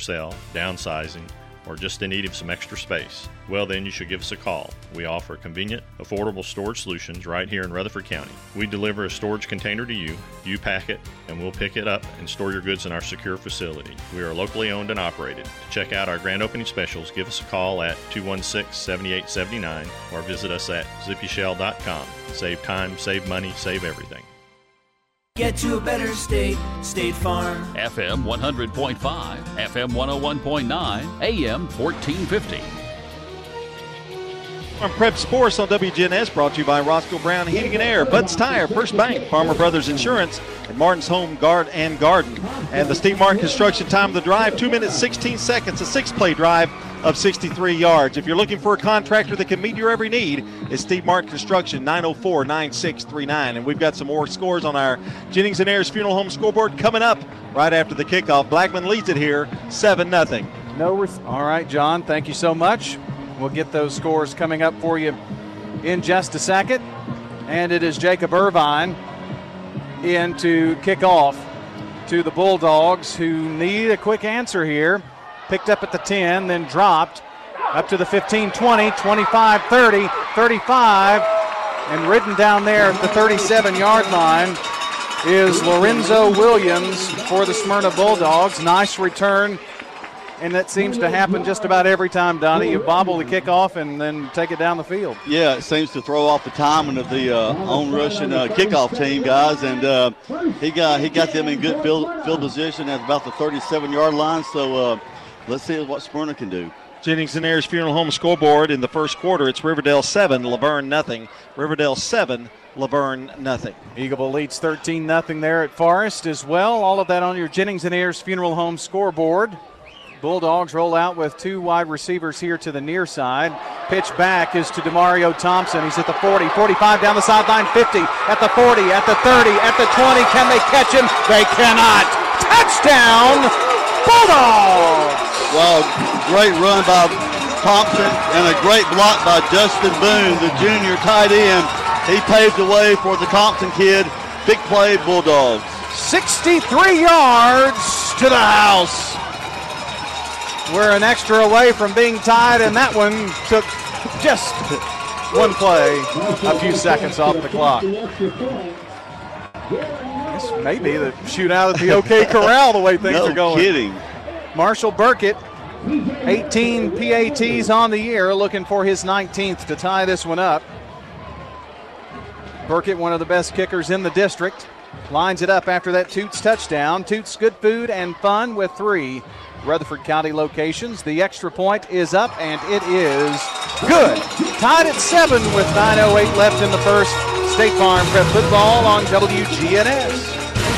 sale, downsizing, or just in need of some extra space, well then you should give us a call. We offer convenient, affordable storage solutions right here in Rutherford County. We deliver a storage container to you, you pack it, and we'll pick it up and store your goods in our secure facility. We are locally owned and operated. To check out our grand opening specials, give us a call at 216-7879 or visit us at zippyshell.com. Save time, save money, save everything. Get to a better state, State Farm. FM 100.5, FM 101.9, AM 1450. Farm Prep Sports on WGNS, brought to you by Roscoe Brown Heating and Air, Bud's Tire, First Bank, Farmer Brothers Insurance, and Martin's Home Guard and Garden. And the Steve Martin Construction time of the drive, 2 minutes, 16 seconds, a 6-play drive of 63 yards. If you're looking for a contractor that can meet your every need, it's Steve Martin Construction, 904-9639. And we've got some more scores on our Jennings and Ayers Funeral Home scoreboard coming up right after the kickoff. Blackman leads it here, 7-0. All right, John, thank you so much. We'll get those scores coming up for you in just a second. And it is Jacob Irvine in to kick off to the Bulldogs, who need a quick answer here. Picked up at the 10, then dropped up to the 15, 20, 25, 30, 35, and ridden down there at the 37-yard line is Lorenzo Williams for the Smyrna Bulldogs. Nice return, and that seems to happen just about every time, Donnie. You bobble the kickoff and then take it down the field. Yeah, it seems to throw off the timing of the on-rushing kickoff team, guys, and he got them in good field position at about the 37-yard line, so let's see what Smyrna can do. Jennings and Ayers Funeral Home scoreboard in the first quarter. It's Riverdale 7, Laverne nothing. Riverdale 7, Laverne nothing. Eagleville leads 13-0 there at Forest as well. All of that on your Jennings and Ayers Funeral Home scoreboard. Bulldogs roll out with two wide receivers here to the near side. Pitch back is to Demario Thompson. He's at the 40, 45 down the sideline, 50, at the 40, at the 30, at the 20. Can they catch him? They cannot. Touchdown, Bulldogs! Well, great run by Thompson and a great block by Justin Boone, the junior tight end. He paved the way for the Thompson kid. Big play, Bulldogs. 63 yards to the house. We're an extra away from being tied, and that one took just one play, a few seconds off the clock. This may be the shootout at the OK Corral, the way things are going. No kidding. Marshall Burkett, 18 PATs on the year, looking for his 19th to tie this one up. Burkett, one of the best kickers in the district, lines it up after that Toots touchdown. Toots good food and fun with 3 Rutherford County locations. The extra point is up, and it is good. Tied at 7 with 9:08 left in the first. State Farm Prep Football on WGNS.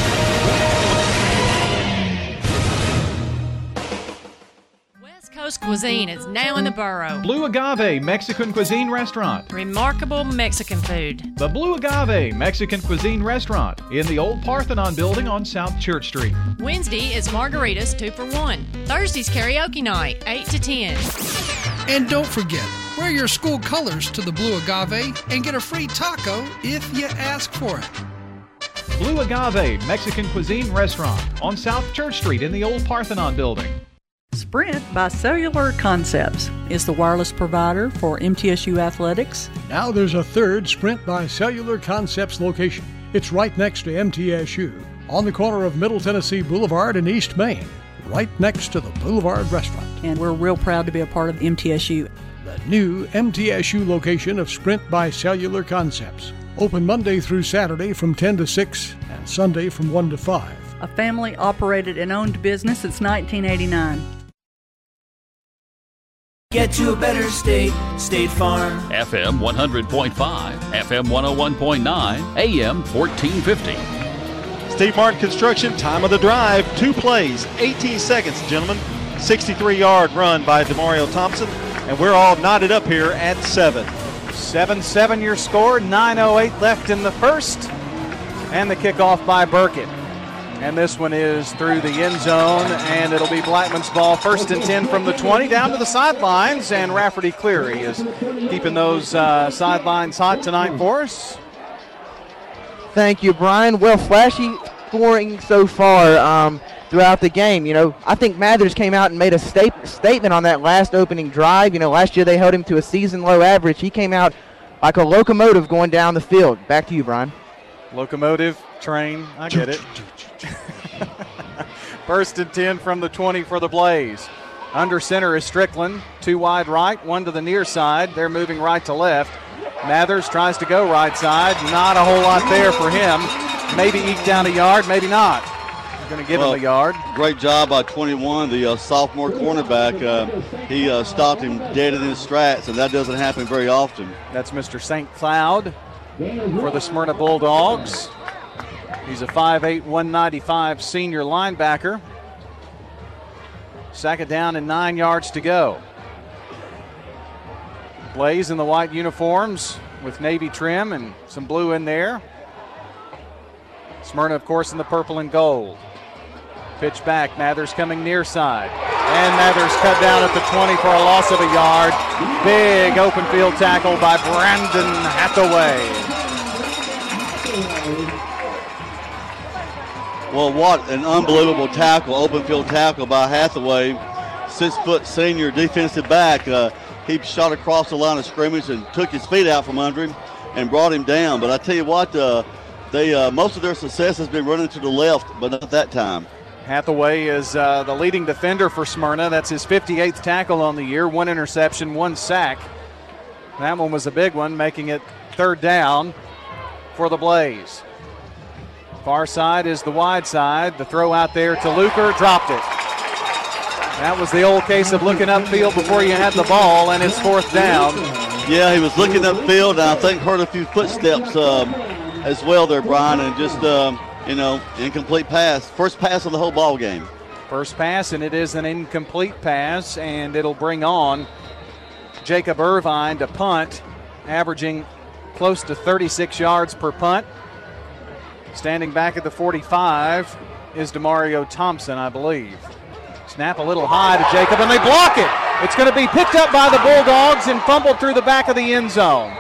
Coast Cuisine is now in the borough. Blue Agave Mexican Cuisine Restaurant. Remarkable Mexican food. The Blue Agave Mexican Cuisine Restaurant in the old Parthenon building on South Church Street. Wednesday is margaritas 2 for $1. Thursday's karaoke night 8 to 10. And don't forget, wear your school colors to the Blue Agave and get a free taco if you ask for it. Blue Agave Mexican Cuisine Restaurant on South Church Street in the old Parthenon building. Sprint by Cellular Concepts is the wireless provider for MTSU Athletics. Now there's a third Sprint by Cellular Concepts location. It's right next to MTSU, on the corner of Middle Tennessee Boulevard and East Main, right next to the Boulevard Restaurant. And we're real proud to be a part of MTSU. The new MTSU location of Sprint by Cellular Concepts. Open Monday through Saturday from 10 to 6 and Sunday from 1 to 5. A family-operated and owned business since 1989. Get to a better state, State Farm. FM 100.5, FM 101.9, AM 1450. Steve Martin Construction, time of the drive, 2 plays, 18 seconds, gentlemen. 63-yard run by Demario Thompson, and we're all knotted up here at 7. 7-7 your score, 9:08 left in the first, and the kickoff by Burkett. And this one is through the end zone, and it'll be Blackman's ball. 1st and 10 from the 20, down to the sidelines, and Rafferty Cleary is keeping those sidelines hot tonight for us. Thank you, Brian. Well, flashy scoring so far. throughout the game. I think Mathers came out and made a statement on that last opening drive. Last year they held him to a season-low average. He came out like a locomotive going down the field. Back to you, Brian. Locomotive, train, I get it. First and 10 from the 20 for the Blaze. Under center is Strickland. 2 wide right, 1 to the near side. They're moving right to left. Mathers tries to go right side. Not a whole lot there for him. Maybe eke down a yard, maybe not. Going to give him a yard. Great job by 21, the sophomore cornerback. He stopped him dead in his tracks, and that doesn't happen very often. That's Mr. St. Cloud for the Smyrna Bulldogs. He's a 5'8", 195 senior linebacker. 2nd down and 9 yards to go. Blaze in the white uniforms with navy trim and some blue in there. Smyrna, of course, in the purple and gold. Pitch back, Mathers coming near side. And Mathers cut down at the 20 for a loss of a yard. Big open field tackle by Brandon Hathaway. Well, what an unbelievable tackle, open field tackle by Hathaway. 6-foot senior defensive back. He shot across the line of scrimmage and took his feet out from under him and brought him down. But I tell you what, they most of their success has been running to the left, but not that time. Hathaway is the leading defender for Smyrna. That's his 58th tackle on the year. 1 interception, 1 sack. That one was a big one, making it 3rd down for the Blaze. Far side is the wide side. The throw out there to Luker, dropped it. That was the old case of looking upfield before you had the ball, and it's 4th down. Yeah, he was looking upfield, and I think heard a few footsteps as well there, Brian, and just, incomplete pass. First pass of the whole ball game. First pass, and it is an incomplete pass, and it'll bring on Jacob Irvine to punt, averaging close to 36 yards per punt. Standing back at the 45 is DeMario Thompson, I believe. Snap a little high to Jacob, and they block it. It's going to be picked up by the Bulldogs and fumbled through the back of the end zone.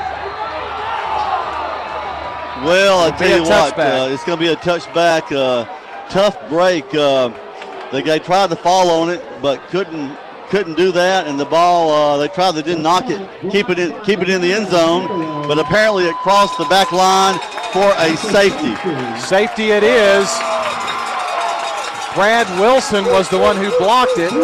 Well, I tell you what, it's going to be a touchback. Tough break. They tried to fall on it, but couldn't do that. And the ball, they didn't knock it, keep it in the end zone. But apparently it crossed the back line for a safety. Safety it is. Brad Wilson was the one who blocked it.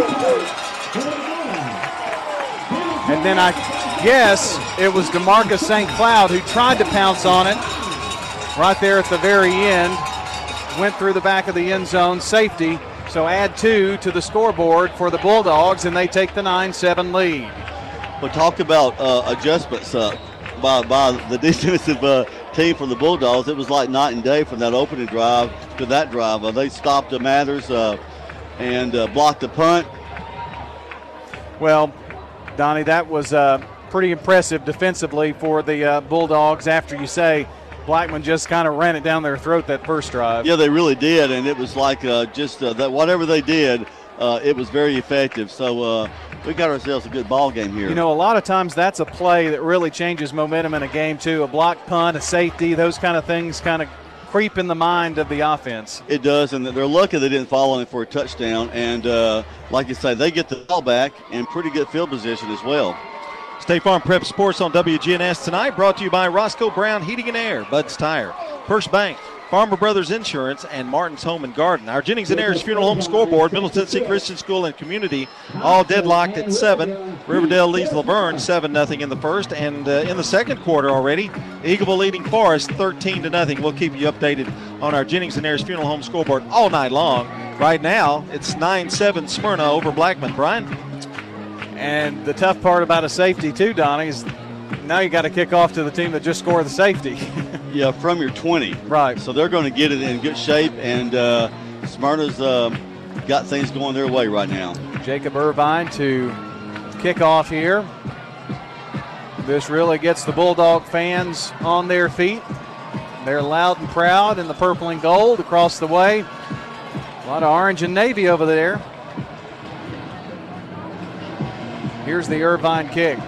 And then I guess it was DeMarcus St. Cloud who tried to pounce on it right there at the very end. Went through the back of the end zone, safety. So add 2 to the scoreboard for the Bulldogs, and they take the 9-7 lead. But talk about adjustments by the defensive team for the Bulldogs. It was like night and day from that opening drive to that drive. They stopped the Mathers and blocked the punt. Well, Donnie, that was pretty impressive defensively for the Bulldogs after you say Blackman just kind of ran it down their throat that first drive. Yeah, they really did, and it was like that whatever they did, it was very effective. So we got ourselves a good ball game here. A lot of times that's a play that really changes momentum in a game too. A block punt, a safety, those kind of things kind of creep in the mind of the offense. It does, and they're lucky they didn't fall on it for a touchdown. And like you say, they get the ball back in pretty good field position as well. State Farm Prep Sports on WGNS tonight, brought to you by Roscoe Brown Heating and Air, Bud's Tire, First Bank, Farmer Brothers Insurance, and Martin's Home and Garden. Our Jennings and Ayers Funeral Home scoreboard: Middle Tennessee Christian School and Community all deadlocked at 7. Riverdale leads Laverne 7-0 in the first, and in the second quarter already, Eagleville leading Forest 13-0. We'll keep you updated on our Jennings and Ayers Funeral Home scoreboard all night long. Right now, it's 9-7 Smyrna over Blackman. Brian? And the tough part about a safety too, Donnie, is now you got to kick off to the team that just scored the safety. Yeah, from your 20. Right. So they're going to get it in good shape, and Smyrna's got things going their way right now. Jacob Irvine to kick off here. This really gets the Bulldog fans on their feet. They're loud and proud in the purple and gold across the way. A lot of orange and navy over there. Here's the Irvine kick.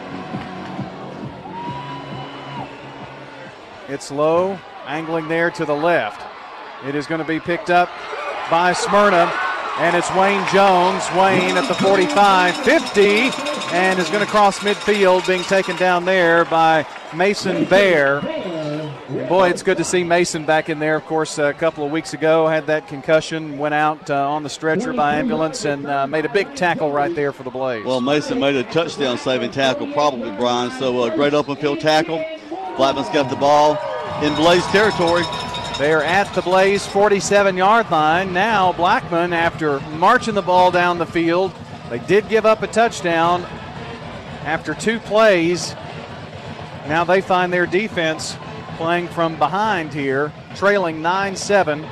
It's low, angling there to the left. It is going to be picked up by Smyrna. And it's Wayne Jones. Wayne at the 45, 50, and is going to cross midfield, being taken down there by Mason Bear. Boy, it's good to see Mason back in there. Of course, a couple of weeks ago, had that concussion, went out on the stretcher by ambulance, and made a big tackle right there for the Blaze. Well, Mason made a touchdown-saving tackle, probably, Brian. So a great open field tackle. Blackman's got the ball in Blaze territory. They're at the Blaze 47-yard line. Now Blackman, after marching the ball down the field, they did give up a touchdown after 2 plays. Now they find their defense playing from behind here, trailing 9-7.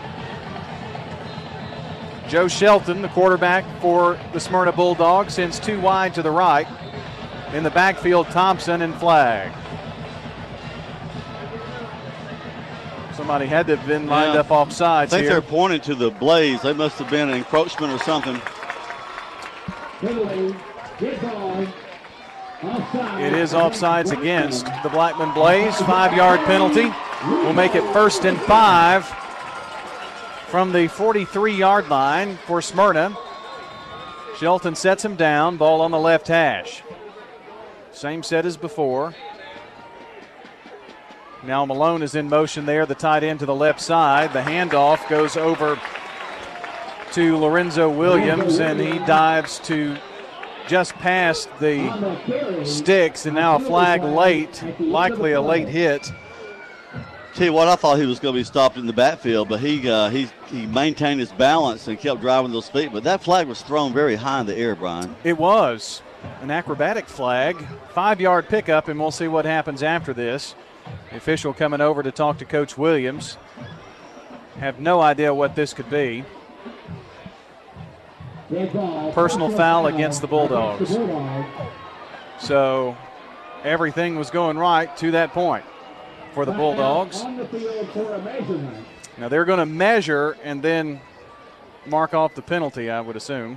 Joe Shelton, the quarterback for the Smyrna Bulldogs, sends 2 wide to the right. In the backfield, Thompson and Flag. Somebody had to have been lined up off sides here. I think they're pointing to the Blaze. They must have been an encroachment or something. It is offsides against the Blackman Blaze. 5-yard penalty will make it 1st and 5 from the 43-yard line for Smyrna. Shelton sets him down. Ball on the left hash. Same set as before. Now Malone is in motion there, the tight end to the left side. The handoff goes over to Lorenzo Williams, and he dives to just past the sticks, and now a flag late, likely a late hit. Tell you what, I thought he was going to be stopped in the backfield, but he maintained his balance and kept driving those feet. But that flag was thrown very high in the air, Brian. It was an acrobatic flag, 5-yard pickup, and we'll see what happens after this. The official coming over to talk to Coach Williams. Have no idea what this could be. Personal foul against the Bulldogs. So everything was going right to that point for the Bulldogs. Now they're going to measure and then mark off the penalty, I would assume.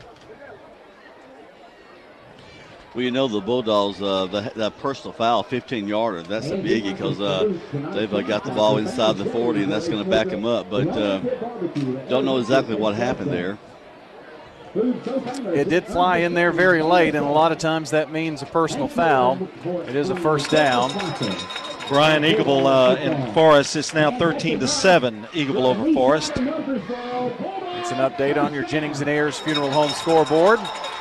Well, you know the Bulldogs, that personal foul, 15-yarder, that's a biggie because they've got the ball inside the 40, and that's going to back them up. But don't know exactly what happened there. It did fly in there very late, and a lot of times that means a personal foul. It is a 1st down. Brian, Eagleville in Forest. It's now 13-7, Eagleville over Forest. It's an update on your Jennings and Ayers Funeral Home scoreboard.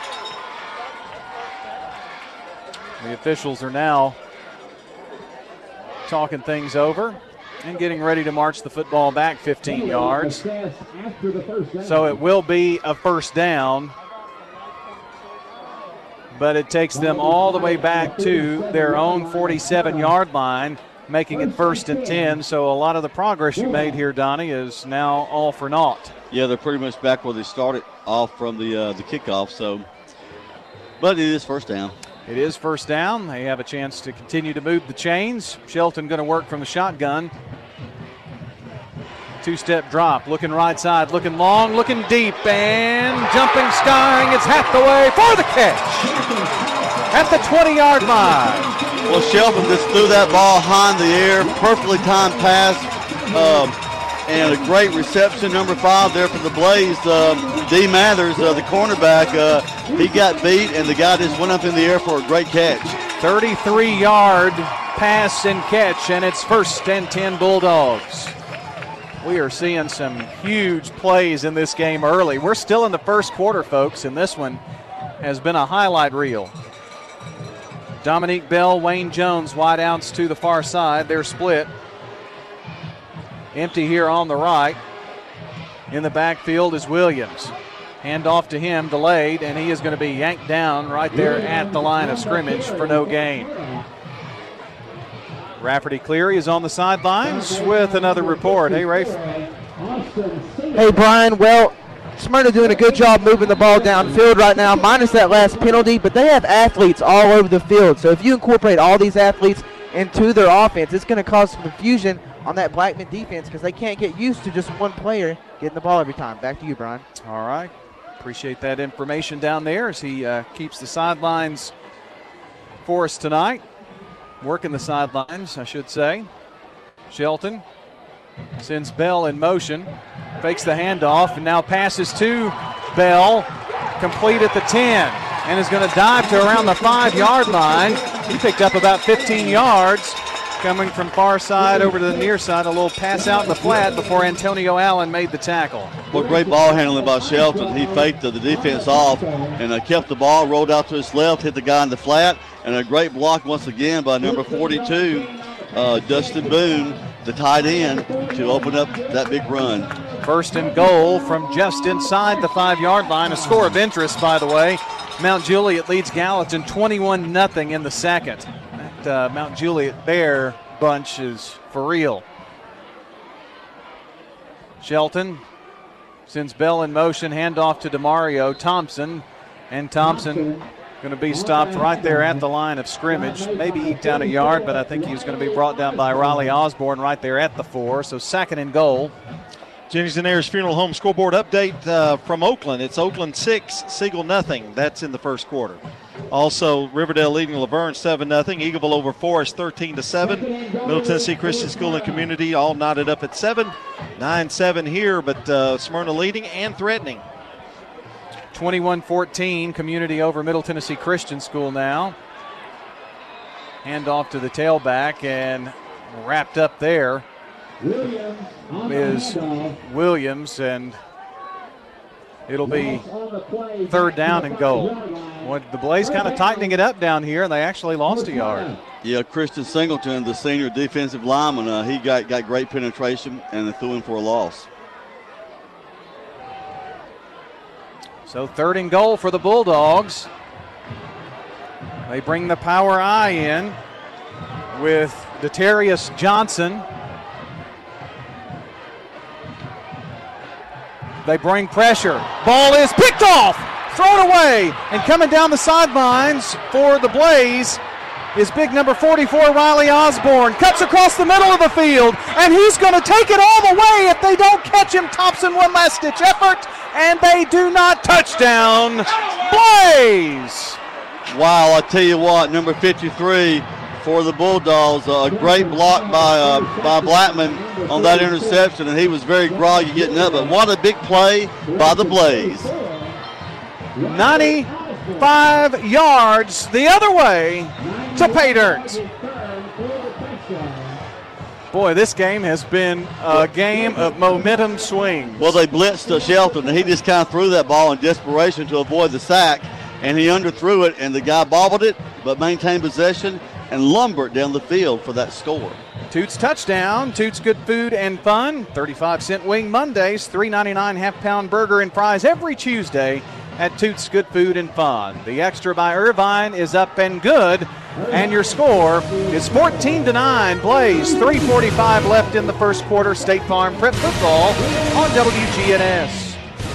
The officials are now talking things over and getting ready to march the football back 15 yards. So it will be a 1st down, but it takes them all the way back to their own 47-yard line, making it 1st and 10. So a lot of the progress you made here, Donnie, is now all for naught. Yeah, they're pretty much back where they started off from the kickoff. So, but it is 1st down. It is 1st down. They have a chance to continue to move the chains. Shelton going to work from the shotgun. 2-step drop, looking right side, looking long, looking deep, and jumping, skying. It's half the way for the catch at the 20-yard line. Well, Shelton just threw that ball high in the air, perfectly timed pass, and a great reception. Number 5 there for the Blaze, D. Mathers, the cornerback. He got beat, and the guy just went up in the air for a great catch. 33-yard pass and catch, and it's 1st and 10 Bulldogs. We are seeing some huge plays in this game early. We're still in the 1st quarter, folks, and this one has been a highlight reel. Dominique Bell, Wayne Jones, wide outs to the far side. They're split. Empty here on the right. In the backfield is Williams. Hand off to him, delayed, and he is going to be yanked down right there at the line of scrimmage for no gain. Rafferty Cleary is on the sidelines with another report. Hey, Rafe. Hey, Brian. Well, Smyrna doing a good job moving the ball downfield right now, minus that last penalty, but they have athletes all over the field. So if you incorporate all these athletes into their offense, it's going to cause some confusion on that Blackman defense because they can't get used to just one player getting the ball every time. Back to you, Brian. All right. Appreciate that information down there as he keeps the sidelines for us tonight. Working the sidelines, I should say. Shelton sends Bell in motion. fakes the handoff and now passes to Bell, complete at the 10, and is going to dive to around the 5-yard line. He picked up about 15 yards. Coming from far side over to the near side, a little pass out in the flat before Antonio Allen made the tackle. Well, great ball handling by Shelton. He faked the defense off and kept the ball, rolled out to his left, hit the guy in the flat, and a great block once again by number 42, Dustin Boone, the tight end, to open up that big run. First and goal from just inside the 5-yard line. A score of interest, by the way. Mount Juliet leads Gallatin 21-0 in the second. Mount Juliet Bear bunch is for real. Shelton sends Bell in motion, handoff to DeMario Thompson, and Thompson going to be stopped right there at the line of scrimmage. Maybe eked out a yard, but I think he was going to be brought down by Riley Osborne right there at the 4. So second and goal. Jennings and Ayers Funeral Home scoreboard update from Oakland. It's Oakland 6, Siegel nothing. That's in the first quarter. Also, Riverdale leading Laverne 7-0. Eagleville over Forest 13-7. Middle Tennessee Christian School and Community all knotted up at 7. 9-7 here, but Smyrna leading and threatening. 21-14, Community over Middle Tennessee Christian School now. Hand off to the tailback and wrapped up there is Williams, and it'll be third down and goal. Well, the Blaze kind of tightening it up down here, and they actually lost a yard. Yeah, Christian Singleton, the senior defensive lineman, he got great penetration and threw in for a loss. So third and goal for the Bulldogs. They bring the power I in with Detarius Johnson. They bring pressure. Ball is picked off, thrown away, and coming down the sidelines for the Blaze is big number 44, Riley Osborne. Cuts across the middle of the field, and he's going to take it all the way if they don't catch him. Thompson, one last ditch effort, and they do not. Touchdown, Blaze! Wow, I tell you what, number 53 for the Bulldogs, a great block by Blackman on that interception, and he was very groggy getting up, but what a big play by the Blaze. 95 yards the other way to pay dirt. Boy, this game has been a game of momentum swings. Well, they blitzed Shelton, and he just kind of threw that ball in desperation to avoid the sack, and he underthrew it, and the guy bobbled it, but maintained possession and lumbered down the field for that score. Toots touchdown. Toots Good Food and Fun. 35-cent wing Mondays. $3.99 half-pound burger and fries every Tuesday at Toots Good Food and Fun. The extra by Irvine is up and good. And your score is 14-9. Blaze. 3:45 left in the first quarter. State Farm Prep Football on WGNS.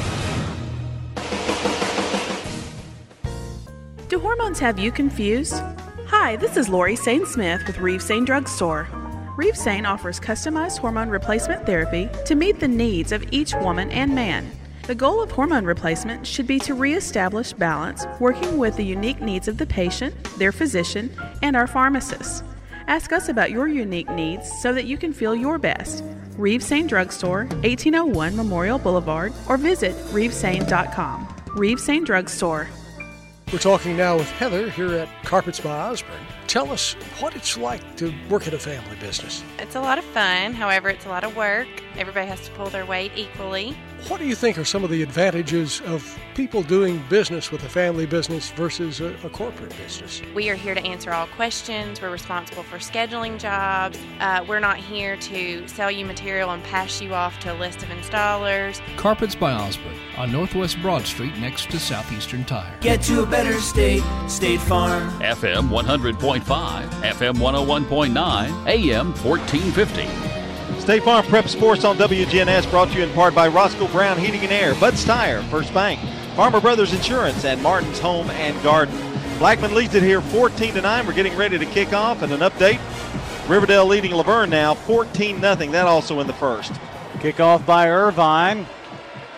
Do hormones have you confused? Hi, this is Lori Sane-Smith with Reeve Sane Drug Store. Reeve Sane offers customized hormone replacement therapy to meet the needs of each woman and man. The goal of hormone replacement should be to reestablish balance, working with the unique needs of the patient, their physician, and our pharmacists. Ask us about your unique needs so that you can feel your best. Reeve Sane Drug Store, 1801 Memorial Boulevard, or visit reevesane.com. Reeve Sane Drug Store. We're talking now with Heather here at Carpets by Osborne. Tell us what it's like to work at a family business. It's a lot of fun. However, it's a lot of work. Everybody has to pull their weight equally. What do you think are some of the advantages of people doing business with a family business versus a corporate business? We are here to answer all questions. We're responsible for scheduling jobs. We're not here to sell you material and pass you off to a list of installers. Carpets by Osborne on Northwest Broad Street next to Southeastern Tire. Get to a better state, State Farm. FM 100.5, FM 101.9, AM 1450. State Farm Prep Sports on WGNS, brought to you in part by Roscoe Brown Heating and Air, Bud's Tire, First Bank, Farmer Brothers Insurance, and Martin's Home and Garden. Blackman leads it here 14-9. We're getting ready to kick off, and an update. Riverdale leading Laverne now 14-0. That also in the first. Kickoff by Irvine.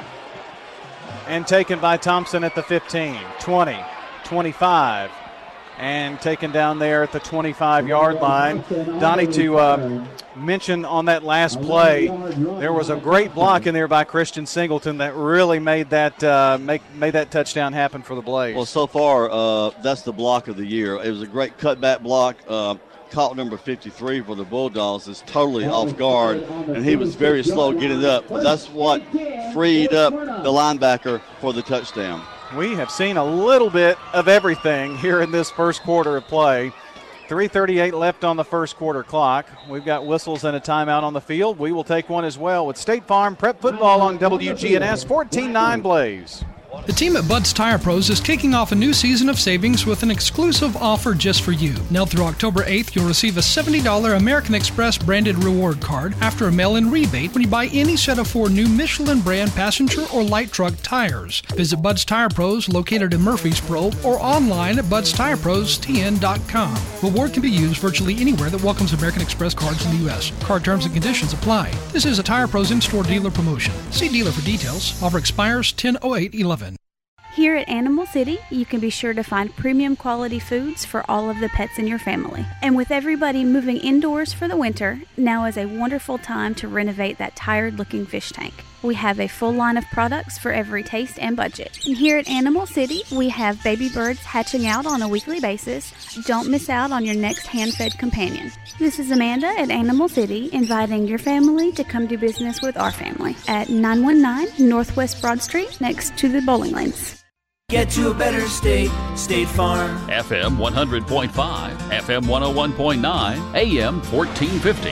And taken by Thompson at the 15, 20, 25, and taken down there at the 25-yard line. Donnie, to mention on that last play, there was a great block in there by Christian Singleton that really made that made that touchdown happen for the Blaze. Well, so far, that's the block of the year. It was a great cutback block. Caught number 53 for the Bulldogs is totally off guard, and he was very slow getting up. But that's what freed up the linebacker for the touchdown. We have seen a little bit of everything here in this first quarter of play. 3:38 left on the first quarter clock. We've got whistles and a timeout on the field. We will take one as well with State Farm Prep Football on WGNS. 14-9 Blaze. The team at Bud's Tire Pros is kicking off a new season of savings with an exclusive offer just for you. Now through October 8th, you'll receive a $70 American Express branded reward card after a mail-in rebate when you buy any set of 4 new Michelin brand passenger or light truck tires. Visit Bud's Tire Pros located in Murfreesboro or online at budstireprostn.com. Reward can be used virtually anywhere that welcomes American Express cards in the U.S. Card terms and conditions apply. This is a Tire Pros in-store dealer promotion. See dealer for details. Offer expires 10/08/11. Here at Animal City, you can be sure to find premium quality foods for all of the pets in your family. And with everybody moving indoors for the winter, now is a wonderful time to renovate that tired-looking fish tank. We have a full line of products for every taste and budget. And here at Animal City, we have baby birds hatching out on a weekly basis. Don't miss out on your next hand-fed companion. This is Amanda at Animal City, inviting your family to come do business with our family at 919 Northwest Broad Street, next to the bowling lanes. Get to a better state, State Farm. FM 100.5, FM 101.9, AM 1450.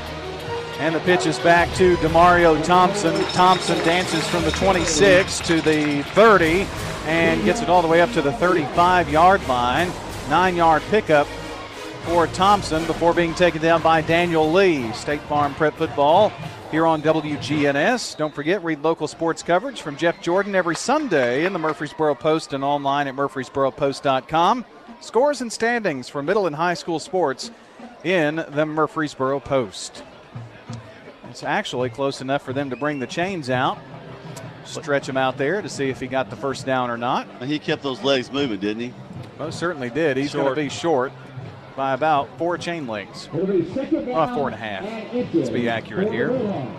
And the pitch is back to Demario Thompson. Thompson dances from the 26 to the 30 and gets it all the way up to the 35-yard line. 9-yard pickup for Thompson before being taken down by Daniel Lee. State Farm Prep Football here on WGNS. Don't forget, read local sports coverage from Jeff Jordan every Sunday in the Murfreesboro Post and online at murfreesboropost.com. Scores and standings for middle and high school sports in the Murfreesboro Post. It's actually close enough for them to bring the chains out, stretch him out there to see if he got the first down or not. And he kept those legs moving, didn't he? Most certainly did. He's going to be short by about 4 chain links. 4.5. Let's be accurate here.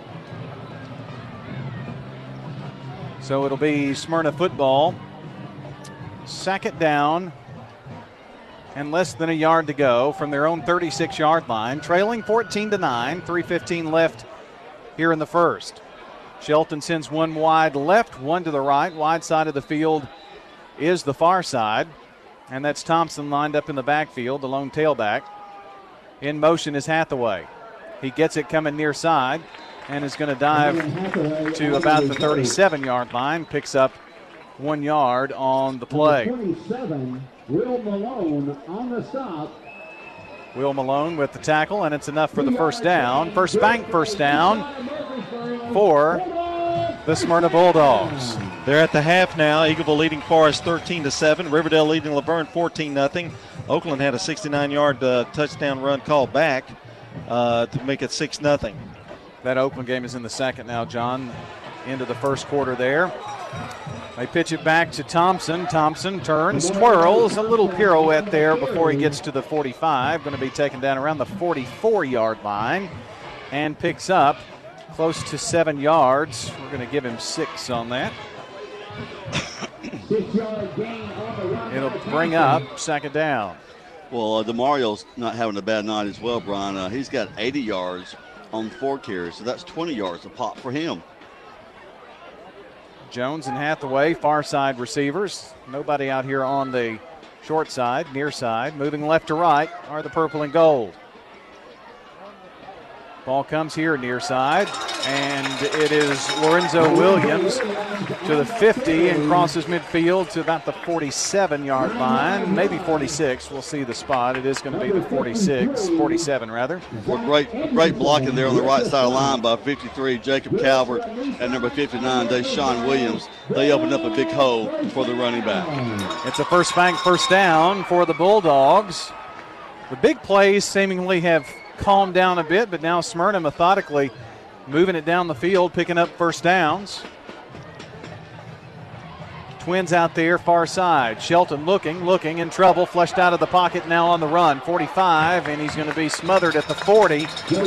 So it'll be Smyrna football. Second down and less than a yard to go from their own 36-yard line. Trailing 14-9. 3:15 left here in the first. Shelton sends one wide left, one to the right. Wide side of the field is the far side. And that's Thompson lined up in the backfield, the lone tailback. In motion is Hathaway. He gets it coming near side and is going to dive to about the 37-yard line. Picks up 1 yard on the play. 27, Will Malone on the stop. Will Malone with the tackle, and it's enough for the first down. First bank first down for the Smyrna Bulldogs. They're at the half now. Eagleville leading Forest 13-7. Riverdale leading Laverne 14-0. Oakland had a 69-yard touchdown run called back to make it 6-0. That Oakland game is in the second now, John. Into the first quarter there. They pitch it back to Thompson. Thompson turns, twirls, a little pirouette there before he gets to the 45. Going to be taken down around the 44-yard line and picks up close to 7 yards. We're going to give him 6 on that. It'll bring up second down. Well, DeMario's not having a bad night as well, Brian. He's got 80 yards on 4 carries, so that's 20 yards a pop for him. Jones and Hathaway, far side receivers. Nobody out here on the short side, near side. Moving left to right are the purple and gold. Ball comes here near side, and it is Lorenzo Williams to the 50 and crosses midfield to about the 47-yard line, maybe 46. We'll see the spot. It is going to be the 47 rather. Well, great blocking there on the right side of the line by 53, Jacob Calvert, and number 59, Deshaun Williams. They opened up a big hole for the running back. It's a first bank first down for the Bulldogs. The big plays seemingly have calmed down a bit, but now Smyrna methodically moving it down the field, picking up first downs. Twins out there, far side. Shelton looking, in trouble, flushed out of the pocket, now on the run. 45, and he's going to be smothered at the 40.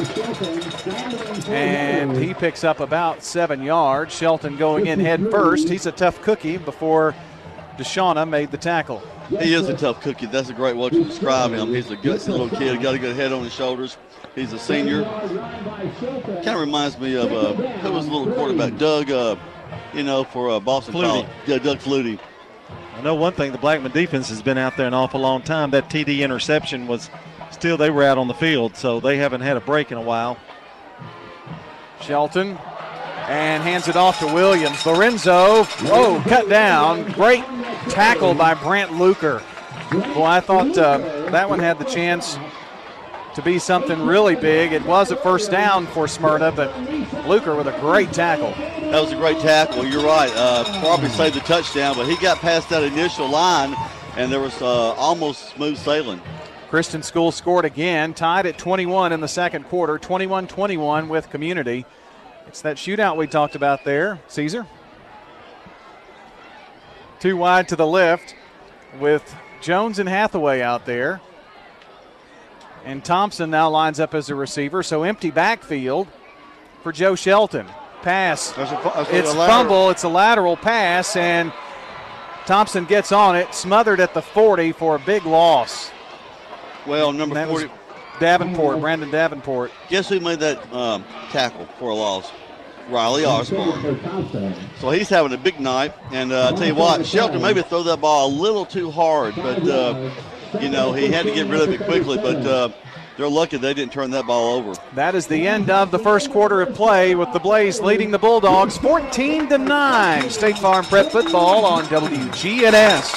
And he picks up about 7 yards. Shelton going in head first. He's a tough cookie before DeShawna made the tackle. He is a tough cookie. That's a great way to describe him. He's a gutsy little kid, got a good head on his shoulders. He's a senior. Kind of reminds me of who was a little quarterback, Doug, for Boston College. Yeah, Doug Flutie. I know one thing, the Blackman defense has been out there an awful long time. That TD interception was still, they were out on the field, so they haven't had a break in a while. Shelton and hands it off to Williams. Lorenzo, cut down. Great tackle by Brant Luker. Boy, I thought that one had the chance to be something really big. It was a first down for Smyrna, but Luker with a great tackle. That was a great tackle. You're right. Probably saved the touchdown, but he got past that initial line, and there was almost smooth sailing. Christian School scored again, tied at 21 in the second quarter, 21-21 with Community. It's that shootout we talked about there. Caesar. Too wide to the left with Jones and Hathaway out there. And Thompson now lines up as a receiver, so empty backfield for Joe Shelton. Pass. It's fumble. It's a lateral pass, and Thompson gets on it, smothered at the 40 for a big loss. Well, number 40. Davenport, Brandon Davenport. Guess who made that tackle for a loss? Riley Osborne. So he's having a big night. And I tell you what, Shelton maybe throw that ball a little too hard, but, he had to get rid of it quickly. But they're lucky they didn't turn that ball over. That is the end of the first quarter of play with the Blaze leading the Bulldogs 14-9. State Farm Prep Football on WGNS.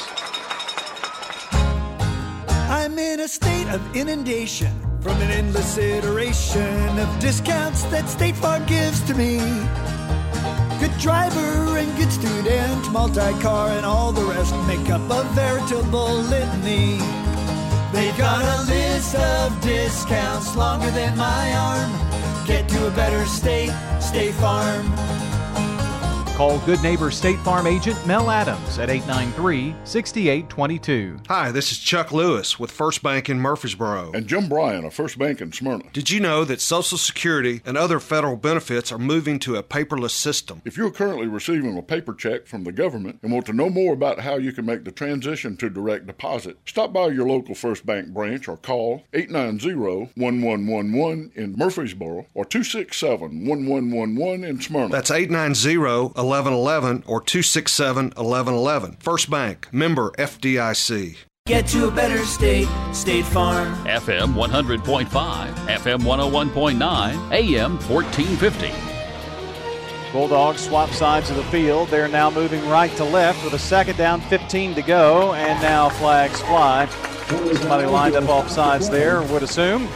I'm in a state of inundation from an endless iteration of discounts that State Farm gives to me. Good driver and good student, multi-car and all the rest make up a veritable litany. They've got a list of discounts longer than my arm. Get to a better state, State Farm. Call Good Neighbor State Farm agent Mel Adams at 893-6822. Hi, this is Chuck Lewis with First Bank in Murfreesboro. And Jim Bryan of First Bank in Smyrna. Did you know that Social Security and other federal benefits are moving to a paperless system? If you're currently receiving a paper check from the government and want to know more about how you can make the transition to direct deposit, stop by your local First Bank branch or call 890-1111 in Murfreesboro or 267-1111 in Smyrna. That's 890-1111 or 267-1111. First Bank, member FDIC. Get to a better state, State Farm. FM 100.5, FM 101.9, AM 1450. Bulldogs swap sides of the field. They're now moving right to left with a second down, 15 to go, and now flags fly. Somebody lined up off sides there, would assume.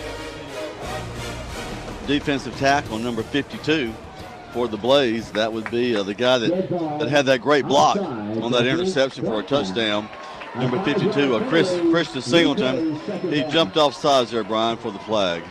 Defensive tackle, number 52. For the Blaze, that would be the guy that had that great block on that interception for a touchdown. Number 52, Christian Singleton. He jumped off sides there, Brian, for the flag.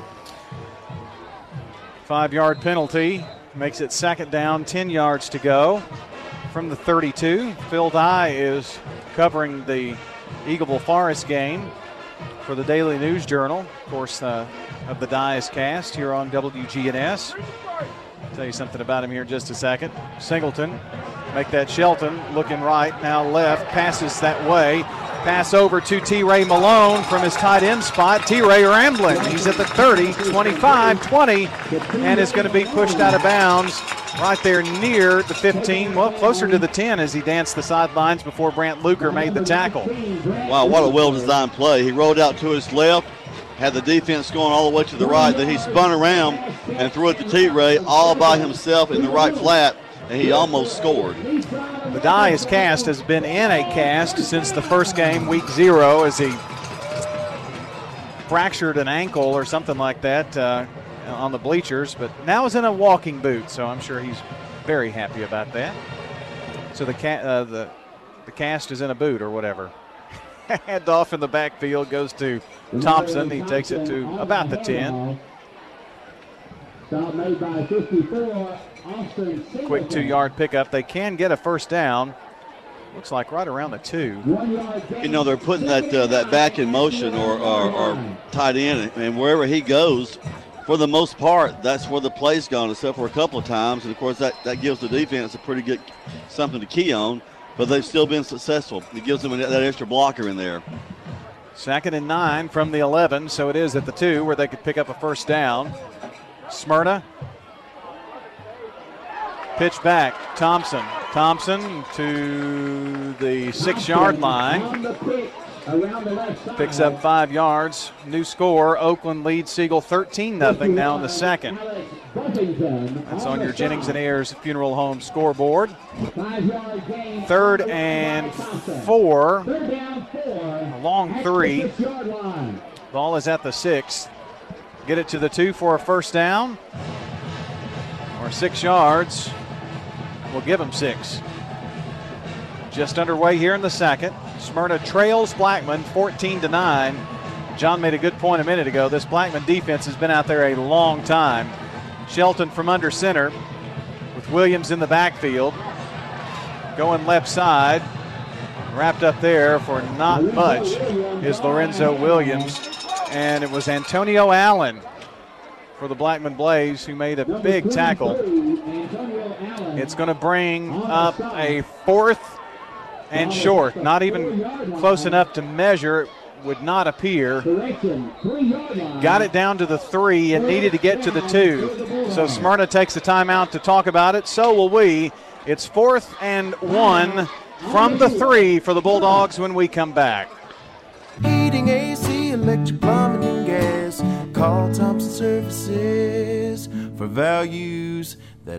5-yard penalty makes it second down, 10 yards to go from the 32. Phil Dye is covering the Eagleville Forest game for the Daily News Journal. Of course, of the Dye's cast here on WGNS. Tell you something about him here in just a second. Singleton, make that Shelton, looking right, now left, passes that way. Pass over to T-Ray Malone from his tight end spot. T-Ray rambling. He's at the 30, 25, 20, and is going to be pushed out of bounds right there near the 15, well, closer to the 10 as he danced the sidelines before Brant Luker made the tackle. Wow, what a well-designed play. He rolled out to his left, had the defense going all the way to the right, then he spun around and threw it to T-Ray all by himself in the right flat, and he almost scored. The Dye's cast has been in a cast since the first game, week 0, as he fractured an ankle or something like that on the bleachers, but now is in a walking boot, so I'm sure he's very happy about that. So the cast is in a boot or whatever. Hand off in the backfield goes to Thompson. He takes it to about the 10. Made by 54, Austin. Quick 2-yard pickup. They can get a first down looks like right around the 2. You know, they're putting that back in motion or tight end, and wherever he goes, for the most part, that's where the play's gone, except for a couple of times. And, of course, that gives the defense a pretty good something to key on, but they've still been successful. It gives them that extra blocker in there. 2nd and 9 from the 11, so it is at the 2 where they could pick up a first down. Smyrna. Pitch back. Thompson to the 6-yard line. Picks up 5 yards. New score. Oakland leads Siegel 13-0 now in the second. That's on your Jennings and Ayers Funeral Home scoreboard. 3rd and 4. A long 3. Ball is at the 6. Get it to the 2 for a first down. Or 6 yards. We'll give them 6. Just underway here in the second. Smyrna trails Blackman 14-9. John made a good point a minute ago. This Blackman defense has been out there a long time. Shelton from under center with Williams in the backfield. Going left side. Wrapped up there for not much is Lorenzo Williams. And it was Antonio Allen for the Blackman Blaze who made a big tackle. It's going to bring up a 4th and short. Not even close enough to measure. It would not appear. Got it down to the 3 and needed to get to the 2. So Smyrna takes the timeout to talk about it. So will we. It's 4th and 1 from the 3 for the Bulldogs when we come back. Heating, AC, electric, plumbing, and gas. Call Thompson Services for values that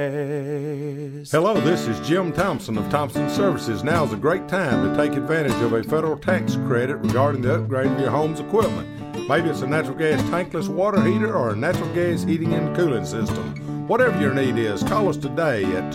last. Hello, this is Jim Thompson of Thompson Services. Now's a great time to take advantage of a federal tax credit regarding the upgrade of your home's equipment. Maybe it's a natural gas tankless water heater or a natural gas heating and cooling system. Whatever your need is, call us today at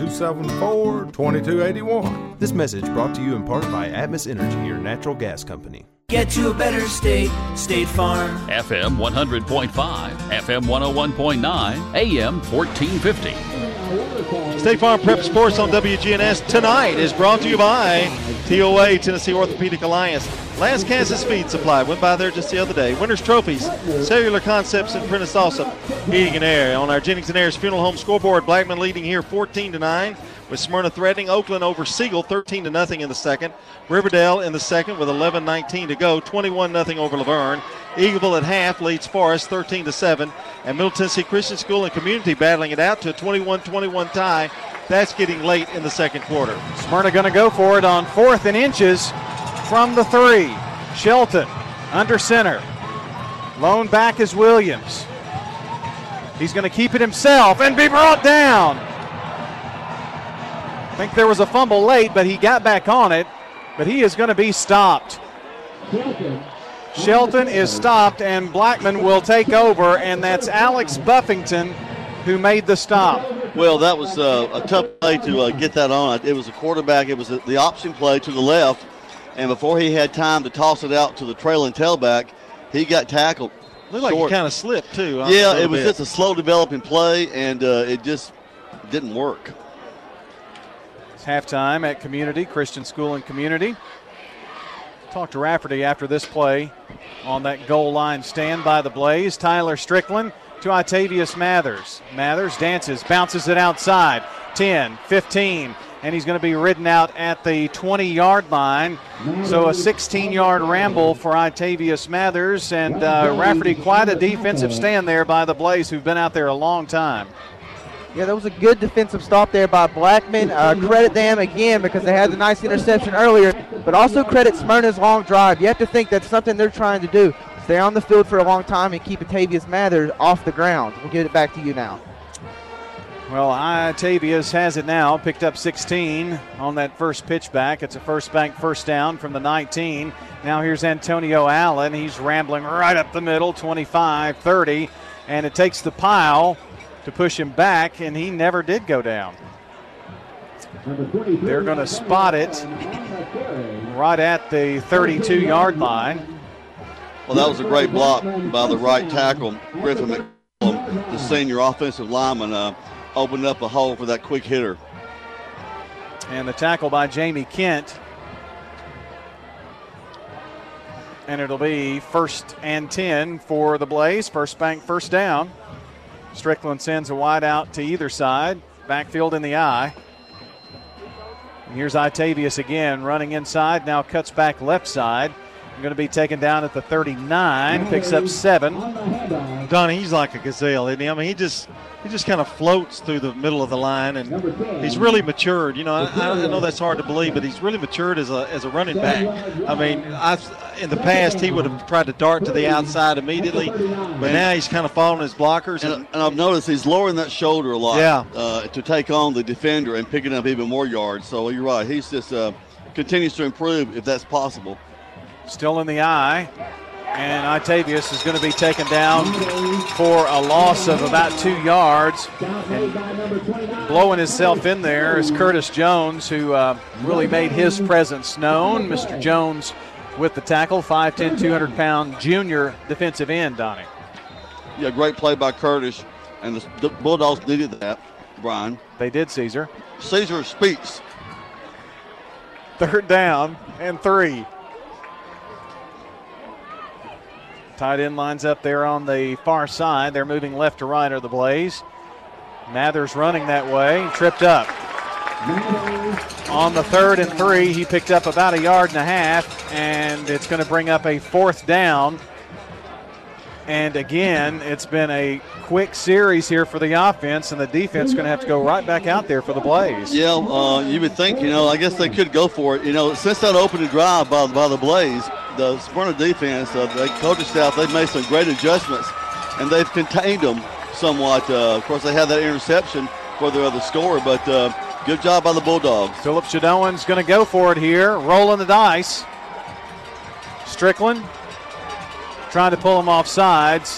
274-2281. This message brought to you in part by Atmos Energy, your natural gas company. Get to a better state, State Farm. FM 100.5, FM 101.9, AM 1450. State Farm Prep Sports on WGNS tonight is brought to you by TOA, Tennessee Orthopedic Alliance. Last Kansas Feed Supply, went by there just the other day. Winners Trophies, Cellular Concepts, and Prentice Allsup Heating and Air. On our Jennings and Ayers Funeral Home scoreboard, Blackman leading here 14-9, with Smyrna threatening Oakland over Siegel 13-0 in the second. Riverdale in the second with 11:19 to go, 21-0 over Laverne. Eagleville at half leads Forest 13-7, and Middle Tennessee Christian School and Community battling it out to a 21-21 tie. That's getting late in the second quarter. Smyrna going to go for it on 4th and inches from the 3. Shelton under center. Lone back is Williams. He's going to keep it himself and be brought down. I think there was a fumble late, but he got back on it. But he is going to be stopped. Shelton is stopped, and Blackman will take over, and that's Alex Buffington who made the stop. Well, that was a tough play to get that on. It was a quarterback. It was the option play to the left, and before he had time to toss it out to the trailing tailback, he got tackled. Looked like he kind of slipped, too. Yeah, it was just a slow developing play, and it just didn't work. It's halftime at Community, Christian School and Community. Talked to Rafferty after this play on that goal line stand by the Blaze. Tyler Strickland to Octavius Mathers. Mathers dances, bounces it outside. 10, 15, and he's going to be ridden out at the 20-yard line. So a 16-yard ramble for Octavius Mathers, and Rafferty quite a defensive stand there by the Blaze, who've been out there a long time. Yeah, that was a good defensive stop there by Blackman. Credit them again because they had the nice interception earlier, but also credit Smyrna's long drive. You have to think that's something they're trying to do. Stay on the field for a long time and keep Octavius Mathers off the ground. We'll give it back to you now. Well, Octavius has it now, picked up 16 on that first pitch back. It's a first bank first down from the 19. Now here's Antonio Allen. He's rambling right up the middle, 25, 30, and it takes the pile to push him back, and he never did go down. They're going to spot it right at the 32-yard line. Well, that was a great block by the right tackle, Griffin McCollum, the senior offensive lineman, opened up a hole for that quick hitter. And the tackle by Jamie Kent. And it'll be 1st and 10 for the Blaze. First Bank first down. Strickland sends a wide out to either side. Backfield in the eye. And here's Itavius again running inside. Now cuts back left side. Going to be taken down at the 39. Picks up 7. Donnie, he's like a gazelle, isn't he? I mean, he just kind of floats through the middle of the line, and he's really matured. You know, I know that's hard to believe, but he's really matured as a running back. I mean, in the past he would have tried to dart to the outside immediately, but now he's kind of following his blockers. And I've noticed he's lowering that shoulder a lot to take on the defender and picking up even more yards. So you're right. He's just continues to improve if that's possible. Still in the eye, and Itavius is going to be taken down for a loss of about 2 yards. And blowing himself in there is Curtis Jones, who really made his presence known. Mr. Jones with the tackle, 5'10", 200-pound junior defensive end, Donnie. Yeah, great play by Curtis, and the Bulldogs needed that, Brian. They did, Caesar. Caesar speaks. 3rd down and 3. Tight end lines up there on the far side. They're moving left to right of the Blaze. Mathers running that way, tripped up. On the 3rd and 3, he picked up about 1.5 yards, and it's going to bring up a 4th down. And again, it's been a quick series here for the offense, and the defense is going to have to go right back out there for the Blaze. Yeah, you would think, I guess they could go for it. Since that opening drive by the Blaze, the Smyrna defense, the coaching staff, they've made some great adjustments, and they've contained them somewhat. Of course, they had that interception for their other score, but good job by the Bulldogs. Philip Shadowan's going to go for it here, rolling the dice. Strickland trying to pull him off sides,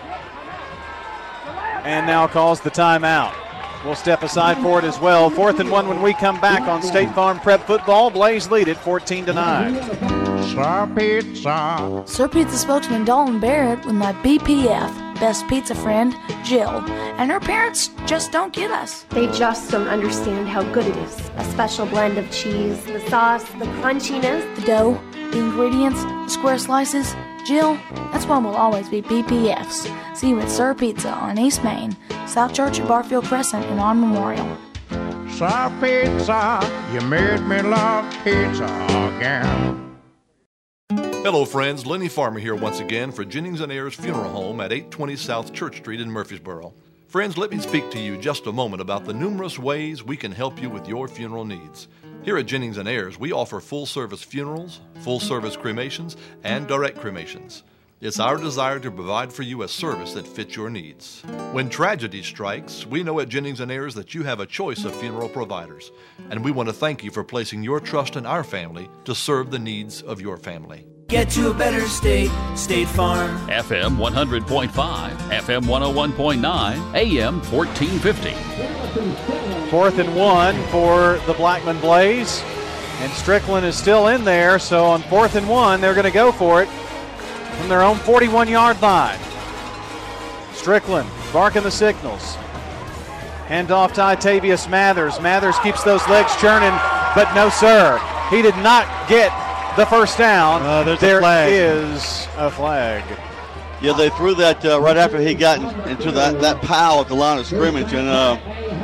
and now calls the timeout. We'll step aside for it as well. 4th and 1 when we come back on State Farm Prep Football. Blaze lead it 14-9. Sir Pizza. Sir Pizza spokesman Dalton Barrett with my BPF, best pizza friend, Jill. And her parents just don't get us. They just don't understand how good it is. A special blend of cheese, the sauce, the crunchiness, the dough, the ingredients, the square slices. Jill, that's why we'll always be BPFs. See you at Sir Pizza on East Main, South Church at Barfield Crescent, and on Memorial. Sir Pizza, you made me love pizza again. Hello friends, Lenny Farmer here once again for Jennings & Ayers Funeral Home at 820 South Church Street in Murfreesboro. Friends, let me speak to you just a moment about the numerous ways we can help you with your funeral needs. Here at Jennings & Ayers, we offer full-service funerals, full-service cremations, and direct cremations. It's our desire to provide for you a service that fits your needs. When tragedy strikes, we know at Jennings & Ayers that you have a choice of funeral providers, and we want to thank you for placing your trust in our family to serve the needs of your family. Get to a better state, State Farm. FM 100.5, FM 101.9, AM 1450. 4th and 1 for the Blackman Blaze. And Strickland is still in there, so on 4th and 1, they're going to go for it from their own 41-yard line. Strickland barking the signals. Hand off to Itavius Mathers. Mathers keeps those legs churning, but no, sir. He did not get the first down. There is a flag. Yeah, they threw that right after he got into that pile at the line of scrimmage, and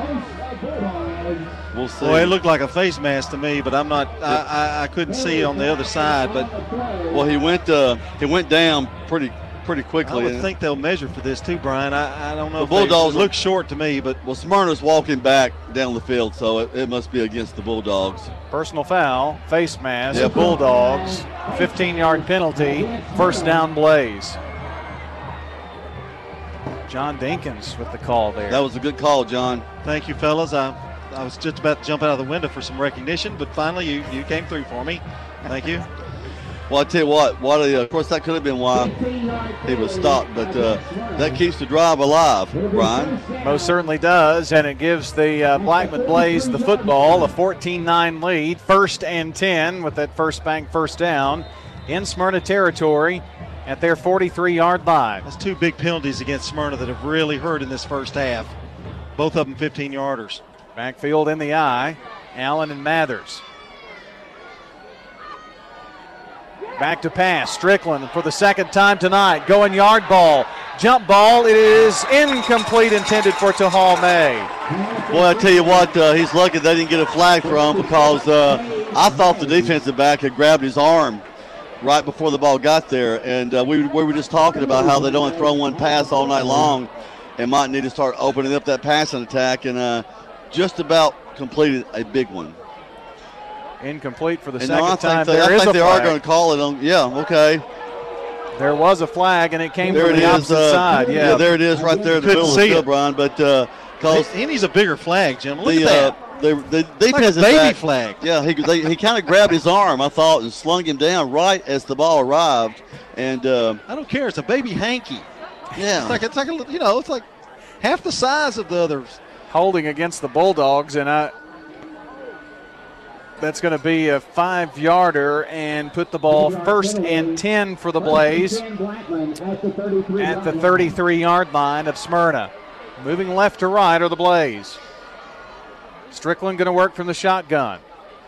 we'll see. Well, it looked like a face mask to me, but I'm not. I couldn't see on the other side. But well, he went down pretty quickly. I would think they'll measure for this too, Brian. I don't know. The Bulldogs look short to me, but Smyrna's walking back down the field, so it must be against the Bulldogs. Personal foul, face mask, Bulldogs, 15-yard penalty, first down Blaze. John Dinkins with the call there. That was a good call, John. Thank you, fellas. I was just about to jump out of the window for some recognition, but finally you came through for me. Thank you. Well, I tell you what, of course that could have been why he was stopped, but that keeps the drive alive, Brian. Most certainly does, and it gives the Blackman Blaze the football, a 14-9 lead, 1st and 10 with that First Bank first down in Smyrna territory at their 43-yard line. That's 2 big penalties against Smyrna that have really hurt in this first half. Both of them 15-yarders. Backfield in the eye. Allen and Mathers. Back to pass. Strickland for the second time tonight. Going yard ball. Jump ball. It is incomplete, intended for Tahal May. Boy, I tell you what, he's lucky they didn't get a flag for him because I thought the defensive back had grabbed his arm right before the ball got there. And we were just talking about how they'd only thrown one pass all night long and might need to start opening up that passing attack, and just about completed a big one. Incomplete for the and second no, time. I think they are going to call it on. Yeah, okay. There was a flag, and it came there from the opposite side. Yeah, there it is right there in the middle of the field, Brian. But he needs a bigger flag, Jim. Look at that. The defensive like a baby back, flag. Yeah, he kind of grabbed his arm, I thought, and slung him down right as the ball arrived. And I don't care. It's a baby hanky. Yeah, it's like it's like half the size of the others. Holding against the Bulldogs, and that's going to be a 5-yarder and put the ball 1st and 10 for the Blaze at the 33-yard line of Smyrna. Moving left to right are the Blaze. Strickland going to work from the shotgun.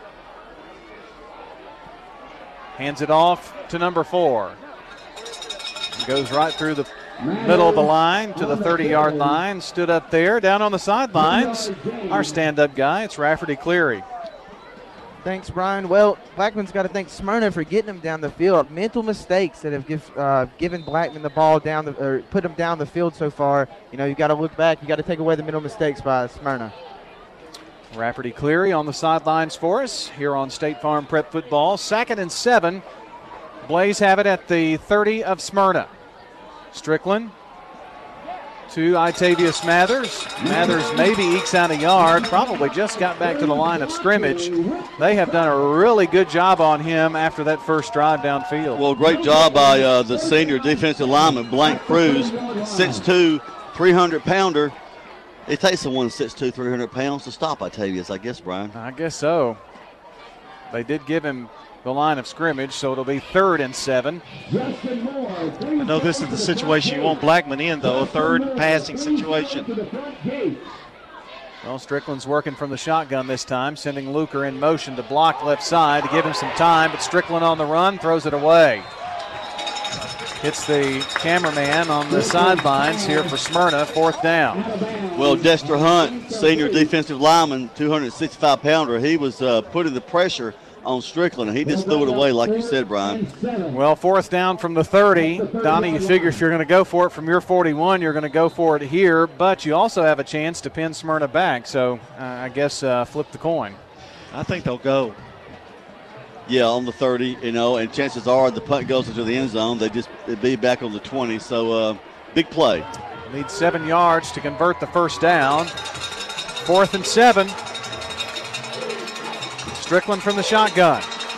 Hands it off to number 4. Goes right through the middle of the line to the 30-yard line. Stood up there. Down on the sidelines, our stand-up guy, it's Rafferty Cleary. Thanks, Brian. Well, Blackman's got to thank Smyrna for getting him down the field. Mental mistakes that have given Blackman the ball down or put him down the field so far. You know, you got to look back. You got to take away the mental mistakes by Smyrna. Rafferty Cleary on the sidelines for us here on State Farm Prep Football. 2nd and 7. Blaze have it at the 30 of Smyrna. Strickland to Itavius Mathers. Mathers maybe ekes out a yard. Probably just got back to the line of scrimmage. They have done a really good job on him after that first drive downfield. Well, great job by the senior defensive lineman, Blank Cruz, 6'2", 300-pounder. It takes someone 6'2", 300 pounds to stop Itavius, I guess, Brian. I guess so. They did give him the line of scrimmage, so it'll be 3rd and 7. I know this is the situation you want Blackman in, though, a third passing situation. Well, Strickland's working from the shotgun this time, sending Luker in motion to block left side to give him some time, but Strickland on the run throws it away. Hits the cameraman on the sidelines here for Smyrna, 4th down. Well, Dexter Hunt, senior defensive lineman, 265-pounder, he was putting the pressure on Strickland, and he just threw it away like you said, Brian. Well, 4th down from the 30. Donnie, you figure if you're going to go for it from your 41, you're going to go for it here, but you also have a chance to pin Smyrna back, so I guess flip the coin. I think they'll go. Yeah, on the 30, and chances are the punt goes into the end zone. It'd be back on the 20, so big play. Need 7 yards to convert the first down. 4th and 7. Strickland from the shotgun.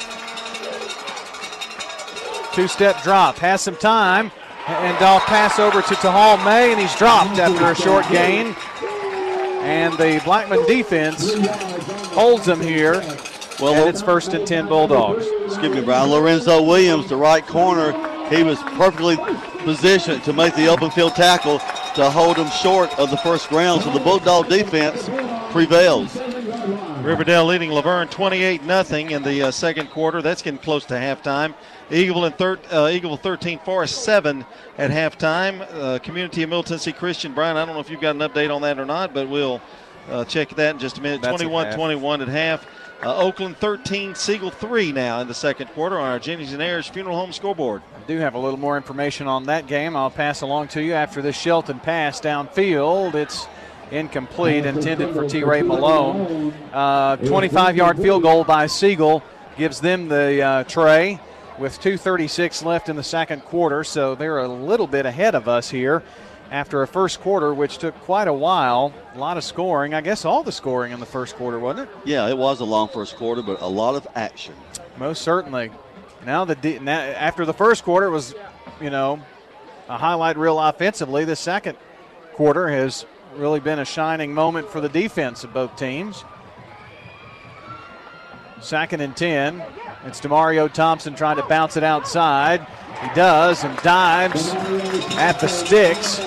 2-step drop, has some time, and I'll pass over to Tahal May, and he's dropped after a short gain. And the Blackman defense holds him here. Well, and it's 1st and 10 Bulldogs. Excuse me, Brian. Lorenzo Williams, the right corner, he was perfectly positioned to make the open field tackle to hold him short of the first ground, so the Bulldog defense prevails. Riverdale leading Laverne 28-0 in the second quarter. That's getting close to halftime. Eagleville 13, Forest 7 at halftime. Community of Middle Tennessee Christian. Brian, I don't know if you've got an update on that or not, but we'll check that in just a minute. 21-21 at half. Oakland 13, Siegel 3 now in the second quarter on our Jennings and Ayers Funeral Home scoreboard. I do have a little more information on that game. I'll pass along to you after this Shelton pass downfield. It's incomplete, intended for T. Ray Malone. 25-yard field goal by Siegel gives them the tray with 2:36 left in the second quarter, so they're a little bit ahead of us here after a first quarter, which took quite a while. A lot of scoring. I guess all the scoring in the first quarter, wasn't it? Yeah, it was a long first quarter, but a lot of action. Most certainly. Now after the first quarter was, a highlight reel offensively, the second quarter has really been a shining moment for the defense of both teams. 2nd and 10. It's DeMario Thompson trying to bounce it outside. He does and dives at the sticks.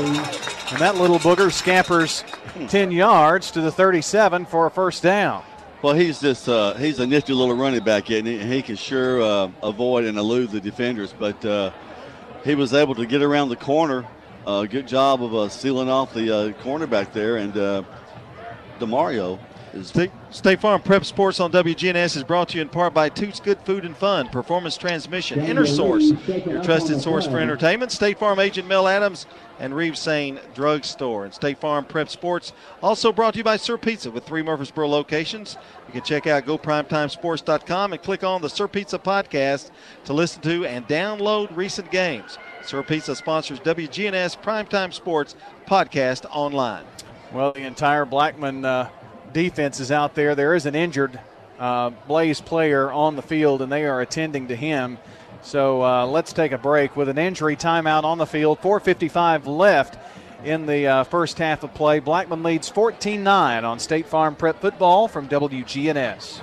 And that little booger scampers 10 yards to the 37 for a first down. Well, he's he's a nifty little running back, and he can sure avoid and elude the defenders. But he was able to get around the corner. Good job of sealing off the cornerback there, and DeMario. State Farm Prep Sports on WGNS is brought to you in part by Toots Good Food and Fun, Performance Transmission, InnerSource, your trusted source for entertainment, State Farm agent Mel Adams, and Reeves Sane Drug Store. And State Farm Prep Sports also brought to you by Sir Pizza with 3 Murfreesboro locations. You can check out GoPrimetimeSports.com and click on the Sir Pizza podcast to listen to and download recent games. Sir Pizza sponsors WGNS Primetime Sports podcast online. Well, the entire Blackman defense is out there. There is an injured Blaze player on the field, and they are attending to him. So let's take a break with an injury timeout on the field. 4:55 left in the first half of play. Blackman leads 14-9 on State Farm Prep Football from WGNS.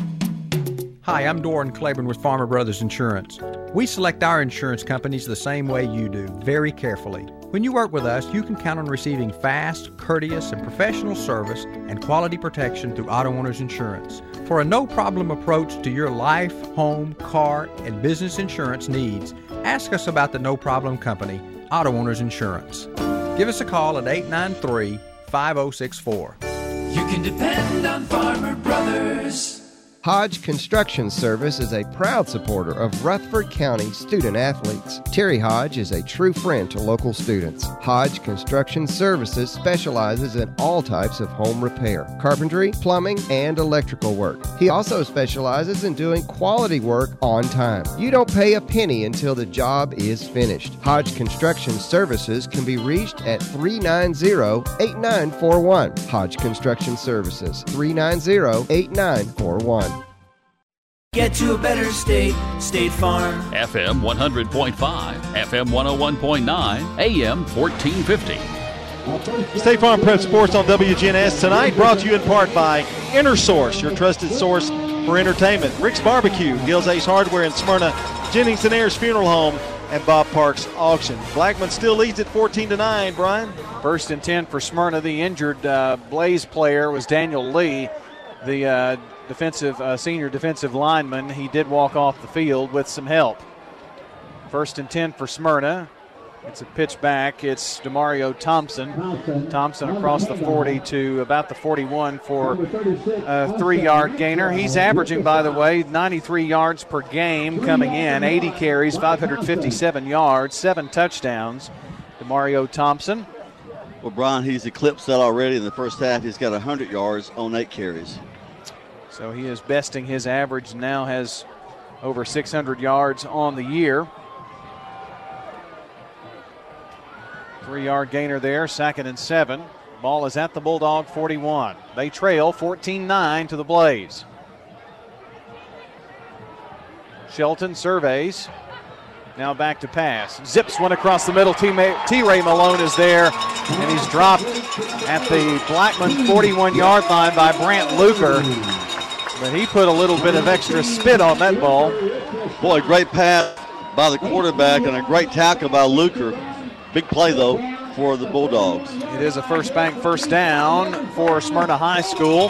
Hi, I'm Doran Claiborne with Farmer Brothers Insurance. We select our insurance companies the same way you do, very carefully. When you work with us, you can count on receiving fast, courteous, and professional service and quality protection through Auto Owners Insurance. For a no-problem approach to your life, home, car, and business insurance needs, ask us about the No Problem Company, Auto Owners Insurance. Give us a call at 893-5064. You can depend on Farmer Brothers. Hodge Construction Service is a proud supporter of Rutherford County student athletes. Terry Hodge is a true friend to local students. Hodge Construction Services specializes in all types of home repair, carpentry, plumbing, and electrical work. He also specializes in doing quality work on time. You don't pay a penny until the job is finished. Hodge Construction Services can be reached at 390-8941. Hodge Construction Services, 390-8941. Get to a better state, State Farm. FM 100.5, FM 101.9, AM 1450. State Farm Prep Sports on WGNS tonight, brought to you in part by InnerSource, your trusted source for entertainment. Rick's Barbecue, Gil's Ace Hardware in Smyrna, Jennings and Ayers Funeral Home, and Bob Parks Auction. Blackman still leads at 14-9, Brian. 1st and 10 for Smyrna. The injured Blaze player was Daniel Lee, the senior defensive lineman. He did walk off the field with some help. 1st and 10 for Smyrna. It's a pitch back. It's DeMario Thompson. Thompson across the 40 to about the 41 for a 3-yard gainer. He's averaging, by the way, 93 yards per game coming in. 80 carries, 557 yards, 7 touchdowns. DeMario Thompson. Well, Brian, he's eclipsed that already in the first half. He's got 100 yards on 8 carries. So he is besting his average, now has over 600 yards on the year. 3-yard gainer there, 2nd and 7. Ball is at the Bulldog 41. They trail 14-9 to the Blaze. Shelton surveys. Now back to pass. Zips one across the middle. T-Ray Malone is there, and he's dropped at the Blackman 41-yard line by Brant Luker. But he put a little bit of extra spit on that ball. Boy, great pass by the quarterback and a great tackle by Luker. Big play, though, for the Bulldogs. It is a first bank first down for Smyrna High School.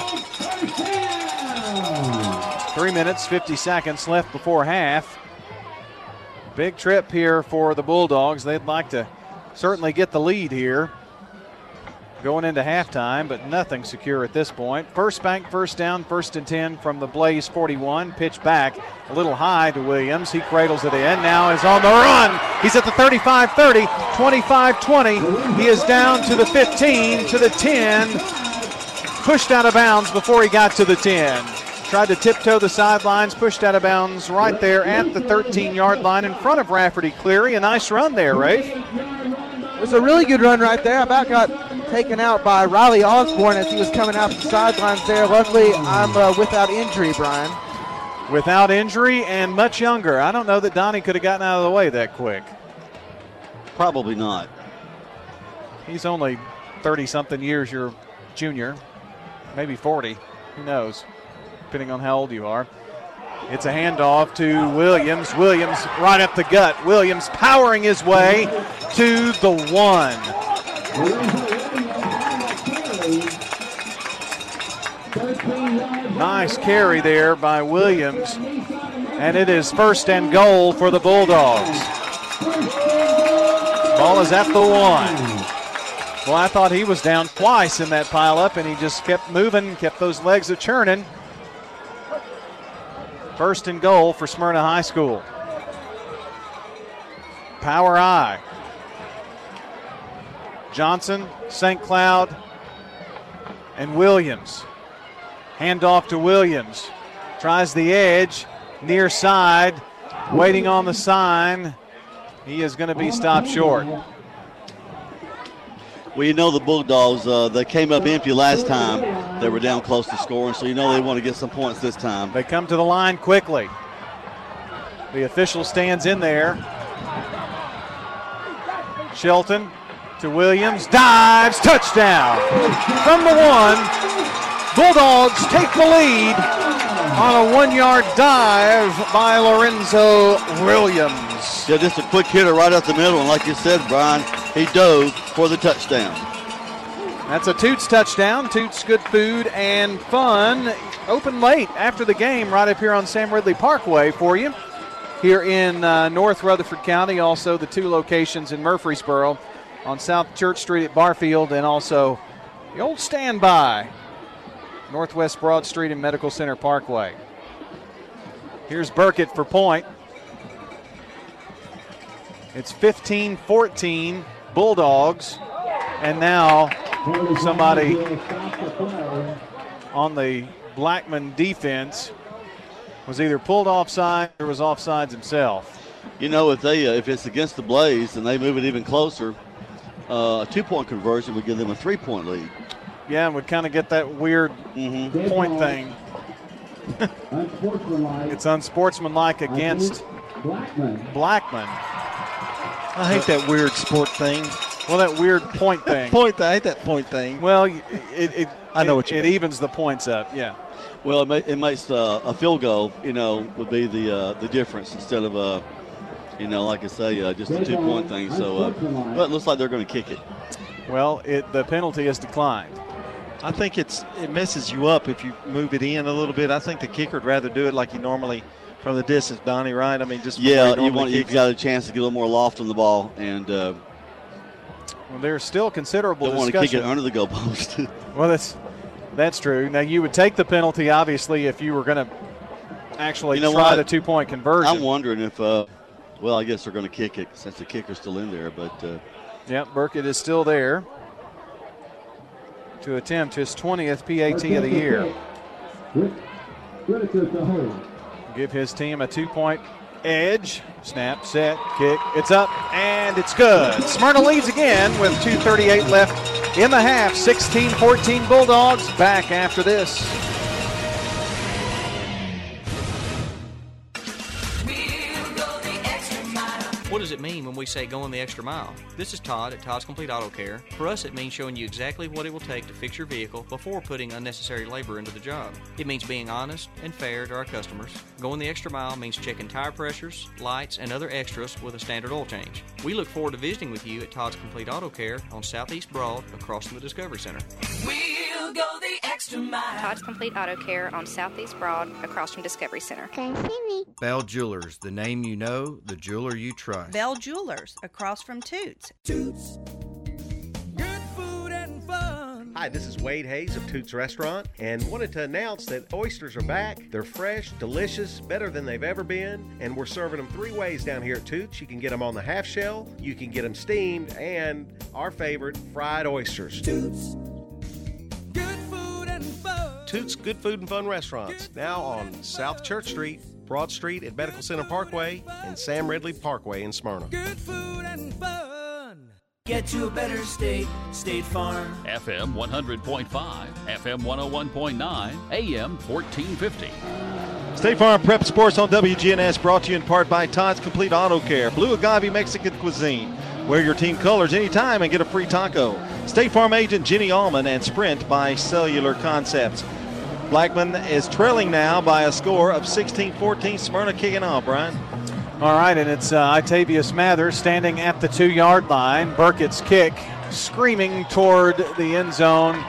3 minutes, 50 seconds left before half. Big trip here for the Bulldogs. They'd like to certainly get the lead here going into halftime, but nothing secure at this point. First bank, first down, 1st and 10 from the Blaze 41. Pitch back a little high to Williams. He cradles it in. Now is on the run. He's at the 35-30, 25-20. He is down to the 15, to the 10. Pushed out of bounds before he got to the 10. Tried to tiptoe the sidelines, pushed out of bounds right there at the 13-yard line in front of Rafferty Cleary. A nice run there, Rafe. It was a really good run right there. About got taken out by Riley Osborne as he was coming out the sidelines there. Luckily, I'm without injury, Brian. Without injury and much younger. I don't know that Donnie could have gotten out of the way that quick. Probably not. He's only 30-something years your junior, maybe 40. Who knows, depending on how old you are. It's a handoff to Williams. Williams right up the gut. Williams powering his way to the 1. 13-yard Nice carry there by Williams. And it is 1st and goal for the Bulldogs. Ball is at the 1. Well, I thought he was down twice in that pileup, and he just kept moving, kept those legs a-churning. 1st and goal for Smyrna High School. Power I. Johnson, St. Cloud, and Williams. Handoff to Williams. Tries the edge, near side, waiting on the sign. He is going to be stopped short. Well, you know the Bulldogs, they came up empty last time. They were down close to scoring, so you know they want to get some points this time. They come to the line quickly. The official stands in there. Shelton to Williams, dives, touchdown. From the 1, Bulldogs take the lead on a 1-yard dive by Lorenzo Williams. Yeah, just a quick hitter right up the middle, and like you said, Brian, he dove for the touchdown. That's a Toots touchdown. Toots Good Food and Fun. Open late after the game right up here on Sam Ridley Parkway for you. Here in North Rutherford County, also the 2 locations in Murfreesboro on South Church Street at Barfield, and also the old standby, Northwest Broad Street and Medical Center Parkway. Here's Burkett for point. It's 15-14 Bulldogs, and now somebody on the Blackman defense was either pulled offside or was offsides himself. You know, if it's against the Blaze and they move it even closer, a 2-point conversion would give them a 3-point lead. Yeah, and would kind of get that weird point thing. It's unsportsmanlike against Blackman. I hate that weird sport thing. Well, that weird point thing. I hate that point thing. Well, I know what you mean. mean. It evens the points up, yeah. Well, it makes a field goal, would be the difference instead of like I say, just a 2-point thing. So, but it looks like they're going to kick it. Well, the penalty is declined. I think it messes you up if you move it in a little bit. I think the kicker would rather do it like he normally from the distance, Donnie, right? I mean, just you've got a chance to get a little more loft on the ball, and well, there's still considerable discussion. Don't want to kick it under the goalpost. Well, that's true. Now, you would take the penalty, obviously, if you were going to actually try the 2-point conversion. I'm wondering if, I guess they're going to kick it since the kicker's still in there. But Burkett is still there to attempt his 20th PAT of the year. Give his team a 2-point edge. Snap, set, kick. It's up, and it's good. Smyrna leads again with 2:38 left in the half. 16-14 Bulldogs. Back after this. What does it mean when we say going the extra mile? This is Todd at Todd's Complete Auto Care. For us, it means showing you exactly what it will take to fix your vehicle before putting unnecessary labor into the job. It means being honest and fair to our customers. Going the extra mile means checking tire pressures, lights, and other extras with a standard oil change. We look forward to visiting with you at Todd's Complete Auto Care on Southeast Broad across from the Discovery Center. We'll go the extra mile. Todd's Complete Auto Care on Southeast Broad across from Discovery Center. Can you see me? Bell Jewelers, the name you know, the jeweler you trust. Bell Jewelers, across from Toots. Toots. Good food and fun. Hi, this is Wade Hayes of Toots Restaurant, and wanted to announce that oysters are back. They're fresh, delicious, better than they've ever been, and we're serving them 3 ways down here at Toots. You can get them on the half shell, you can get them steamed, and our favorite, fried oysters. Toots. Good food and fun. Toots Good Food and Fun Restaurants, now on South Church Street, Broad Street at Medical Center Parkway, and Sam Ridley Parkway in Smyrna. Good food and fun. Get to a better state, State Farm. FM 100.5, FM 101.9, AM 1450. State Farm Prep Sports on WGNS, brought to you in part by Todd's Complete Auto Care, Blue Agave Mexican Cuisine. Wear your team colors anytime and get a free taco. State Farm agent Jenny Allman, and Sprint by Cellular Concepts. Blackman is trailing now by a score of 16-14. Smyrna kicking off, Brian. All right, and it's Itavius Mather standing at the 2-yard line. Burkett's kick screaming toward the end zone.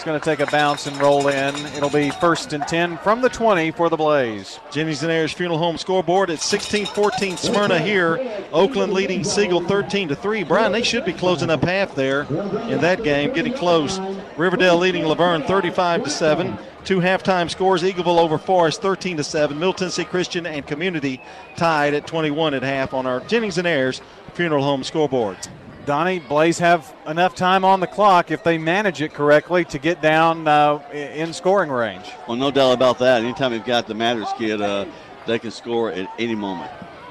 It's going to take a bounce and roll in. It'll be 1st and 10 from the 20 for the Blaze. Jennings and Ayers Funeral Home scoreboard at 16-14 Smyrna here. Oakland leading Siegel 13-3. Brian, they should be closing up half there in that game, getting close. Riverdale leading Laverne 35-7. 2 halftime scores. Eagleville over Forest 13-7. Middle Tennessee Christian and Community tied at 21 at half on our Jennings and Ayers Funeral Home scoreboard. Donnie, Blaze have enough time on the clock if they manage it correctly to get down in scoring range. Well, no doubt about that. Anytime you've got the Matters kid, they can score at any moment.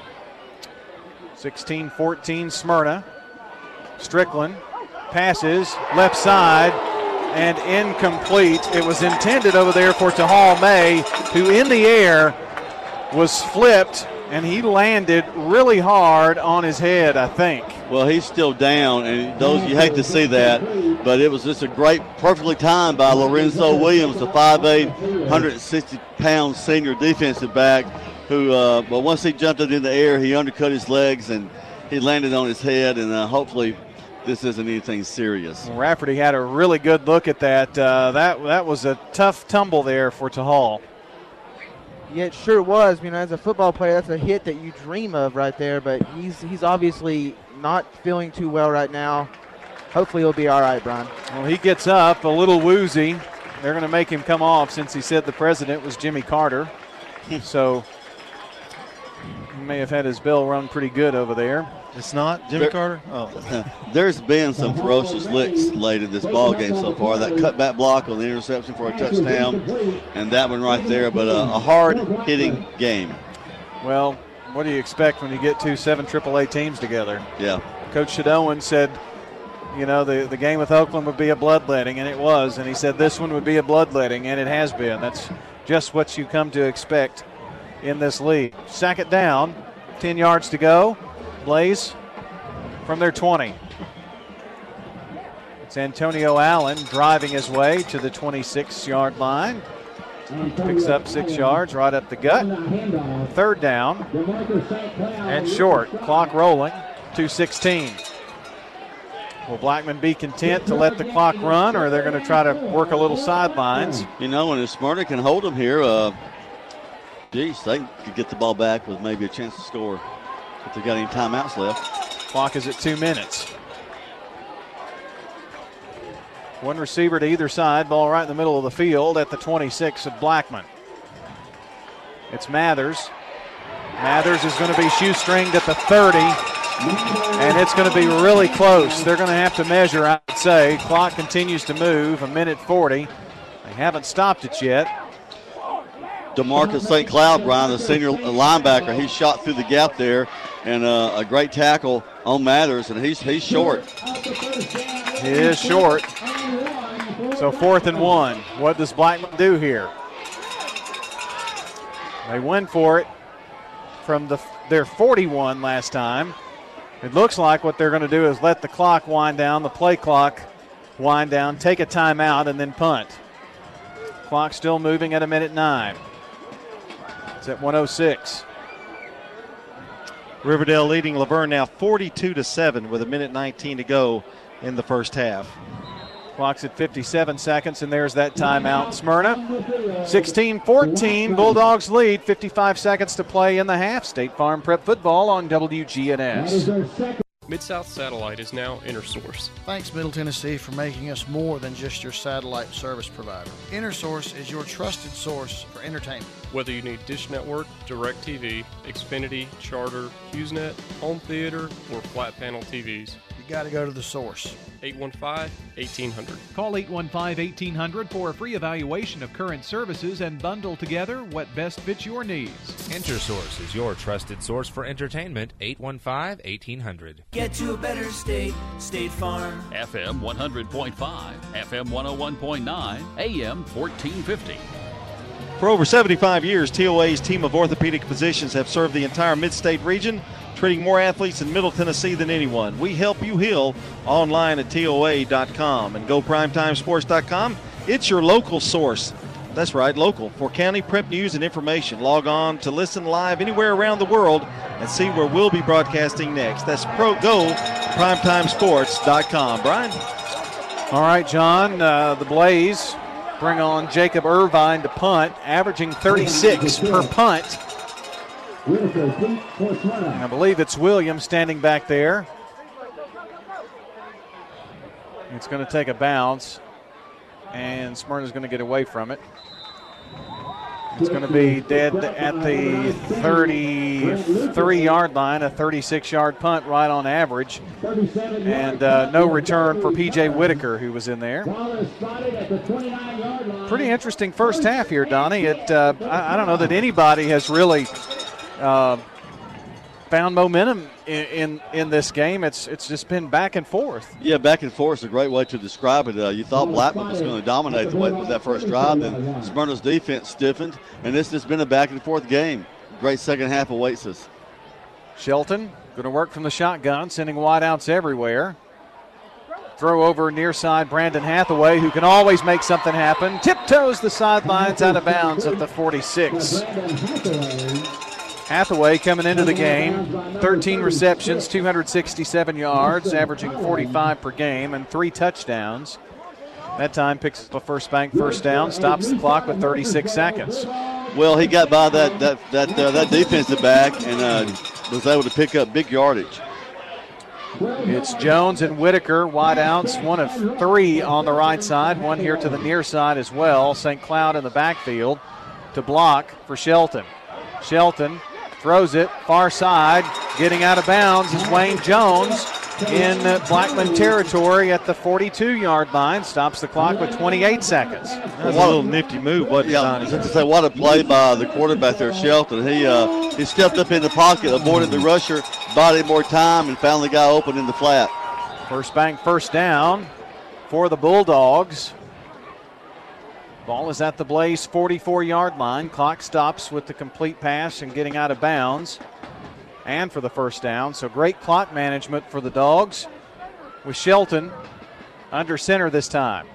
16-14 Smyrna. Strickland passes left side and incomplete. It was intended over there for Tahal May, who in the air was flipped, and he landed really hard on his head, I think. Well, he's still down, and those you hate to see that, but it was just a great, perfectly timed by Lorenzo Williams, the 5'8", 160-pound senior defensive back, who, but once he jumped it in the air, he undercut his legs, and he landed on his head, and hopefully this isn't anything serious. Well, Rafferty had a really good look at that. That was a tough tumble there for Tahal. Yeah, it sure was. You know, as a football player, that's a hit that you dream of right there, but he's obviously not feeling too well right now. Hopefully he'll be all right, Brian. Well, he gets up a little woozy. They're going to make him come off since he said the president was Jimmy Carter. So he may have had his bell rung pretty good over there. It's not Jimmy Carter? Oh. There's been some ferocious licks late in this ball game so far. That cutback block on the interception for a touchdown, and that one right there. But a hard-hitting game. Well, what do you expect when you get 2 7AAA teams together? Yeah. Coach Shadowan said, you know, the game with Oakland would be a bloodletting, and it was. And he said this one would be a bloodletting, and it has been. That's just what you come to expect in this league. Sack it down, 10 yards to go. Blaze from their 20. It's Antonio Allen driving his way to the 26-yard line. Picks up 6 yards right up the gut. 3rd down and short. Clock rolling. 2:16. Will Blackman be content to let the clock run, or they're going to try to work a little sidelines? You know, and if Smyrna can hold them here, geez, they could get the ball back with maybe a chance to score if they've got any timeouts left. Clock is at 2 minutes. One receiver to either side, ball right in the middle of the field at the 26 of Blackman. It's Mathers. Mathers is going to be shoestringed at the 30, and it's going to be really close. They're going to have to measure, I would say. Clock continues to move, 1:40. They haven't stopped it yet. DeMarcus St. Cloud, Brian, the senior linebacker, he shot through the gap there, and a great tackle on Mathers, and he's short. He is short. So 4th and 1. What does Blackman do here? They went for it from their 41 last time. It looks like what they're going to do is let the clock wind down, the play clock wind down, take a timeout, and then punt. Clock still moving at 1:09. It's at 1:06. Riverdale leading Laverne now 42-7 with 1:19 to go in the first half. Clock's at 57 seconds, and there's that timeout. Smyrna, 16-14, Bulldogs lead, 55 seconds to play in the half. State Farm Prep Football on WGNS. Mid-South Satellite is now InterSource. Thanks, Middle Tennessee, for making us more than just your satellite service provider. InterSource is your trusted source for entertainment. Whether you need Dish Network, DirecTV, Xfinity, Charter, HughesNet, home theater, or flat panel TVs, you got to go to the source. 815-1800. Call 815-1800 for a free evaluation of current services and bundle together what best fits your needs. InterSource is your trusted source for entertainment. 815-1800. Get to a better state, State Farm. FM 100.5, FM 101.9, AM 1450. For over 75 years, TOA's team of orthopedic physicians have served the entire mid-state region, treating more athletes in Middle Tennessee than anyone. We help you heal online at TOA.com and GoPrimetimeSports.com. It's your local source. That's right, local, for county prep news and information. Log on to listen live anywhere around the world and see where we'll be broadcasting next. That's GoPrimetimeSports.com. Brian? All right, John, the Blaze bring on Jacob Irvine to punt, averaging 36 per punt. I believe it's Williams standing back there. It's going to take a bounce, and Smyrna's going to get away from it. It's going to be dead at the 33-yard line, a 36-yard punt right on average. And no return for P.J. Whitaker, who was in there. Pretty interesting first half here, Donnie. I don't know that anybody has really found momentum in this game. It's just been back and forth. Yeah, back and forth is a great way to describe it. You thought Blackman was going to dominate with that first drive, then Smyrna's defense stiffened, and this has been a back and forth game. Great second half awaits us. Shelton going to work from the shotgun, sending wideouts everywhere. Throw over near side, Brandon Hathaway, who can always make something happen. Tiptoes the sidelines out of bounds at the 46. Hathaway coming into the game, 13 receptions, 267 yards, averaging 45 per game, and 3 touchdowns. That time picks up a first bank first down, stops the clock with 36 seconds. Well, he got by that defensive back and was able to pick up big yardage. It's Jones and Whitaker, wideouts, one of 3 on the right side, one here to the near side as well. St. Cloud in the backfield to block for Shelton. Shelton throws it, far side, getting out of bounds is Wayne Jones in Blackman territory at the 42-yard line. Stops the clock with 28 seconds. That's a little nifty move, wasn't it? Yeah, to say what a play by the quarterback there, Shelton. He stepped up in the pocket, avoided the rusher, bought him more time, and found the guy open in the flat. First bank, first down for the Bulldogs. Ball is at the Blaze 44-yard line. Clock stops with the complete pass and getting out of bounds. And for the first down. So great clock management for the Dogs with Shelton under center this time.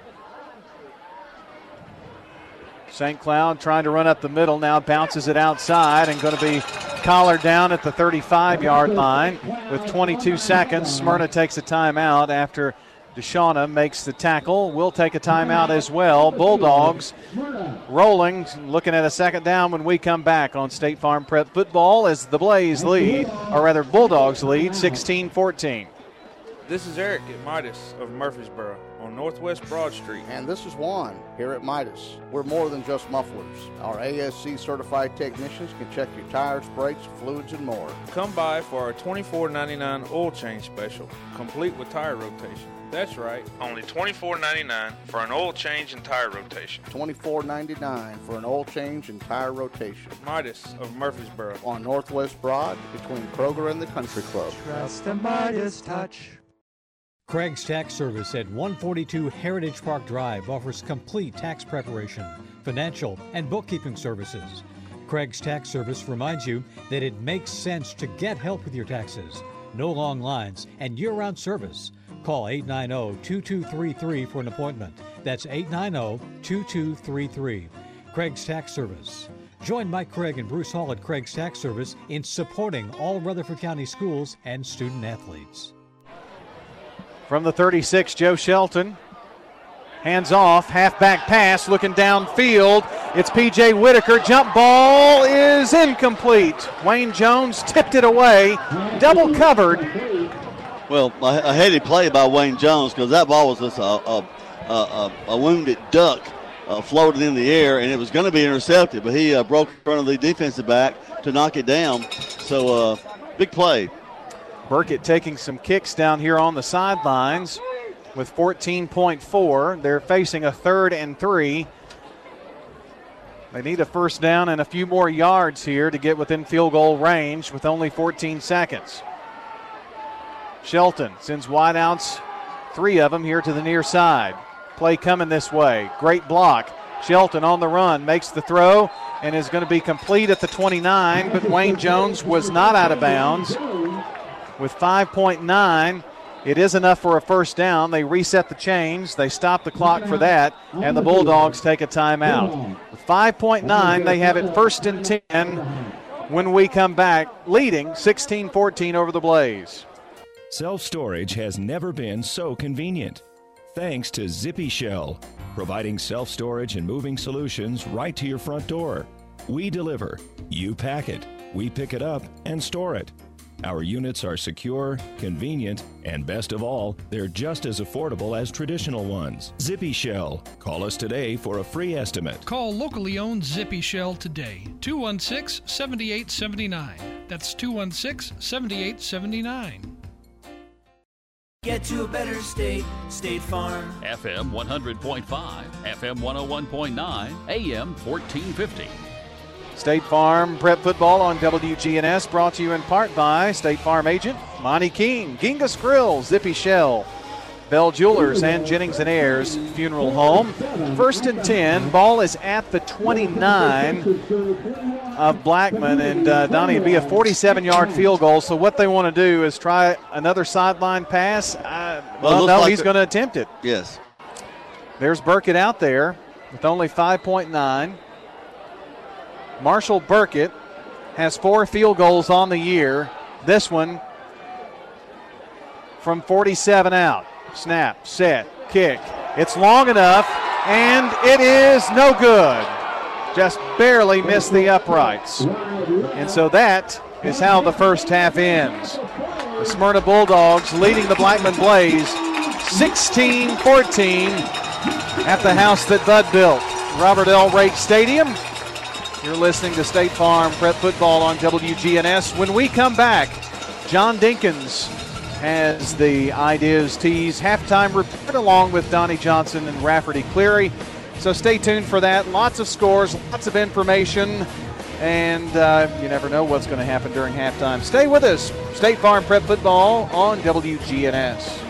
St. Cloud trying to run up the middle, now bounces it outside and going to be collared down at the 35-yard line with 22 seconds. Smyrna takes a timeout after DeShawna makes the tackle. We'll take a timeout as well. Bulldogs rolling, looking at a second down when we come back on State Farm Prep Football as the Blaze lead, or rather Bulldogs lead 16-14. This is Eric at Midas of Murfreesboro on Northwest Broad Street. And this is Juan here at Midas. We're more than just mufflers. Our ASC certified technicians can check your tires, brakes, fluids, and more. Come by for our $24.99 oil change special, complete with tire rotation. That's right, only $24.99 for an oil change and tire rotation. $24.99 for an oil change and tire rotation. Midas of Murfreesboro. On Northwest Broad between Kroger and the Country Club. Trust the Midas touch. Craig's Tax Service at 142 Heritage Park Drive offers complete tax preparation, financial, and bookkeeping services. Craig's Tax Service reminds you that it makes sense to get help with your taxes. No long lines and year-round service. Call 890-2233 for an appointment. That's 890-2233. Craig's Tax Service. Join Mike Craig and Bruce Hall at Craig's Tax Service in supporting all Rutherford County schools and student athletes. From the 36, Joe Shelton. Hands off, halfback pass, looking downfield. It's P.J. Whitaker. Jump ball is incomplete. Wayne Jones tipped it away. Double covered. Well, a heady play by Wayne Jones because that ball was just a wounded duck floated in the air, and it was going to be intercepted, but he broke in front of the defensive back to knock it down. So, big play. Burkett taking some kicks down here on the sidelines with 14.4. They're facing a 3rd and 3. They need a first down and a few more yards here to get within field goal range with only 14 seconds. Shelton sends wideouts, 3 of them here to the near side. Play coming this way. Great block. Shelton on the run, makes the throw, and is going to be complete at the 29, but Wayne Jones was not out of bounds. With 5.9, it is enough for a first down. They reset the chains. They stop the clock for that, and the Bulldogs take a timeout. With 5.9, they have it 1st and 10 when we come back, leading 16-14 over the Blaze. Self-storage has never been so convenient. thanks to Zippy Shell, providing self-storage and moving solutions right to your front door. We deliver, you pack it, we pick it up and store it. Our units are secure, convenient, and best of all, they're just as affordable as traditional ones. Zippy Shell. Call us today for a free estimate. Call locally owned Zippy Shell today. 216-7879. That's 216-7879. Get to a better state, State Farm. FM 100.5, FM 101.9, AM 1450. State Farm Prep Football on WGNS, brought to you in part by State Farm agent Monty King, Genghis Grill, Zippy Shell, Bell Jewelers, and Jennings & Ayers Funeral Home. 1st and 10. Ball is at the 29 of Blackman. And, Donnie, it'd be a 47-yard field goal. So what they want to do is try another sideline pass. He's going to attempt it. Yes. There's Burkett out there with only 5.9. Marshall Burkett has 4 field goals on the year. This one from 47 out. Snap, set, kick. It's long enough, and it is no good. Just barely missed the uprights. And so that is how the first half ends. The Smyrna Bulldogs leading the Blackman Blaze 16-14 at the house that Bud built, Robert L. Rake Stadium. You're listening to State Farm Prep Football on WGNS. When we come back, John Dinkins has the Ideas Tees halftime report along with Donnie Johnson and Rafferty Cleary. So stay tuned for that. Lots of scores, lots of information, and you never know what's going to happen during halftime. Stay with us. State Farm Prep Football on WGNS.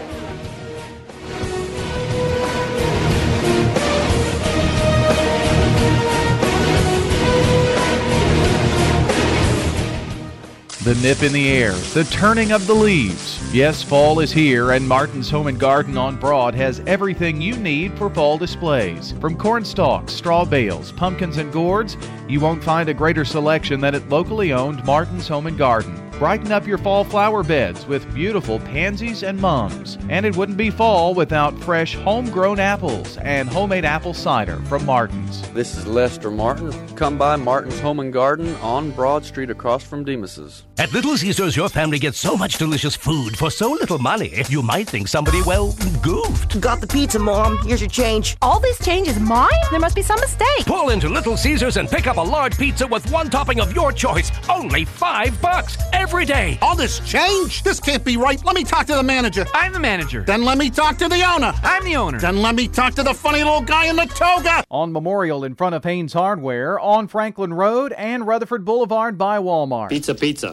The nip in the air, the turning of the leaves. Yes, fall is here, and Martin's Home and Garden on Broad has everything you need for fall displays. From corn stalks, straw bales, pumpkins, and gourds, you won't find a greater selection than at locally owned Martin's Home and Garden. Brighten up your fall flower beds with beautiful pansies and mums. And it wouldn't be fall without fresh homegrown apples and homemade apple cider from Martin's. This is Lester Martin. Come by Martin's Home and Garden on Broad Street across from Demas's. At Little Caesars, your family gets so much delicious food for so little money, you might think somebody, well, goofed. Got the pizza, Mom. Here's your change. All this change is mine? There must be some mistake. Pull into Little Caesars and pick up a large pizza with one topping of your choice. Only $5 every day. All this change? This can't be right. Let me talk to the manager. I'm the manager. Then let me talk to the owner. I'm the owner. Then let me talk to the funny little guy in the toga. On Memorial in front of Haynes Hardware, on Franklin Road and Rutherford Boulevard by Walmart. Pizza.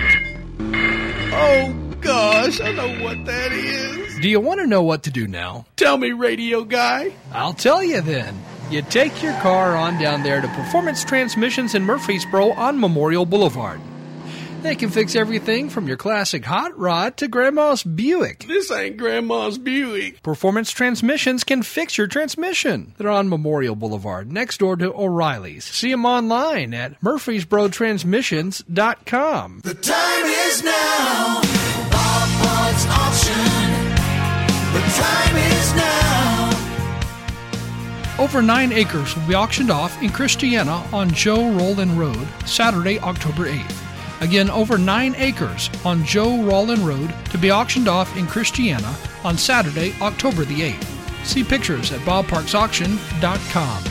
Oh, gosh, I know what that is. Do you want to know what to do now? Tell me, radio guy. I'll tell you then. You take your car on down there to Performance Transmissions in Murfreesboro on Memorial Boulevard. They can fix everything from your classic hot rod to Grandma's Buick. This ain't Grandma's Buick. Performance Transmissions can fix your transmission. They're on Memorial Boulevard, next door to O'Reilly's. See them online at MurfreesboroTransmissions.com. The time is now. Bob Parts Auction. The time is now. Over 9 acres will be auctioned off in Christiana on Joe Roland Road, Saturday, October 8th. Again, over 9 acres on Joe Roland Road to be auctioned off in Christiana on Saturday, October the 8th. See pictures at bobparksauction.com.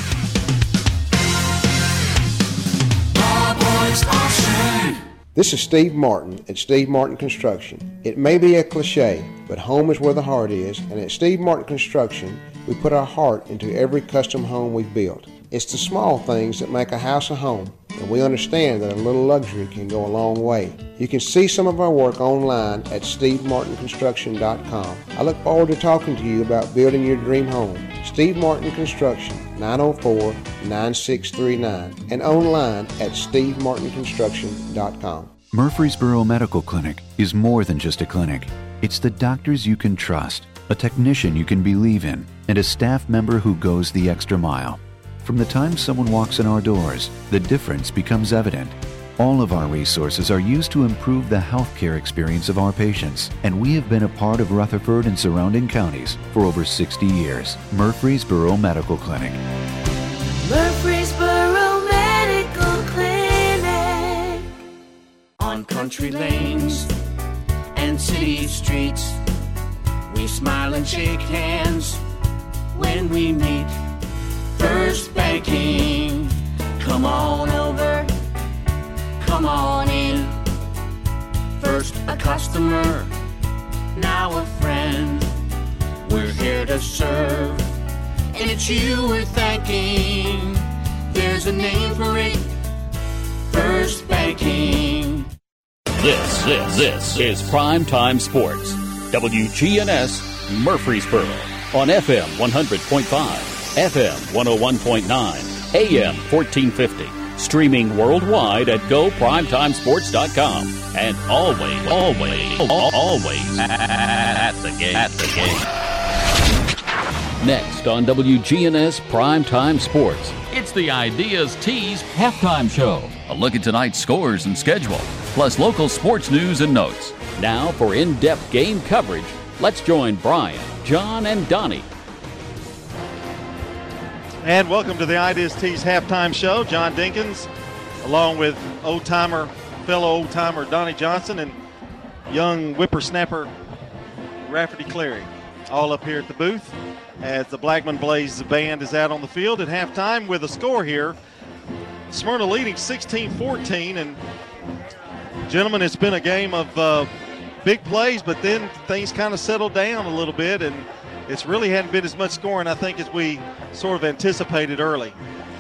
Bob Parks Auction. This is Steve Martin at Steve Martin Construction. It may be a cliche, but home is where the heart is, and at Steve Martin Construction, we put our heart into every custom home we've built. It's the small things that make a house a home, and we understand that a little luxury can go a long way. You can see some of our work online at stevemartinconstruction.com. I look forward to talking to you about building your dream home. Steve Martin Construction, 904-9639, and online at stevemartinconstruction.com. Murfreesboro Medical Clinic is more than just a clinic. It's the doctors you can trust, a technician you can believe in, and a staff member who goes the extra mile. From the time someone walks in our doors, the difference becomes evident. All of our resources are used to improve the healthcare experience of our patients, and we have been a part of Rutherford and surrounding counties for over 60 years. Murfreesboro Medical Clinic. Murfreesboro Medical Clinic. On country lanes and city streets, we smile and shake hands when we meet. First Banking, come on over, come on in. First a customer, now a friend. We're here to serve, and it's you we're thanking. There's a name for it, First Banking. This is Primetime Sports. WGNS Murfreesboro on FM 100.5, FM 101.9, AM 1450. Streaming worldwide at GoPrimetimesports.com. And always at the game. Next on WGNS Primetime Sports, it's the Ideas Tees Halftime Show. A look at tonight's scores and schedule, plus local sports news and notes. Now for in-depth game coverage, let's join Brian, John, and Donnie. And welcome to the Ideas Tees Halftime Show. John Dinkins, along with fellow old-timer Donnie Johnson and young whippersnapper Rafferty Clary, all up here at the booth as the Blackman Blaze band is out on the field at halftime with a score here. Smyrna leading 16-14, and gentlemen, it's been a game of big plays, but then things kind of settled down a little bit, and it's really hadn't been as much scoring, I think, as we sort of anticipated early.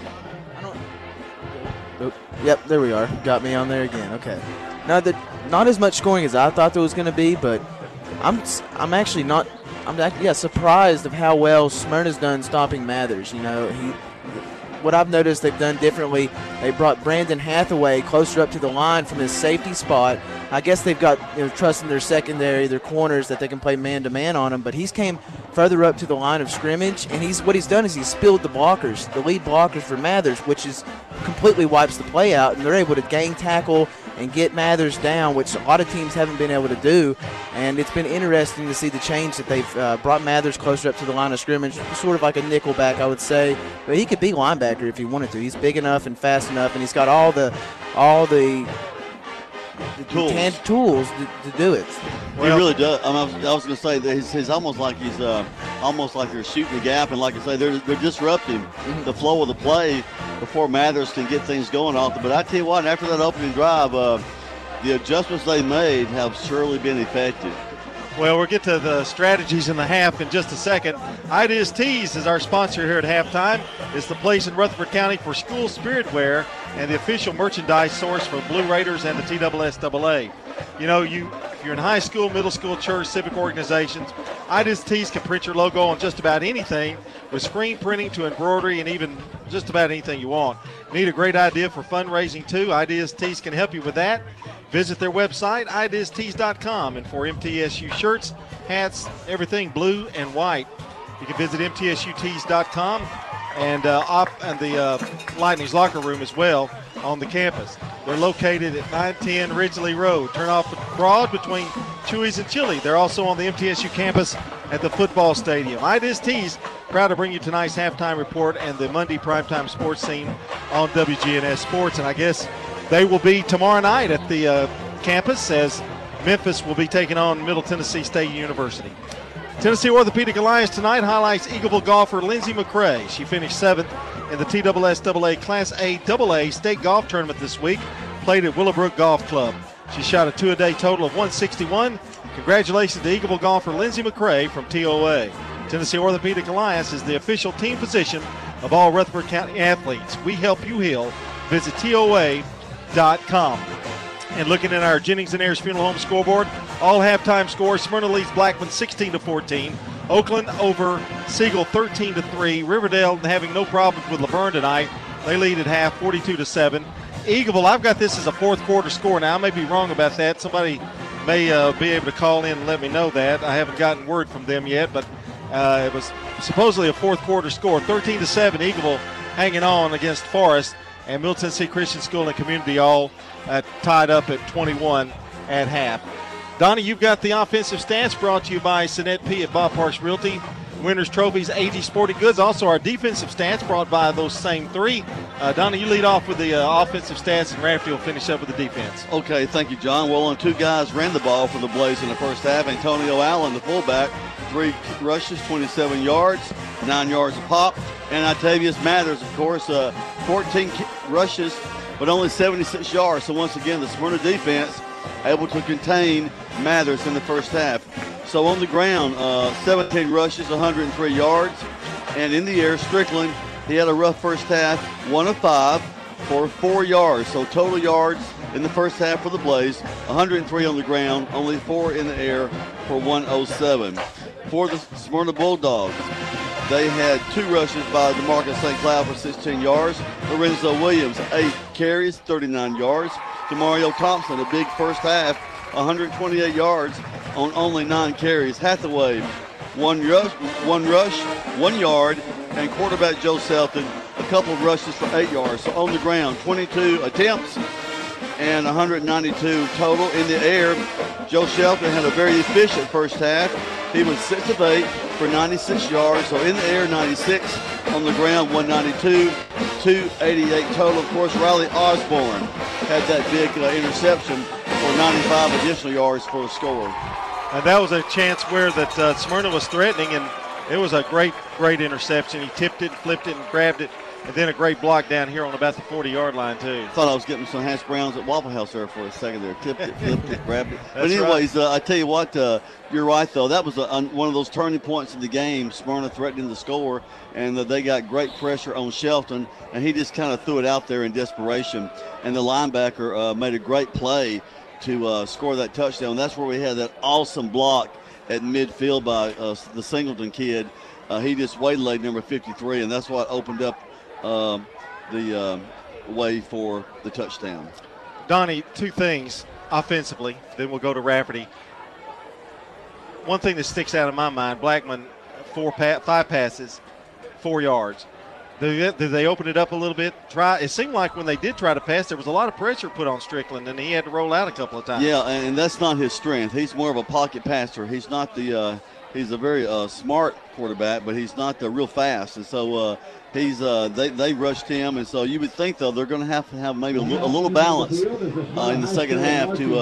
Yep, there we are. Got me on there again. Okay. Now, not as much scoring as I thought there was going to be, but I'm actually not. I'm surprised of how well Smyrna's done stopping Mathers. You know, what I've noticed they've done differently, they brought Brandon Hathaway closer up to the line from his safety spot. I guess they've got trust in their secondary, their corners, that they can play man-to-man on him, but he's came further up to the line of scrimmage, and what he's done is he's spilled the blockers, the lead blockers for Mathers, which is completely wipes the play out, and they're able to gang tackle and get Mathers down, which a lot of teams haven't been able to do. And it's been interesting to see the change that they've brought Mathers closer up to the line of scrimmage, sort of like a nickelback, I would say. But he could be linebacker if he wanted to. He's big enough and fast enough, and he's got all the tools to do it. Well, he really does. I was going to say that he's almost like they're shooting the gap, and like I say, they're disrupting the flow of the play before Mathers can get things going off. But I tell you what, after that opening drive, the adjustments they made have surely been effective. Well, we'll get to the strategies in the half in just a second. Ideas Tees is our sponsor here at halftime. It's the place in Rutherford County for school spirit wear and the official merchandise source for Blue Raiders and the TSSAA. You know, if you're in high school, middle school, church, civic organizations, Ideas Tees can print your logo on just about anything, with screen printing to embroidery and even just about anything you want. Need a great idea for fundraising too? Ideas Tees can help you with that. Visit their website, ideastees.com, and for MTSU shirts, hats, everything blue and white, you can visit mtsutees.com and the Lightning's locker room as well on the campus. They're located at 910 Ridgely Road. Turn off Broad between Chewy's and Chili. They're also on the MTSU campus at the football stadium. Ideas Tees, proud to bring you tonight's halftime report and the Monday primetime sports scene on WGNS Sports. And I guess they will be tomorrow night at the campus as Memphis will be taking on Middle Tennessee State University. Tennessee Orthopedic Alliance tonight highlights Eagleville golfer Lindsey McCrae. She finished 7th in the TSSAA Class A AA State Golf Tournament this week, played at Willowbrook Golf Club. She shot a two-a-day total of 161. Congratulations to Eagleville golfer Lindsey McCrae from TOA. Tennessee Orthopedic Alliance is the official team physician of all Rutherford County athletes. We help you heal. Visit TOA.com. And looking at our Jennings and Ayers Funeral Home scoreboard, all halftime scores: Smyrna leads Blackman 16-14. Oakland over Siegel 13-3. Riverdale having no problems with Laverne tonight. They lead at half 42-7. Eagleville, I've got this as a fourth quarter score. Now I may be wrong about that. Somebody may be able to call in and let me know that. I haven't gotten word from them yet, but it was supposedly a fourth quarter score. 13-7. Eagleville hanging on against Forest. and Middle Tennessee Christian School and Community all tied up at 21 at half. Donnie, you've got the offensive stats brought to you by Sinet P. at Bob Parks Realty. Winners Trophies, AG Sporting Goods. Also our defensive stats brought by those same three. Donnie, you lead off with the offensive stats, and Rafferty will finish up with the defense. Okay, thank you, John. Well, only 2 guys ran the ball for the Blaze in the first half. Antonio Allen, the fullback, 3 rushes, 27 yards, 9 yards a pop. And Octavius Mathers, of course, 14 rushes, but only 76 yards. So once again, the Smyrna defense able to contain Mathers in the first half. So on the ground, 17 rushes, 103 yards. And in the air, Strickland, he had a rough first half, 1 of 5 for 4 yards. So total yards in the first half for the Blaze, 103 on the ground, only 4 in the air for 107. For the Smyrna Bulldogs, they had 2 rushes by DeMarcus St. Cloud for 16 yards. Lorenzo Williams, 8 carries, 39 yards. Demario Thompson, a big first half, 128 yards on only 9 carries. Hathaway, 1 rush, 1 yard, and quarterback Joe Shelton, a couple of rushes for 8 yards. So on the ground, 22 attempts and 192 total. In the air, Joe Shelton had a very efficient first half. He was 6 of 8 for 96 yards. So in the air, 96. On the ground, 192, 288 total. Of course, Riley Osborne had that big interception for 95 additional yards for a score. And that was a chance where that Smyrna was threatening, and it was a great interception. He tipped it, flipped it, and grabbed it, and then a great block down here on about the 40-yard line, too. Thought I was getting some hash browns at Waffle House there for a second there. Tipped it, flipped it, grabbed it. But anyways, I tell you what, you're right, though. That was one of those turning points in the game. Smyrna threatening to score, and they got great pressure on Shelton, and he just kind of threw it out there in desperation. And the linebacker made a great play to score that touchdown. That's where we had that awesome block at midfield by the Singleton kid. He just waylaid number 53, and that's what opened up the way for the touchdown. Donnie, 2 things offensively, then we'll go to Rafferty. One thing that sticks out in my mind, Blackman, 5 passes, 4 yards. Did they open it up a little bit? It seemed like when they did try to pass, there was a lot of pressure put on Strickland, and he had to roll out a couple of times. Yeah, and that's not his strength. He's more of a pocket passer. He's not he's a very smart quarterback, but he's not real fast. And so they rushed him, and so you would think, though, they're going to have maybe a little balance in the second half to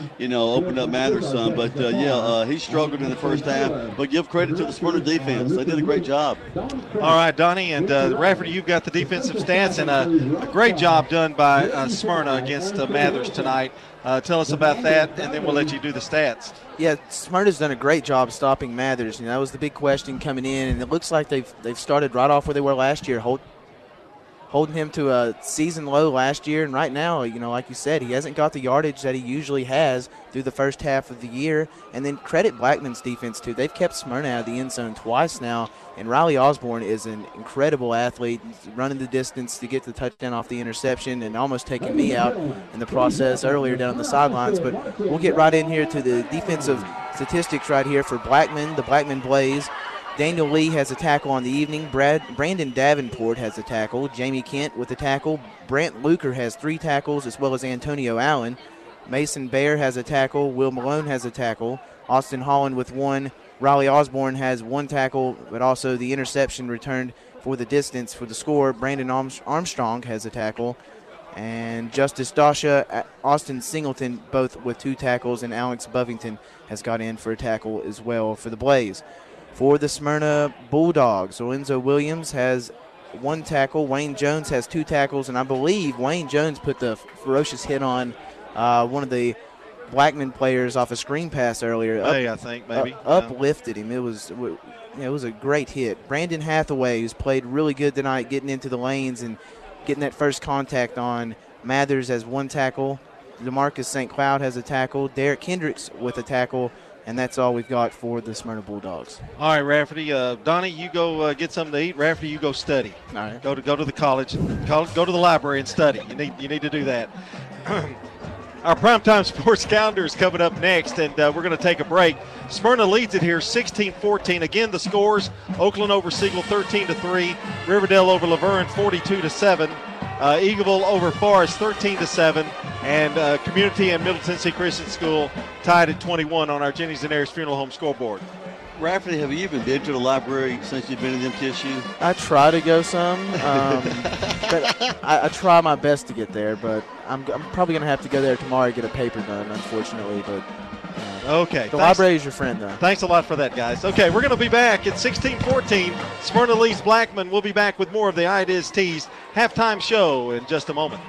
open up Mathers some. But he struggled in the first half. But give credit to the Smyrna defense; they did a great job. All right, Donnie and Rafferty, you've got the defensive stats, and a great job done by Smyrna against Mathers tonight. Tell us about that, and then we'll let you do the stats. Yeah, Smyrna's done a great job stopping Mathers. That was the big question coming in, and it looks like they've started right off where they were last year, holding him to a season low last year. And right now, like you said, he hasn't got the yardage that he usually has through the first half of the year. And then credit Blackman's defense, too. They've kept Smyrna out of the end zone twice now, and Riley Osborne is an incredible athlete, running the distance to get the touchdown off the interception and almost taking me out in the process earlier down the sidelines. But we'll get right in here to the defensive statistics right here for Blackman, the Blackman Blaze. Daniel Lee has a tackle on the evening. Brandon Davenport has a tackle. Jamie Kent with a tackle. Brant Luker has 3 tackles, as well as Antonio Allen. Mason Baer has a tackle. Will Malone has a tackle. Austin Holland with 1. Riley Osborne has 1 tackle, but also the interception returned for the distance for the score. Brandon Armstrong has a tackle. And Justice Dasha, Austin Singleton, both with 2 tackles, and Alex Bovington has got in for a tackle as well for the Blaze. For the Smyrna Bulldogs, Lorenzo Williams has 1 tackle. Wayne Jones has 2 tackles, and I believe Wayne Jones put the ferocious hit on one of the Blackman players off a screen pass earlier. I think maybe uplifted him. It was a great hit. Brandon Hathaway, who's played really good tonight, getting into the lanes and getting that first contact on Mathers, has 1 tackle. DeMarcus St. Cloud has a tackle. Derek Hendricks with a tackle. And that's all we've got for the Smyrna Bulldogs. All right, Rafferty. Donnie, you go get something to eat. Rafferty, you go study. All right. Go to the college. Go to the library and study. You need to do that. Our primetime sports calendar is coming up next, and we're going to take a break. Smyrna leads it here 16-14. Again, the scores: Oakland over Siegel 13-3, Riverdale over Laverne 42-7. Eagleville over Forest 13-7, and Community and Middle Tennessee Christian School tied at 21 on our Jennings and Ayers Funeral Home scoreboard. Rafferty, have you even been to the library since you've been in MTSU? I try to go some, but I try my best to get there. But I'm probably going to have to go there tomorrow to get a paper done, unfortunately. But okay, the library is your friend, though. Thanks a lot for that, guys. Okay, we're going to be back at 16-14. Smyrna leads Blackman. We'll be back with more of the Ideas Tees halftime show in just a moment.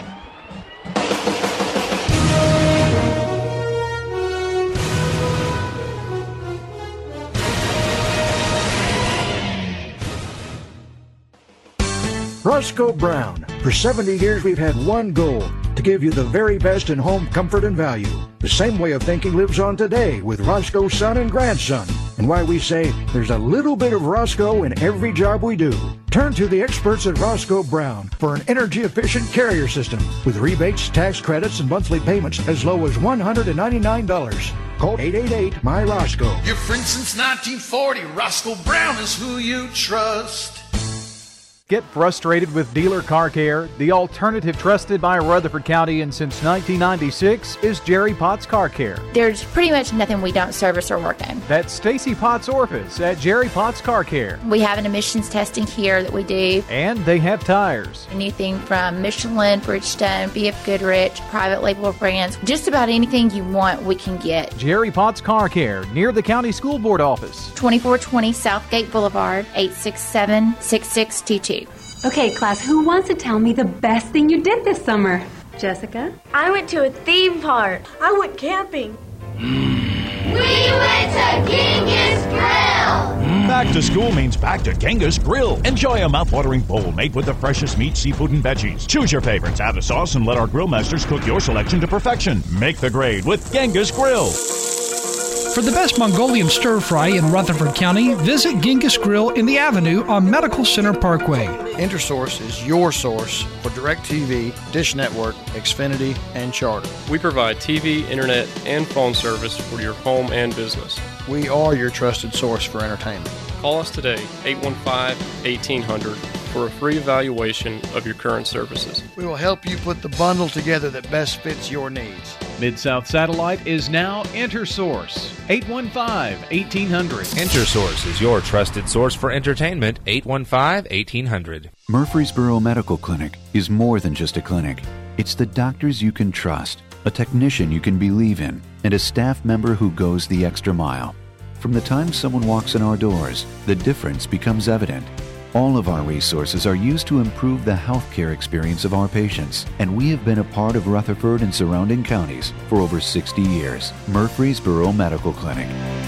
Roscoe Brown. For 70 years, we've had one goal, to give you the very best in home comfort and value. The same way of thinking lives on today with Roscoe's son and grandson, and why we say there's a little bit of Roscoe in every job we do. Turn to the experts at Roscoe Brown for an energy-efficient carrier system with rebates, tax credits, and monthly payments as low as $199. Call 888-MY-ROSCOE. Your friend since 1940, Roscoe Brown is who you trust. Get frustrated with Dealer Car Care? The alternative trusted by Rutherford County and since 1996 is Jerry Potts Car Care. There's pretty much nothing we don't service or work on. That's Stacy Potts' office at Jerry Potts Car Care. We have an emissions testing here that we do. And they have tires. Anything from Michelin, Bridgestone, BF Goodrich, private label brands. Just about anything you want, we can get. Jerry Potts Car Care, near the County School Board office. 2420 Southgate Boulevard, 867-6622. Okay, class, who wants to tell me the best thing you did this summer? Jessica? I went to a theme park. I went camping. We went to Genghis Grill. Back to school means back to Genghis Grill. Enjoy a mouth-watering bowl made with the freshest meat, seafood, and veggies. Choose your favorites, add a sauce, and let our grill masters cook your selection to perfection. Make the grade with Genghis Grill. For the best Mongolian stir-fry in Rutherford County, visit Genghis Grill in the Avenue on Medical Center Parkway. InterSource is your source for DirecTV, Dish Network, Xfinity, and Charter. We provide TV, internet, and phone service for your home and business. We are your trusted source for entertainment. Call us today, 815-1800, for a free evaluation of your current services. We will help you put the bundle together that best fits your needs. Mid-South Satellite is now InterSource. 815-1800. InterSource is your trusted source for entertainment. 815-1800. Murfreesboro Medical Clinic is more than just a clinic. It's the doctors you can trust, a technician you can believe in, and a staff member who goes the extra mile. From the time someone walks in our doors, the difference becomes evident. All of our resources are used to improve the healthcare experience of our patients, and we have been a part of Rutherford and surrounding counties for over 60 years. Murfreesboro Medical Clinic.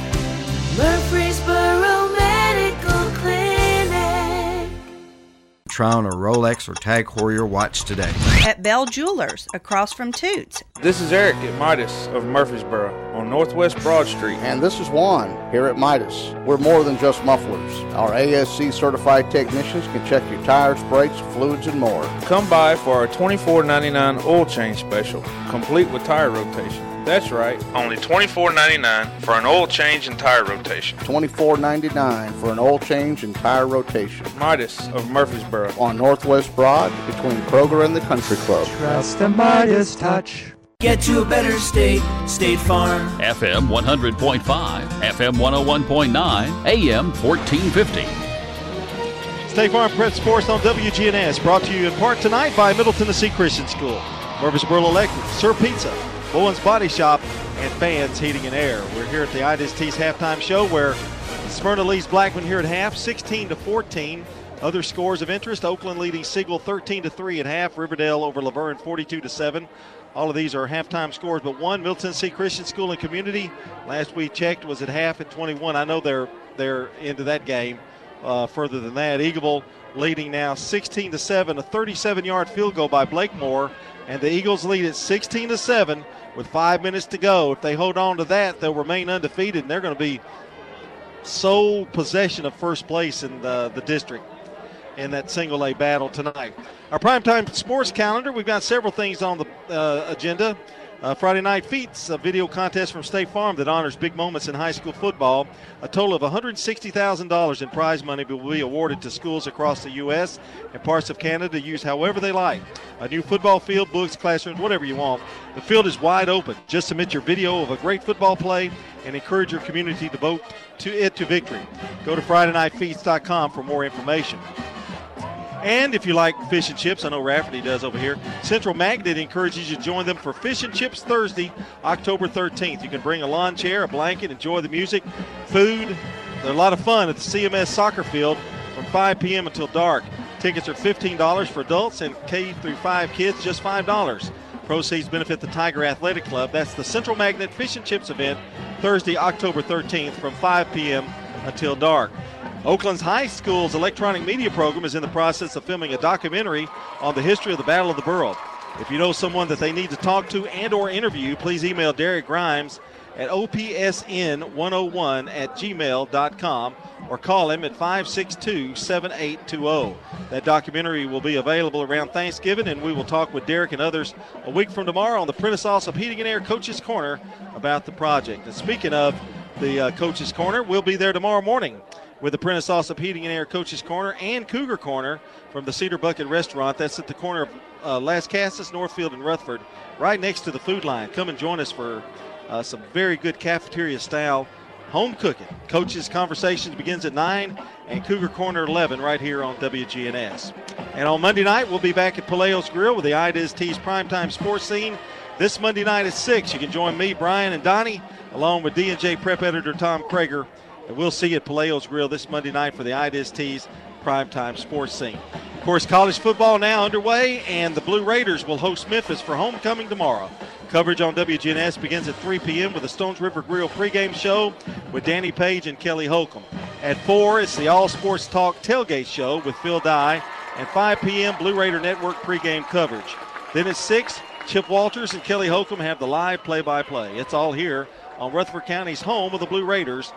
Murfreesboro Medical Clinic. Try on a Rolex or Tag Heuer watch today. At Bell Jewelers, across from Toots. This is Eric at Midas of Murfreesboro on Northwest Broad Street. And this is Juan here at Midas. We're more than just mufflers. Our ASC certified technicians can check your tires, brakes, fluids, and more. Come by for our $24.99 oil change special, complete with tire rotation. That's right, only $24.99 for an oil change and tire rotation. $24.99 for an oil change and tire rotation. Midas of Murfreesboro. On Northwest Broad, between Kroger and the Country Club. Trust the Midas touch. Get to a better state, State Farm. FM 100.5, FM 101.9, AM 1450. State Farm Prep Sports on WGNS, brought to you in part tonight by Middle Tennessee Christian School, Murfreesboro Electric, Sir Pizza, Bowen's Body Shop, and Fans Heating and Air. We're here at the Ideas Tees halftime show where Smyrna leads Blackman here at half, 16-14. Other scores of interest: Oakland leading Siegel 13-3 at half, Riverdale over Laverne 42-7. All of these are halftime scores, but one, Middle Tennessee Christian School and Community, last we checked, was at half at 21. I know they're into that game further than that. Eagleville leading now 16-7, a 37-yard field goal by Blakemore, and the Eagles lead at 16-7 with 5 minutes to go. If they hold on to that, they'll remain undefeated, and they're going to be sole possession of first place in the district in that single A battle tonight. Our primetime sports calendar, we've got several things on the agenda. Friday Night Feats, a video contest from State Farm that honors big moments in high school football. A total of $160,000 in prize money will be awarded to schools across the U.S. and parts of Canada to use however they like. A new football field, books, classrooms, whatever you want. The field is wide open. Just submit your video of a great football play and encourage your community to vote to victory. Go to FridayNightFeats.com for more information. And if you like fish and chips, I know Rafferty does over here, Central Magnet encourages you to join them for Fish and Chips Thursday, October 13th. You can bring a lawn chair, a blanket, enjoy the music, food. There's a lot of fun at the CMS soccer field from 5 p.m. until dark. Tickets are $15 for adults and K through 5 kids, just $5. Proceeds benefit the Tiger Athletic Club. That's the Central Magnet Fish and Chips event, Thursday, October 13th from 5 p.m. until dark. Oakland's high school's electronic media program is in the process of filming a documentary on the history of the Battle of the Borough. If you know someone that they need to talk to and or interview, please email Derek Grimes at opsn101@gmail.com or call him at 562-7820. That documentary will be available around Thanksgiving, and we will talk with Derek and others a week from tomorrow on the Prentice Allsup Heating and Air Coach's Corner about the project. And speaking of the Coach's Corner, we'll be there tomorrow morning with the Prentice Allsup Heating and Air Coach's Corner and Cougar Corner from the Cedar Bucket Restaurant. That's at the corner of Las Casas, Northfield, and Rutherford, right next to the food line. Come and join us for some very good cafeteria-style home cooking. Coach's Conversations begins at 9 and Cougar Corner 11 right here on WGNS. And on Monday night, we'll be back at Palaio's Grill with the Ideas Tees Primetime Sports Scene. This Monday night at 6, you can join me, Brian, and Donnie, along with D&J Prep Editor Tom Krager. And we'll see you at Palaio's Grill this Monday night for the Ideas Tees Primetime Sports Scene. Of course, college football now underway, and the Blue Raiders will host Memphis for homecoming tomorrow. Coverage on WGNS begins at 3 p.m. with the Stones River Grill pregame show with Danny Page and Kelly Holcomb. At 4, it's the All Sports Talk tailgate show with Phil Dye. And 5 p.m., Blue Raider Network pregame coverage. Then at 6, Chip Walters and Kelly Holcomb have the live play-by-play. It's all here on Rutherford County's home of the Blue Raiders,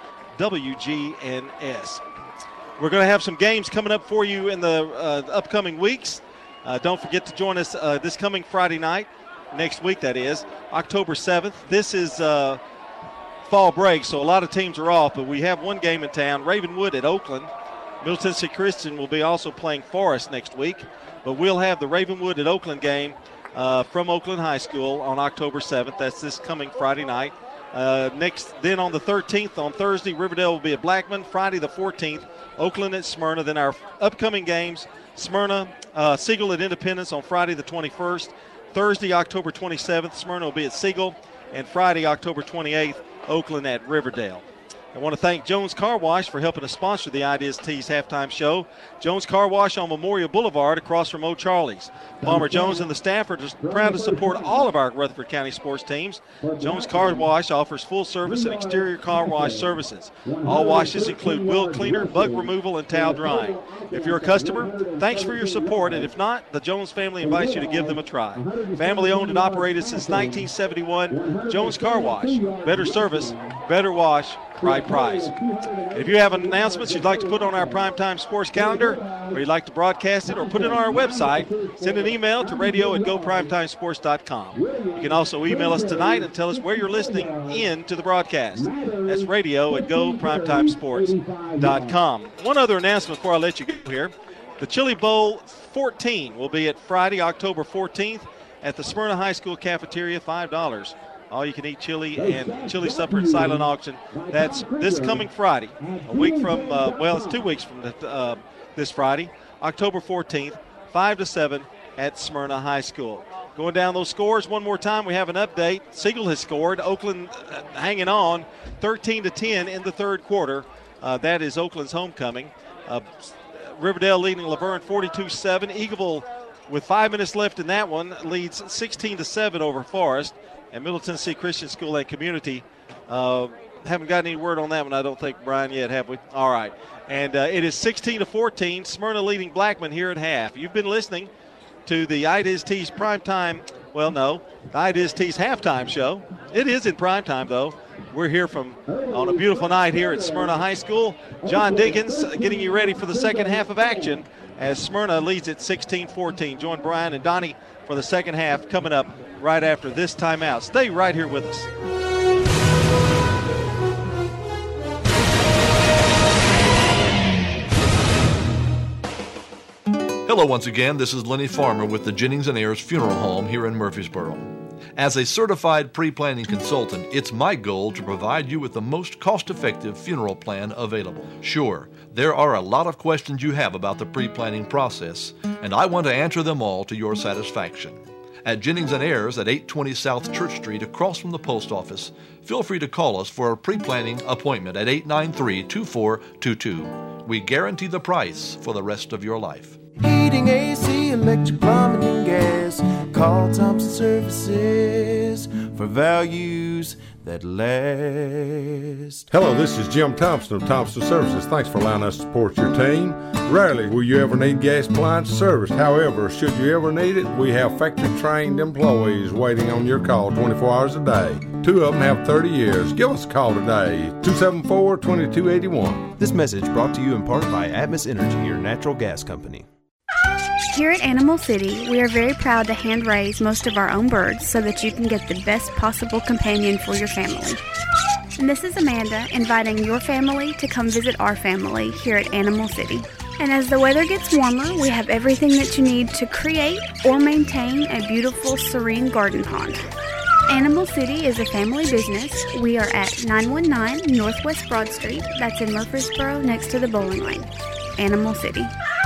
WGNS. We're going to have some games coming up for you in the upcoming weeks. Don't forget to join us this coming Friday night, next week that is, October 7th. This is fall break, so a lot of teams are off, but we have one game in town, Ravenwood at Oakland. Middle Tennessee Christian will be also playing Forest next week, but we'll have the Ravenwood at Oakland game from Oakland High School on October 7th. That's this coming Friday night. Then on the 13th, on Thursday, Riverdale will be at Blackman. Friday the 14th, Oakland at Smyrna. Then our upcoming games, Smyrna, Siegel at Independence on Friday the 21st. Thursday, October 27th, Smyrna will be at Siegel. And Friday, October 28th, Oakland at Riverdale. I want to thank Jones Car Wash for helping us sponsor the Ideas Tees halftime show. Jones Car Wash on Memorial Boulevard across from O'Charlie's. Palmer Jones and the staff are just proud to support all of our Rutherford County sports teams. Jones Car Wash offers full service and exterior car wash services. All washes include wheel cleaner, bug removal, and towel drying. If you're a customer, thanks for your support, and if not, the Jones family invites you to give them a try. Family owned and operated since 1971, Jones Car Wash. Better service, better wash, right price. If you have announcements you'd like to put on our primetime sports calendar, or you'd like to broadcast it or put it on our website, send an email to radio@goprimetimesport.com. You can also email us tonight and tell us where you're listening in to the broadcast. That's radio@goprimetimesport.com. One other announcement before I let you go here. The Chili Bowl 14 will be at Friday, October 14th at the Smyrna High School cafeteria, $5. All you can eat chili and chili supper and silent auction. That's this coming Friday, a week from, it's 2 weeks from this Friday, October 14th, 5 to 7 at Smyrna High School. Going down those scores one more time, we have an update. Siegel has scored. Oakland hanging on 13-10 in the third quarter. That is Oakland's homecoming. Riverdale leading Laverne 42-7. Eagleville, with 5 minutes left in that one, leads 16-7 over Forest. And Middle Tennessee Christian School and Community, haven't got any word on that one, I don't think, Brian, yet, have we? All right. And it is 16-14, Smyrna leading Blackman here at half. You've been listening to the Ideas Tees primetime, the Ideas Tees halftime show. It is in primetime, though. We're here on a beautiful night here at Smyrna High School. John Dinkins getting you ready for the second half of action as Smyrna leads at 16-14. Join Brian and Donnie for the second half coming up right after this timeout. Stay right here with us. Hello once again, this is Lenny Farmer with the Jennings & Ayers Funeral Home here in Murfreesboro. As a certified pre-planning consultant, it's my goal to provide you with the most cost-effective funeral plan available. Sure, there are a lot of questions you have about the pre-planning process, and I want to answer them all to your satisfaction. At Jennings & Ayers at 820 South Church Street across from the post office, feel free to call us for a pre-planning appointment at 893-2422. We guarantee the price for the rest of your life. Heating, AC, electric, plumbing, and gas. Call Thompson Services for values that last. Hello, this is Jim Thompson of Thompson Services. Thanks for allowing us to support your team. Rarely will you ever need gas appliance service. However, should you ever need it, we have factory-trained employees waiting on your call 24 hours a day. 2 of them have 30 years. Give us a call today, 274-2281. This message brought to you in part by Atmos Energy, your natural gas company. Here at Animal City, we are very proud to hand raise most of our own birds so that you can get the best possible companion for your family. And this is Amanda inviting your family to come visit our family here at Animal City. And as the weather gets warmer, we have everything that you need to create or maintain a beautiful, serene garden pond. Animal City is a family business. We are at 919 Northwest Broad Street. That's in Murfreesboro, next to the bowling lane. Animal City.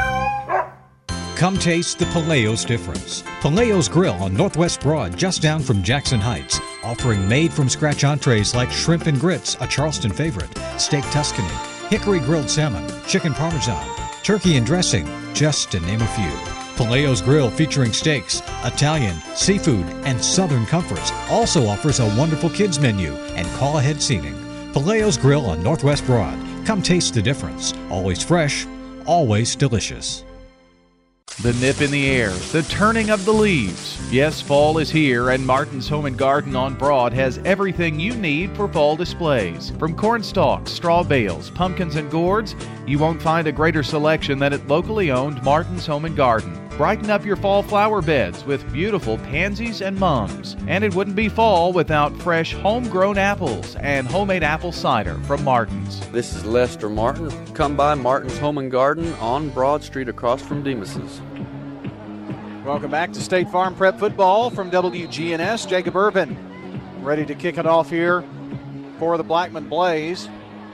Come taste the Palaio's difference. Palaio's Grill on Northwest Broad, just down from Jackson Heights, offering made-from-scratch entrees like shrimp and grits, a Charleston favorite, steak Tuscany, hickory grilled salmon, chicken parmesan, turkey and dressing, just to name a few. Palaio's Grill, featuring steaks, Italian, seafood, and Southern comforts, also offers a wonderful kids menu and call-ahead seating. Palaio's Grill on Northwest Broad. Come taste the difference. Always fresh, always delicious. The nip in the air, the turning of the leaves. Yes, fall is here, and Martin's Home and Garden on Broad has everything you need for fall displays. From corn stalks, straw bales, pumpkins, and gourds, you won't find a greater selection than at locally owned Martin's Home and Garden. Brighten up your fall flower beds with beautiful pansies and mums. And it wouldn't be fall without fresh homegrown apples and homemade apple cider from Martin's. This is Lester Martin. Come by Martin's Home and Garden on Broad Street across from Demas's. Welcome back to State Farm Prep Football from WGNS. Jacob Urban ready to kick it off here for the Blackman Blaze.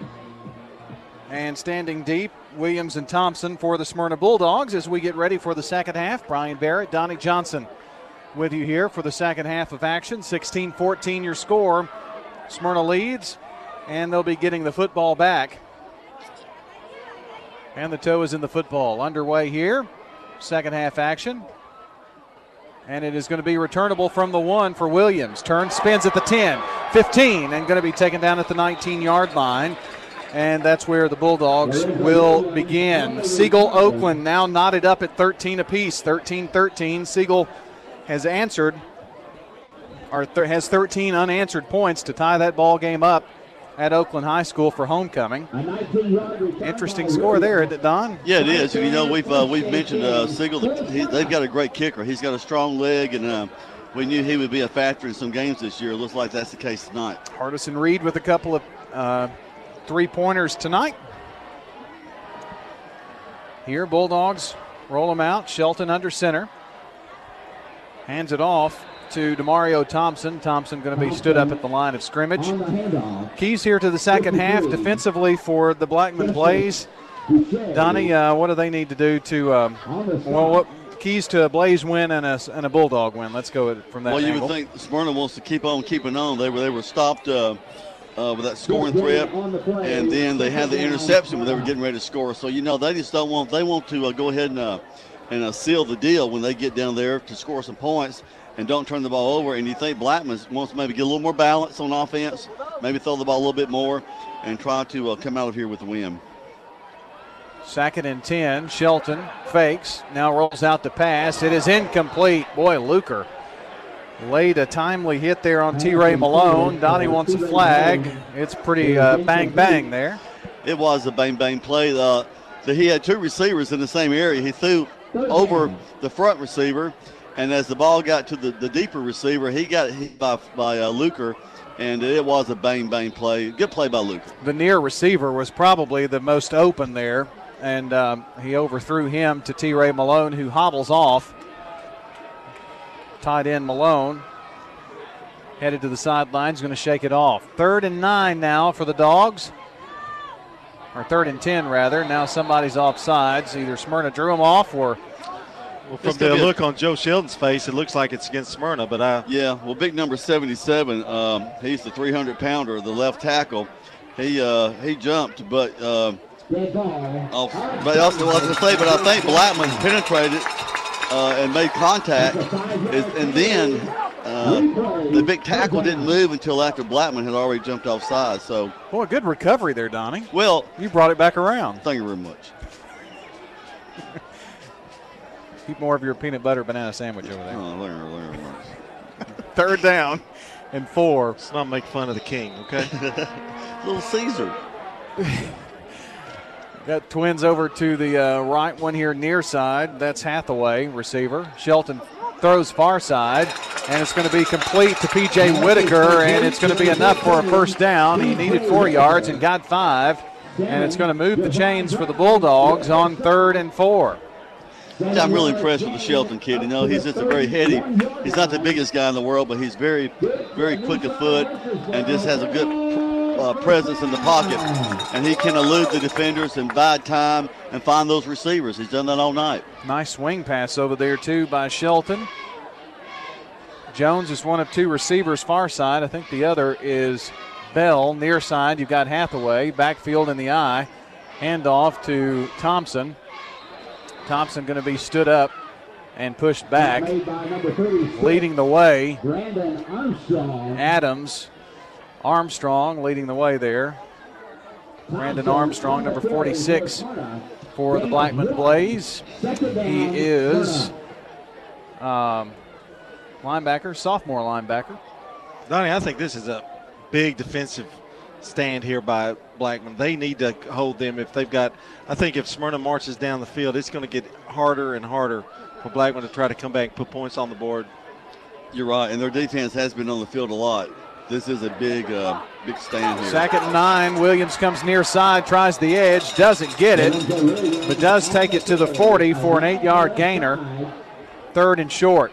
And standing deep, Williams and Thompson for the Smyrna Bulldogs as we get ready for the second half. Brian Barrett, Donnie Johnson with you here for the second half of action. 16-14 your score. Smyrna leads, and they'll be getting the football back. And the toe is in the football. Underway here. Second half action. And it is going to be returnable from the 1 for Williams. Turns, spins at the 10, 15, and going to be taken down at the 19-yard line. And that's where the Bulldogs will begin. Siegel, Oakland now knotted up at 13 apiece, 13-13. Siegel has answered, or has 13 unanswered points to tie that ball game up at Oakland High School for homecoming. Interesting score there, isn't it, Don? Yeah, it is. You know, we've mentioned Siegel. They've got a great kicker. He's got a strong leg, and we knew he would be a factor in some games this year. It looks like that's the case tonight. Hardison Reed with a couple of three-pointers tonight. Here, Bulldogs roll them out. Shelton under center. Hands it off to DeMario Thompson. Thompson going to be stood up at the line of scrimmage. Keys here to the second half defensively for the Blackman Blaze. Donnie, what do they need to do to, what keys to a Blaze win and a Bulldog win? Let's go from that angle. Well, you would think Smyrna wants to keep on keeping on. They were stopped with that scoring threat, and then they had the interception when they were getting ready to score. So, you know, they just don't want – they want to go ahead and seal the deal when they get down there to score some points and don't turn the ball over. And you think Blackman wants to maybe get a little more balance on offense, maybe throw the ball a little bit more and try to come out of here with a win. 2nd and 10. Shelton fakes, now rolls out the pass. It is incomplete. Boy, Luker laid a timely hit there on T-Ray Malone. Donnie wants a flag. It's pretty bang-bang there. It was a bang-bang play. So he had 2 receivers in the same area. He threw over the front receiver, and as the ball got to the deeper receiver, he got hit by Luker, and it was a bang play. Good play by Luker. The near receiver was probably the most open there, and he overthrew him to T-Ray Malone, who hobbles off. Tight end Malone headed to the sidelines, going to shake it off. 3rd and 9 now for the Dogs. Or 3rd and 10, rather. Now somebody's offsides. Either Smyrna drew him off or... Well, from the look on Joe Shelton's face, it looks like it's against Smyrna, but Yeah, well, big number 77, he's the 300-pounder, the left tackle. He jumped, but I think Blackman penetrated and made contact, and then the big tackle didn't move until after Blackman had already jumped offside. So, boy, good recovery there, Donnie. Well, you brought it back around. Thank you very much. Keep more of your peanut butter banana sandwich over there. Oh, 3rd down and 4. Let's not make fun of the king, okay? Little Caesar. Got Twins over to the right one here near side. That's Hathaway, receiver. Shelton throws far side, and it's going to be complete to P.J. Whitaker, and it's going to be enough for a 1st down. He needed 4 yards and got 5, and it's going to move the chains for the Bulldogs on 3rd and 4. I'm really impressed with the Shelton kid. You know, he's just a very heady. He's not the biggest guy in the world, but he's very, very quick of foot and just has a good presence in the pocket. And he can elude the defenders and bide time and find those receivers. He's done that all night. Nice swing pass over there, too, by Shelton. Jones is one of 2 receivers far side. I think the other is Bell. Near side, you've got Hathaway. Backfield in the eye. Handoff to Thompson. Thompson going to be stood up and pushed back. Leading the way, Adams. Armstrong leading the way there. Brandon Armstrong, number 46 for the Blackman Blaze. He is linebacker, sophomore linebacker. Donnie, I think this is a big defensive stand here by Blackman. They need to hold them if they've got. I think if Smyrna marches down the field, it's going to get harder and harder for Blackman to try to come back and put points on the board. You're right, and their defense has been on the field a lot. This is a big stand here. 2nd and 9. Williams comes near side, tries the edge, doesn't get it, but does take it to the 40 for an 8-yard gainer. 3rd and short.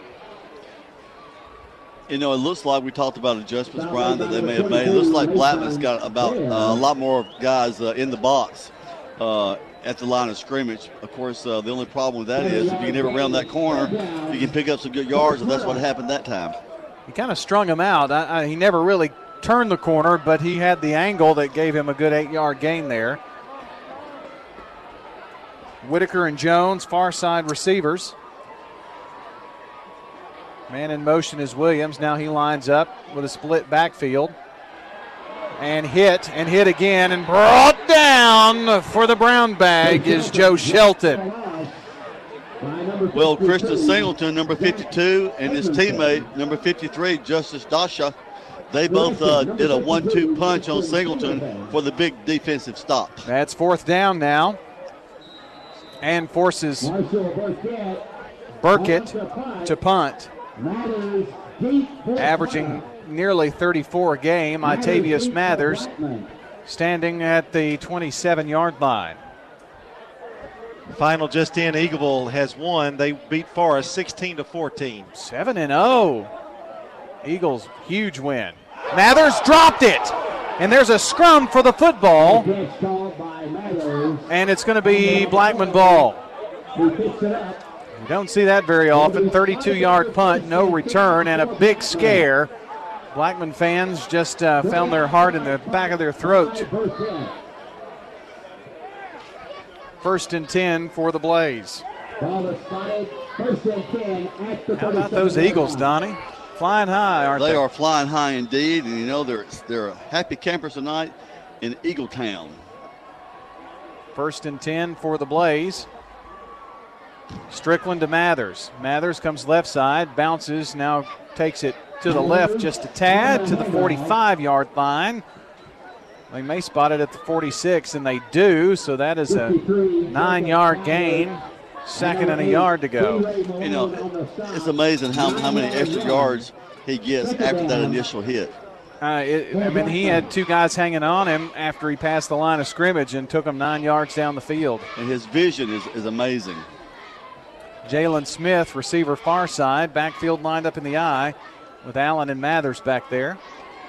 You know, it looks like we talked about adjustments, Brian, that they may have made. It looks like Blackman's got about a lot more guys in the box at the line of scrimmage. Of course, the only problem with that is if you can ever round that corner, you can pick up some good yards, and that's what happened that time. He kind of strung him out. He never really turned the corner, but he had the angle that gave him a good 8-yard gain there. Whitaker and Jones, far side receivers. Man in motion is Williams. Now he lines up with a split backfield. And hit again, and brought down for the brown bag is Joe Shelton. Well, Christian Singleton, number 52, and his teammate, number 53, Justice Dasha, they both did a 1-2 punch on Singleton for the big defensive stop. That's 4th down now. And forces Burkett to punt. Averaging nearly 34 a game, Itavius Mathers standing at the 27-yard line. Final just in, Eagleville has won. They beat Forest 16-14. 7-0. Eagles, huge win. Mathers dropped it. And there's a scrum for the football. And it's going to be Blackman ball. You don't see that very often. 32-yard punt, no return, and a big scare. Blackman fans just found their heart in the back of their throat. 1st and 10 for the Blaze. How about those Eagles, Donnie? Flying high, aren't they? They are flying high indeed, and you know they're happy campers tonight in Eagletown. 1st and 10 for the Blaze. Strickland to Mathers. Mathers comes left side, bounces, now takes it to the left just a tad to the 45-yard line. They may spot it at the 46, and they do, so that is a 9-yard gain. 2nd and a yard to go. You know, it's amazing how many extra yards he gets after that initial hit. He had 2 guys hanging on him after he passed the line of scrimmage and took him 9 yards down the field. And his vision is amazing. Jalen Smith, receiver far side, backfield lined up in the eye with Allen and Mathers back there.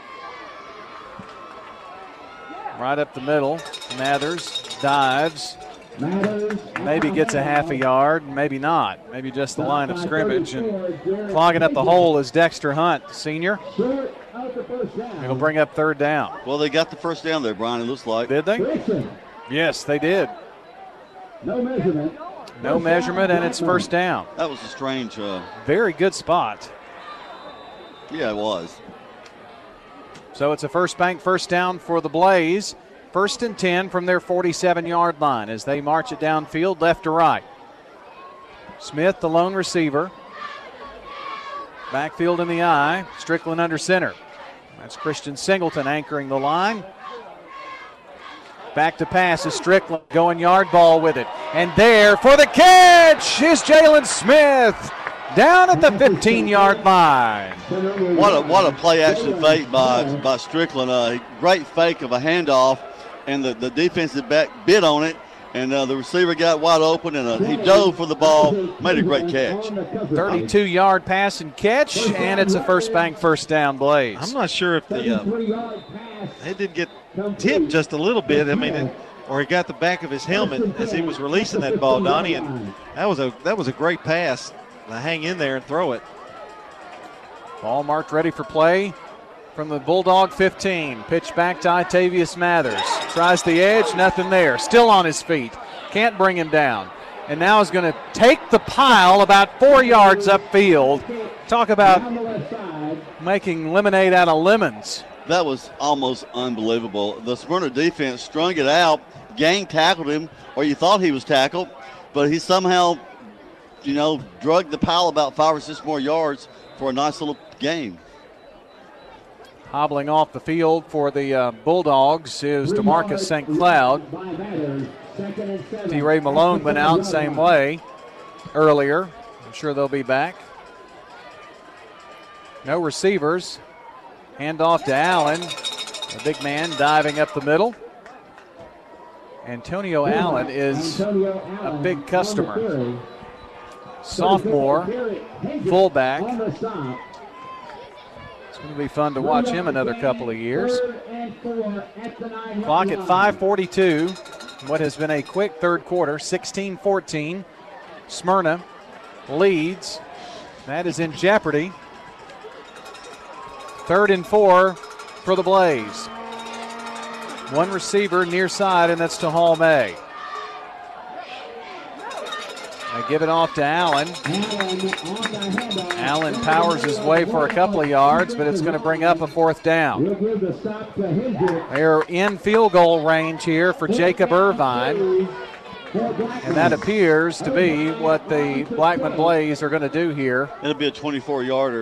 Right up the middle, Mathers dives. Maybe gets a half a yard, maybe not. Maybe just the line of scrimmage. And clogging up the hole is Dexter Hunt, senior. It'll bring up 3rd down. Well, they got the first down there, Brian, it looks like. Did they? Yes, they did. No measurement. No measurement, and it's 1st down. That was a strange. Very good spot. Yeah, it was. So it's a First Bank 1st down for the Blaze. 1st and 10 from their 47-yard line as they march it downfield left to right. Smith, the lone receiver. Backfield in the eye. Strickland under center. That's Christian Singleton anchoring the line. Back to pass is Strickland going yard ball with it. And there for the catch is Jalen Smith down at the 15-yard line. What a play action fake by Strickland. A great fake of a handoff, and the defensive back bit on it, and the receiver got wide open, and he dove for the ball, made a great catch. 32-yard pass and catch, and it's a First Bank 1st down, Blaze. I'm not sure if it did get tipped just a little bit. I mean, or he got the back of his helmet as he was releasing that ball, Donnie, and that was a great pass. Now hang in there and throw it. Ball marked ready for play from the Bulldog 15. Pitch back to Itavius Mathers. Tries the edge, nothing there. Still on his feet. Can't bring him down. And now is going to take the pile about 4 yards upfield. Talk about making lemonade out of lemons. That was almost unbelievable. The Smyrna defense strung it out. Gang tackled him, or you thought he was tackled, but he somehow, drug the pile about 5 or 6 more yards for a nice little game. Hobbling off the field for the Bulldogs is DeMarcus St. Cloud. T. Ray Malone went out same way earlier. I'm sure they'll be back. No receivers. Hand off to Allen. A big man diving up the middle. Antonio Allen is a big customer. Sophomore, fullback. It's going to be fun to watch him another couple of years. Clock at 5:42. What has been a quick 3rd quarter, 16-14. Smyrna leads. That is in jeopardy. 3rd and 4 for the Blaze. 1 receiver near side, and that's to Hall May. They give it off to Allen. Allen powers his way for a couple of yards, but it's going to bring up a 4th down. They're in field goal range here for Jacob Irvine. And that appears to be what the Blackman Blaze are going to do here. It'll be a 24-yarder.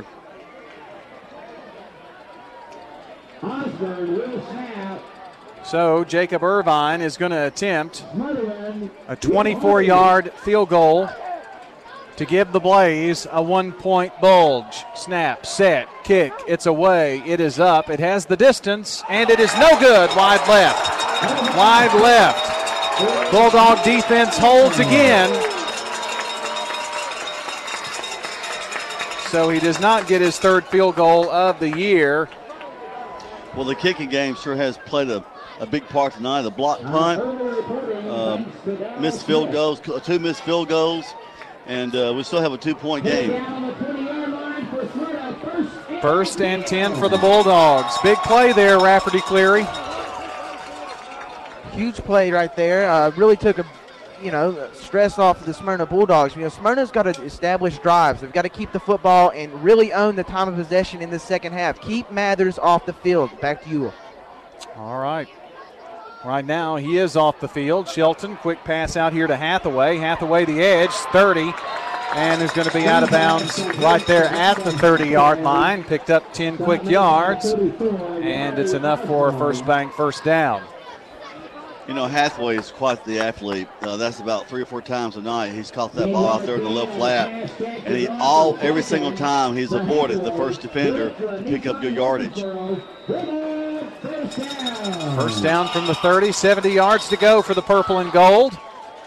So Jacob Irvine is going to attempt a 24-yard field goal to give the Blaze a 1-point bulge. Snap, set, kick. It's away. It is up. It has the distance, and it is no good. Wide left. Wide left. Bulldog defense holds again. So he does not get his 3rd field goal of the year. Well, the kicking game sure has played a big part tonight. The block punt, missed field goals, 2 missed field goals, and we still have a 2-point game. 1st and 10 for the Bulldogs. Big play there, Rafferty Cleary. Huge play right there. Really took a stress off of the Smyrna Bulldogs. Smyrna's got to establish drives. They've got to keep the football and really own the time of possession in the second half. Keep Mathers off the field. Back to you. All right. Right now he is off the field. Shelton, quick pass out here to Hathaway. Hathaway the edge, 30. and is going to be out of bounds right there at the 30-yard line. Picked up 10 quick yards, and it's enough for a First Bank first down. You know, Hathaway is quite the athlete. That's about 3 or 4 times a night. He's caught that ball out there in the left flat, and every single time he's avoided the first defender to pick up good yardage. First down from the 30, 70 yards to go for the purple and gold.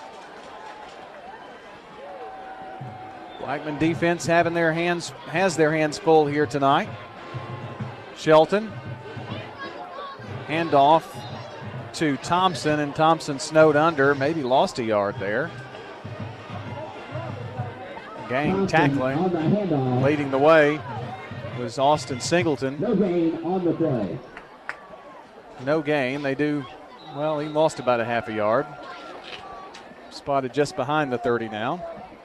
Blackman defense has their hands full here tonight. Shelton, handoff to Thompson, and Thompson snowed under, maybe lost a yard there. Gang tackling, leading the way was Austin Singleton. No gain on the play. No gain. He lost about a half a yard. Spotted just behind the 30 now.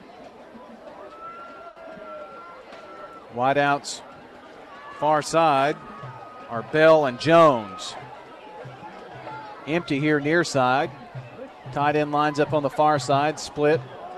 Wideouts far side are Bell and Jones. Empty here near side. Tight end lines up on the far side. Split.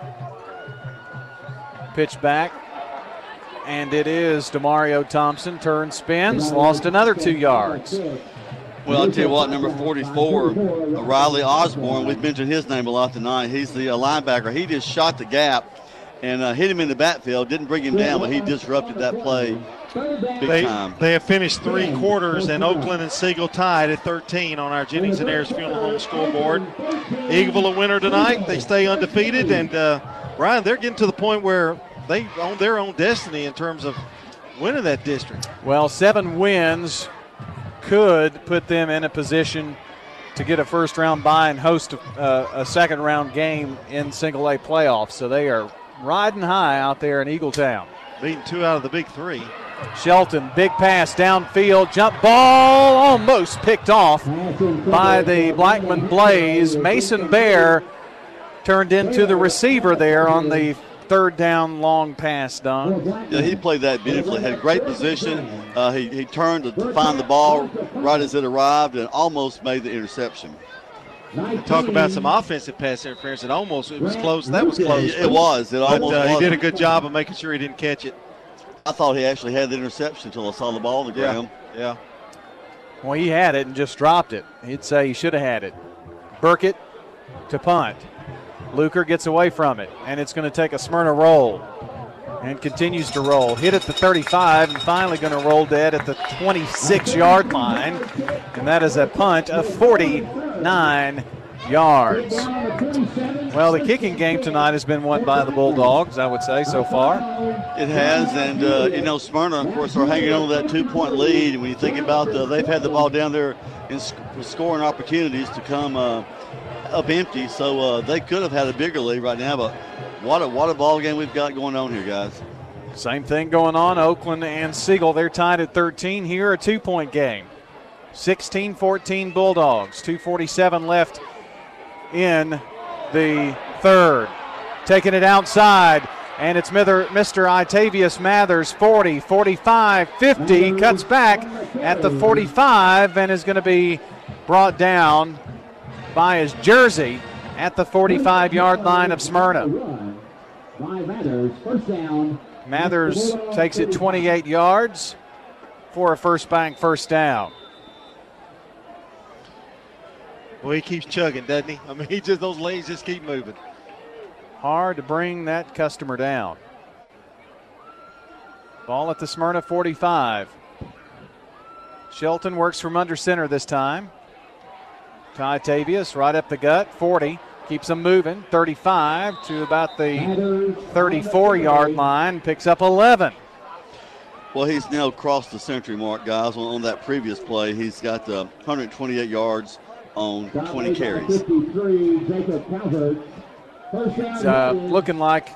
Pitch back. And it is DeMario Thompson. Turn, spins. Lost another 2 yards. Well, I'll tell you what, number 44, Riley Osborne, we've mentioned his name a lot tonight. He's the linebacker. He just shot the gap and hit him in the backfield. Didn't bring him down, but he disrupted that play big time. They have finished 3 quarters, and Oakland and Siegel tied at 13 on our Jennings and Ayers Funeral Home scoreboard. Eagleville a winner tonight. They stay undefeated, and Ryan, they're getting to the point where they own their own destiny in terms of winning that district. Well, 7 wins could put them in a position to get a first-round bye and host a second-round game in single-A playoffs. So they are riding high out there in Eagletown. Beating 2 out of the big 3. Shelton, big pass downfield, jump ball, almost picked off by the Blackman Blaze. Mason Bear turned into the receiver there on the third down long pass, Don. Yeah, he played that beautifully. Had great position. He turned to find the ball right as it arrived and almost made the interception. Talk about some offensive pass interference. It was close. That was close. It was. It almost was. He did a good job of making sure he didn't catch it. I thought he actually had the interception until I saw the ball on the ground. Yeah. Well, he had it and just dropped it. He'd say he should have had it. Burkett to punt. Luker gets away from it, and it's going to take a Smyrna roll and continues to roll. Hit at the 35 and finally going to roll dead at the 26-yard line, and that is a punt of 49 yards. Well, the kicking game tonight has been won by the Bulldogs, I would say, so far. It has, and, Smyrna, of course, are hanging on to that 2-point lead. And when you think about they've had the ball down there in scoring opportunities to come up empty, so they could have had a bigger lead right now, but what a ball game we've got going on here, guys. Same thing going on. Oakland and Siegel, they're tied at 13 here, a 2-point game. 16-14 Bulldogs, 2:47 left in the third. Taking it outside, and it's Mr. Itavius Mathers, 40, 45, 50, cuts back at the 45 and is going to be brought down by his jersey at the 45-yard line of Smyrna. Mathers takes it 28 yards for a First Bank first down. Well, he keeps chugging, doesn't he? I mean, those legs just keep moving. Hard to bring that customer down. Ball at the Smyrna 45. Shelton works from under center this time. Ty Tavius right up the gut, 40. Keeps them moving, 35 to about the 34-yard line. Picks up 11. Well, he's now crossed the century mark, guys. On that previous play, he's got 128 yards on 20 carries. It's looking like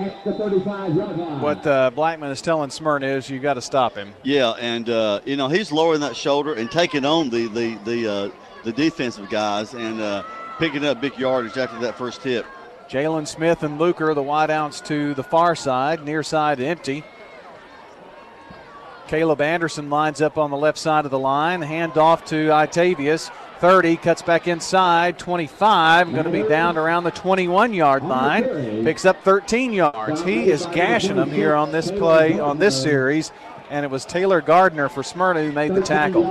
what Blackman is telling Smyrna is you got to stop him. Yeah, and he's lowering that shoulder and taking on the defensive guys and picking up big yardage after that first hit. Jalen Smith and Luker, the wideouts to the far side, near side empty. Caleb Anderson lines up on the left side of the line. Hand off to Itavius. 30, cuts back inside, 25, going to be down around the 21-yard line. Picks up 13 yards. He is gashing them here on this play, on this series, and it was Taylor Gardner for Smyrna who made the tackle.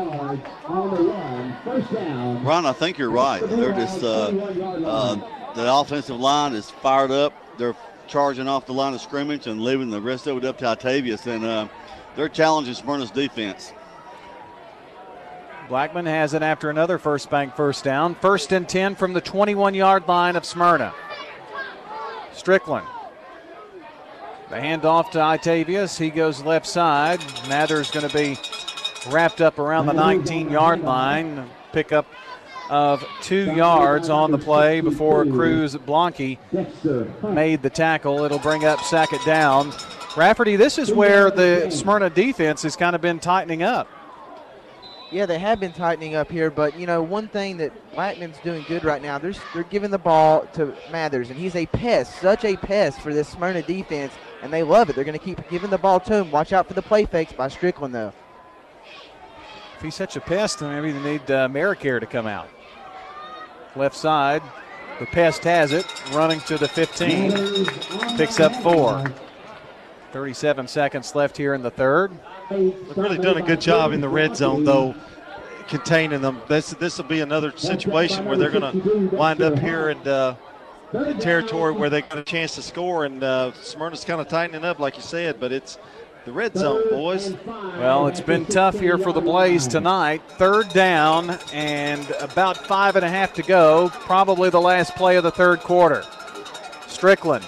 Ron, I think you're right. They're just the offensive line is fired up. They're charging off the line of scrimmage and leaving the rest of it up to Octavius, and they're challenging Smyrna's defense. Blackman has it after another First Bank first down. 1st and 10 from the 21-yard line of Smyrna. Strickland. The handoff to Octavius. He goes left side. Mather's going to be wrapped up around the 19-yard line. Pickup of 2 yards on the play before Cruz Blanque made the tackle. It'll bring up second down. Rafferty, this is where the Smyrna defense has kind of been tightening up. Yeah, they have been tightening up here, but, you know, one thing that Blackman's doing good right now, they're giving the ball to Mathers, and he's a pest, such a pest for this Smyrna defense, and they love it. They're going to keep giving the ball to him. Watch out for the play fakes by Strickland, though. If he's such a pest, then maybe they need Maricare to come out. Left side, the pest has it, running to the 15, picks up 4. 37 seconds left here in the third. They've really done a good job in the red zone, though, containing them. This will be another situation where they're going to wind up here in territory where they got a chance to score, and Smyrna's kind of tightening up, like you said, but it's the red zone, boys. Well, it's been tough here for the Blaze tonight. 3rd down and about 5.5 to go, probably the last play of the third quarter. Strickland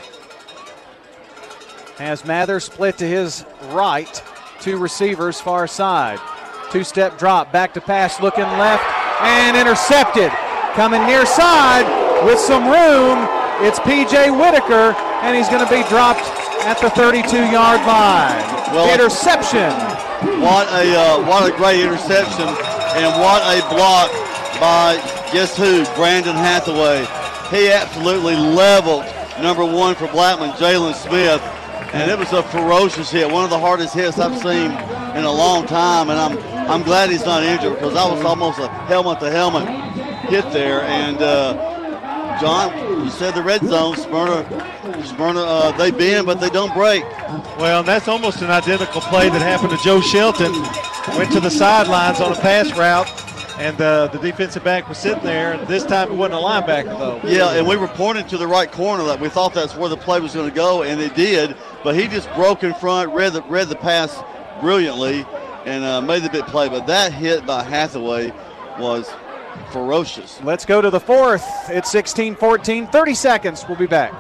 has Mather split to his right. 2 receivers far side. 2-step drop, back to pass, looking left, and intercepted. Coming near side with some room, it's P.J. Whitaker, and he's going to be dropped at the 32-yard line. Well, interception. What a great interception, and what a block by, guess who, Brandon Hathaway. He absolutely leveled number 1 for Blackman, Jalen Smith. And it was a ferocious hit, one of the hardest hits I've seen in a long time. And I'm glad he's not injured, because that was almost a helmet-to-helmet hit there. And, John, you said the red zone, Smyrna, they bend, but they don't break. Well, that's almost an identical play that happened to Joe Shelton. Went to the sidelines on a pass route, and the defensive back was sitting there. And this time it wasn't a linebacker, though. Yeah, and we were pointing to the right corner. That we thought that's where the play was going to go, and it did. But he just broke in front, read the pass brilliantly, and made the big play. But that hit by Hathaway was ferocious. Let's go to the fourth. It's 16-14, 30 seconds. We'll be back.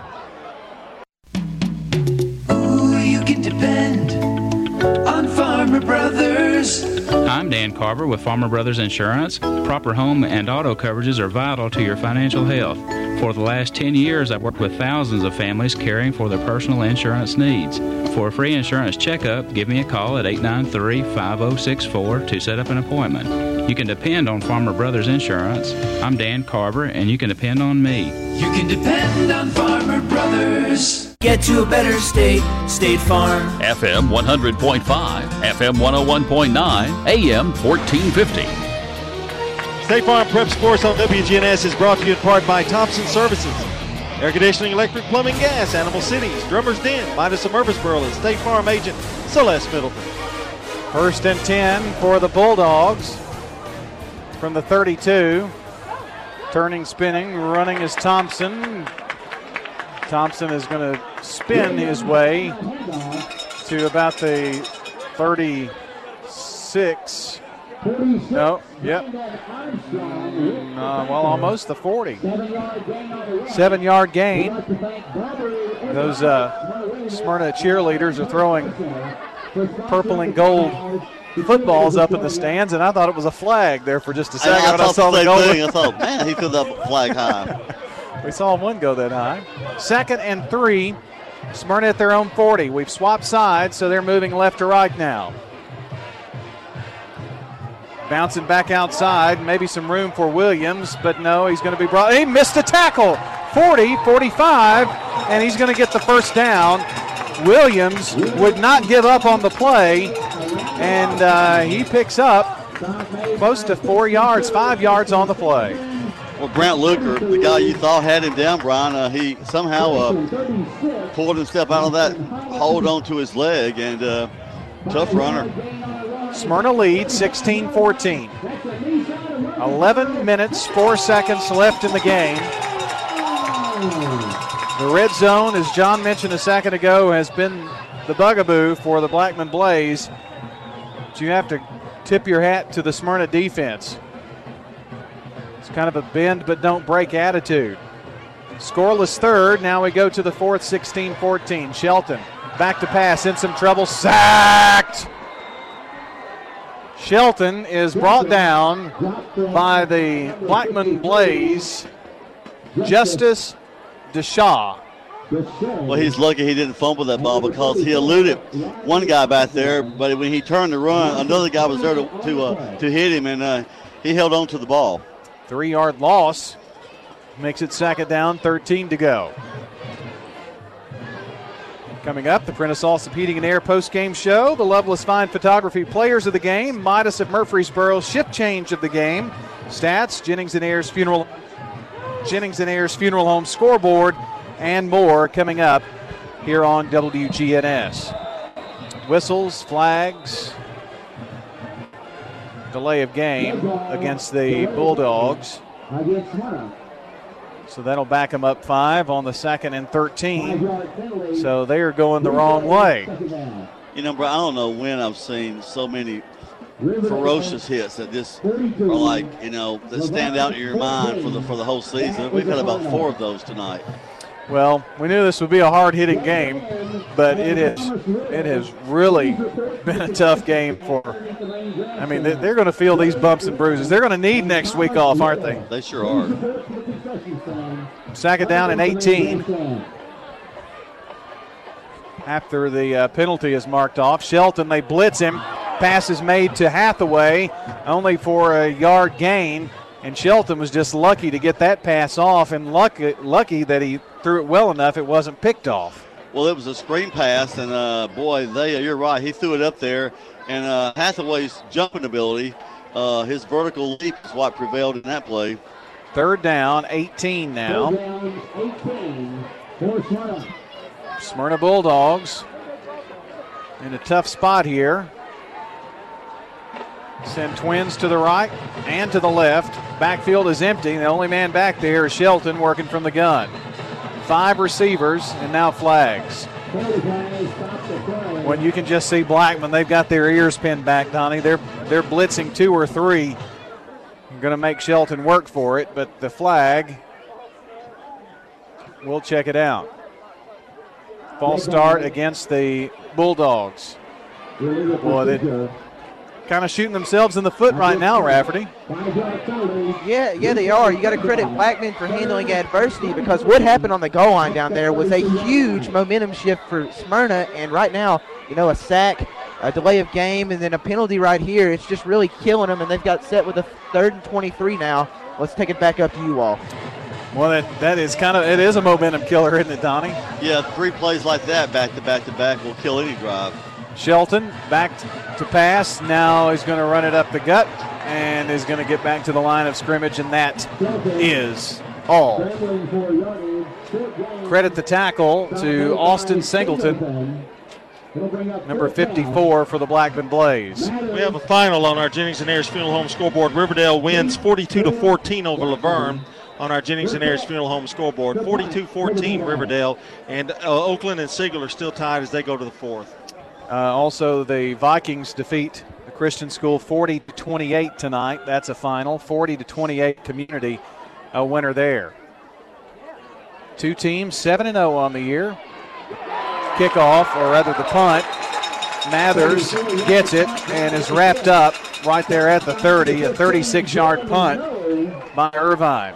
Ooh, you can depend on Farmer Brothers. I'm Dan Carver with Farmer Brothers Insurance. Proper home and auto coverages are vital to your financial health. For the last 10 years, I've worked with thousands of families caring for their personal insurance needs. For a free insurance checkup, give me a call at 893-5064 to set up an appointment. You can depend on Farmer Brothers Insurance. I'm Dan Carver, and you can depend on me. You can depend on Farmer Brothers. Get to a better state, State Farm. FM 100.5, FM 101.9, AM 1450. State Farm Prep Sports on WGNS is brought to you in part by Thompson Services. Air conditioning, electric, plumbing, gas, Animal Cities, Drummer's Den, Midas of Murfreesboro, and State Farm agent Celeste Middleton. 1st and 10 for the Bulldogs from the 32. Turning, spinning, running is Thompson. Thompson is going to spin his way to about the 36. No, yep. Well, almost the 40. 7-yard gain. Those Smyrna cheerleaders are throwing purple and gold footballs up in the stands, and I thought it was a flag there for just a second. I saw the goal. I thought, man, he threw that flag high. We saw one go that high. 2nd and 3. Smyrna at their own 40. We've swapped sides, so they're moving left to right now. Bouncing back outside, maybe some room for Williams, but no, he's going to be brought. He missed a tackle. 40, 45, and he's going to get the first down. Williams would not give up on the play, and he picks up close to 4 yards, 5 yards on the play. Well, Grant Luker, the guy you thought had him down, Brian, he somehow pulled himself out of that hold onto his leg, and tough runner. Smyrna leads 16-14. 11 minutes, 4 seconds left in the game. The red zone, as John mentioned a second ago, has been the bugaboo for the Blackman Blaze. But you have to tip your hat to the Smyrna defense. It's kind of a bend but don't break attitude. Scoreless third. Now we go to the fourth, 16-14. Shelton back to pass, in some trouble, sacked. Shelton is brought down by the Blackman Blaze, Justice DeShaw. Well, he's lucky he didn't fumble that ball because he eluded one guy back there, but when he turned to run, another guy was there to hit him, and he held on to the ball. 3-yard loss makes it second down, 13 to go. Coming up, the Prentice Allsup Heating and Air post-game show, the Loveless Fine Photography players of the game, Midas of Murfreesboro shift change of the game, stats, Jennings and Ayers Funeral Home scoreboard, and more coming up here on WGNS. Whistles, flags, delay of game against the Bulldogs. So that'll back them up 5 on the 2nd and 13. So they are going the wrong way. You know, bro, I don't know when I've seen so many ferocious hits that just are like, you know, that stand out in your mind for the whole season. We've had about 4 of those tonight. Well, we knew this would be a hard-hitting game, but it has really been a tough game for. I mean, they're going to feel these bumps and bruises. They're going to need next week off, aren't they? They sure are. Second down and 18. After the penalty is marked off, Shelton, they blitz him. Pass is made to Hathaway, only for a yard gain. And Shelton was just lucky to get that pass off, and lucky that he threw it well enough it wasn't picked off. Well, it was a screen pass, and boy, you're right. He threw it up there, and Hathaway's jumping ability, his vertical leap is what prevailed in that play. Third down, 18 now. Smyrna Bulldogs in a tough spot here. Send twins to the right and to the left. Backfield is empty. The only man back there is Shelton working from the gun. 5 receivers and now flags. When you can just see Blackman, they've got their ears pinned back, Donnie. They're blitzing 2 or 3. Going to make Shelton work for it, but the flag, we'll check it out. False start against the Bulldogs. Boy, they're kind of shooting themselves in the foot right now, Rafferty. Yeah, they are. You got to credit Blackman for handling adversity, because what happened on the goal line down there was a huge momentum shift for Smyrna, and right now, you know, a sack, a delay of game, and then a penalty right here. It's just really killing them, and they've got set with a 3rd and 23 now. Let's take it back up to you all. Well, that is it is a momentum killer, isn't it, Donnie? Yeah, 3 plays like that back to back to back will kill any drive. Shelton back to pass. Now he's going to run it up the gut and is going to get back to the line of scrimmage, and that is all. Credit the tackle to Austin Singleton, number 54 for the Blackman Blaze. We have a final on our Jennings and Ayers Funeral Home scoreboard. Riverdale wins 42-14 over Laverne on our Jennings and Ayers Funeral Home scoreboard. 42-14 Riverdale, and Oakland and Siegel are still tied as they go to the 4th. Also, the Vikings defeat the Christian School 40-28 tonight. That's a final. 40-28 community winner there. 2 teams 7-0 on the year. Kickoff, or rather the punt. Mathers gets it and is wrapped up right there at the 30. A 36-yard punt by Irvine.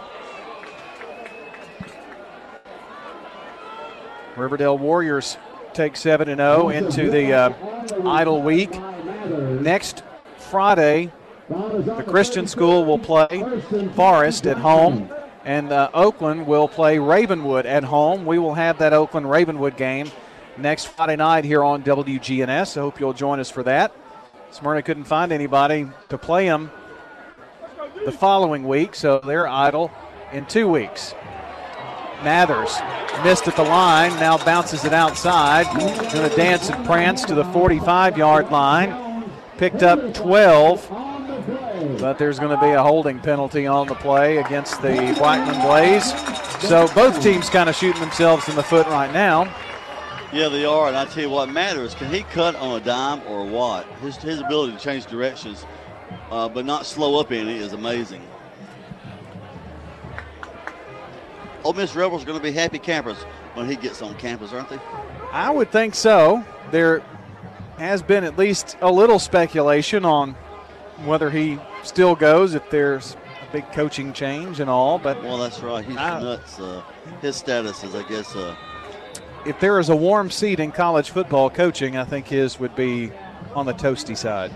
Riverdale Warriors take 7-0 into the idle week. Next Friday, the Christian School will play Forest at home, and Oakland will play Ravenwood at home. We will have that Oakland-Ravenwood game next Friday night here on WGNS. I hope you'll join us for that. Smyrna couldn't find anybody to play them the following week, so they're idle in 2 weeks. Mathers missed at the line, now bounces it outside. Going to dance and prance to the 45-yard line. Picked up 12, but there's going to be a holding penalty on the play against the Blackman Blaze. So both teams kind of shooting themselves in the foot right now. Yeah, they are, and I tell you what matters. Can he cut on a dime or what? His ability to change directions, but not slow up any, is amazing. Ole Miss Rebels are going to be happy campers when he gets on campus, aren't they? I would think so. There has been at least a little speculation on whether he still goes if there's a big coaching change and all. But well, that's right. He's nuts. His status is, I guess. If there is a warm seat in college football coaching, I think his would be on the toasty side.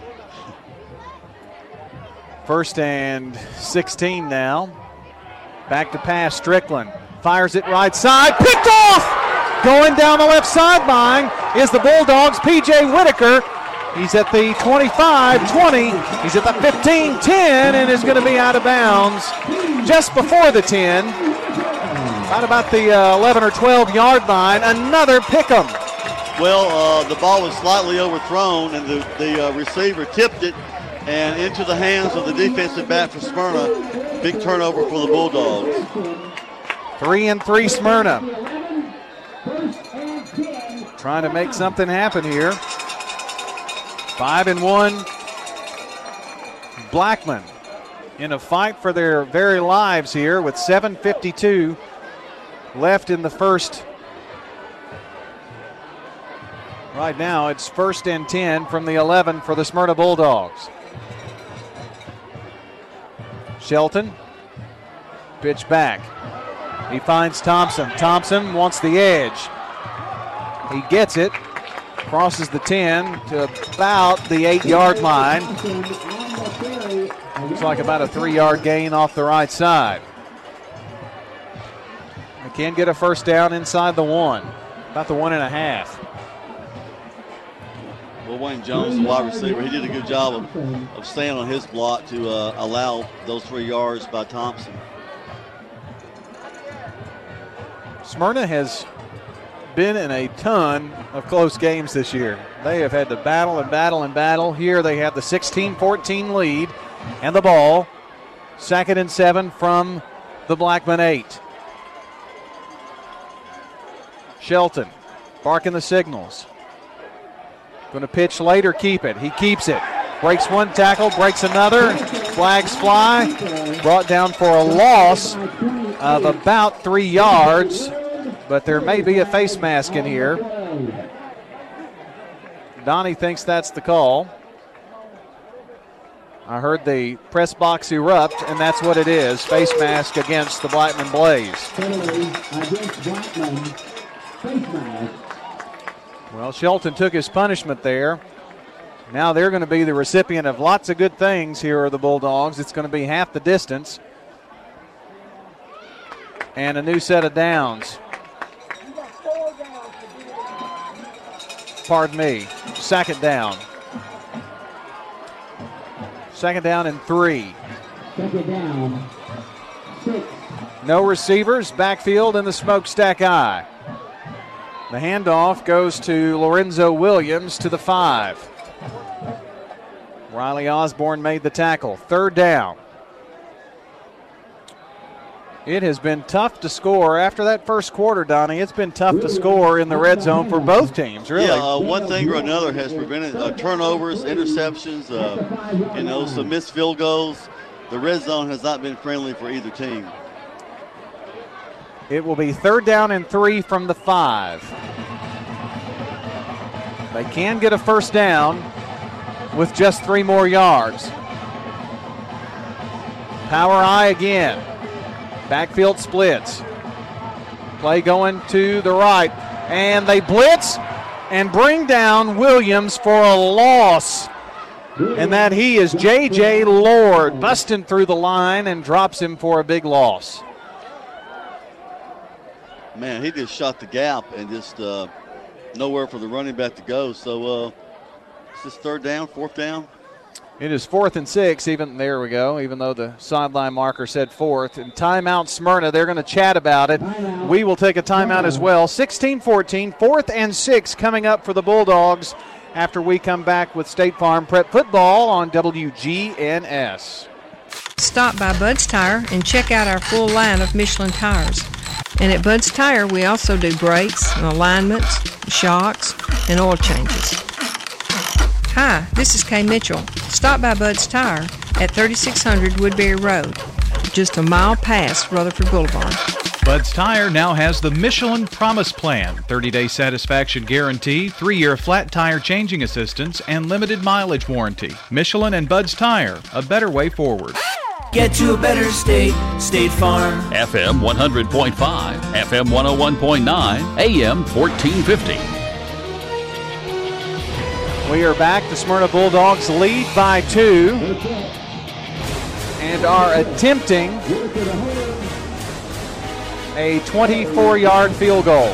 1st and 16 now. Back to pass, Strickland. Fires it right side. Picked off! Going down the left sideline is the Bulldogs' P.J. Whitaker. He's at the 25-20. He's at the 15-10 and is going to be out of bounds just before the 10. Right about the 11 or 12-yard line. Another pick'em. Well, the ball was slightly overthrown, and the receiver tipped it and into the hands of the defensive back for Smyrna. Big turnover for the Bulldogs. 3-3 Smyrna. Trying to make something happen here. 5-1 Blackman in a fight for their very lives here with 7:52 left in the first. Right now it's 1st and 10 from the 11 for the Smyrna Bulldogs. Shelton, pitch back. He finds Thompson. Thompson wants the edge. He gets it, crosses the 10 to about the 8-yard line. Looks like about a 3-yard gain off the right side. They can get a first down inside the 1, about the 1.5. Well, Wayne Jones, the wide receiver, he did a good job of staying on his block to allow those 3 yards by Thompson. Smyrna has been in a ton of close games this year. They have had to battle and battle and battle. Here they have the 16-14 lead and the ball. 2nd and 7 from the Blackman 8. Shelton barking the signals. Going to pitch later, keep it. He keeps it. Breaks one tackle, breaks another. Flags fly. Brought down for a loss of about 3 yards, but there may be a face mask in here. Donnie thinks that's the call. I heard the press box erupt, and that's what it is. Face mask against the Blackman Blaze. Well, Shelton took his punishment there. Now they're going to be the recipient of lots of good things here are the Bulldogs. It's going to be half the distance. And a new set of downs. Pardon me. 2nd down. 2nd down and 3. 2nd down. 6. No receivers. Backfield in the smokestack eye. The handoff goes to Lorenzo Williams to the 5. Riley Osborne made the tackle. 3rd down. It has been tough to score after that first quarter, Donnie. It's been tough to score in the red zone for both teams, really. Yeah, one thing or another has prevented turnovers, interceptions, some missed field goals. The red zone has not been friendly for either team. It will be 3rd down and 3 from the 5. They can get a first down with just 3 more yards. Power eye again. Backfield splits. Play going to the right. And they blitz and bring down Williams for a loss. And that he is J.J. Lord, busting through the line and drops him for a big loss. Man, he just shot the gap and just nowhere for the running back to go. So This is fourth down. It is 4th and 6. There we go. Even though the sideline marker said 4th. And timeout Smyrna. They're going to chat about it. We will take a timeout as well. 16-14. 4th and 6 coming up for the Bulldogs after we come back with State Farm Prep Football on WGNS. Stop by Bud's Tire and check out our full line of Michelin tires. And at Bud's Tire, we also do brakes and alignments, shocks, and oil changes. Hi, this is Kay Mitchell. Stop by Bud's Tire at 3600 Woodbury Road, just a mile past Rutherford Boulevard. Bud's Tire now has the Michelin Promise Plan, 30-day satisfaction guarantee, 3-year flat tire changing assistance, and limited mileage warranty. Michelin and Bud's Tire, a better way forward. Get to a better state, State Farm. FM 100.5, FM 101.9, AM 1450. We are back. The Smyrna Bulldogs lead by 2 and are attempting a 24-yard field goal.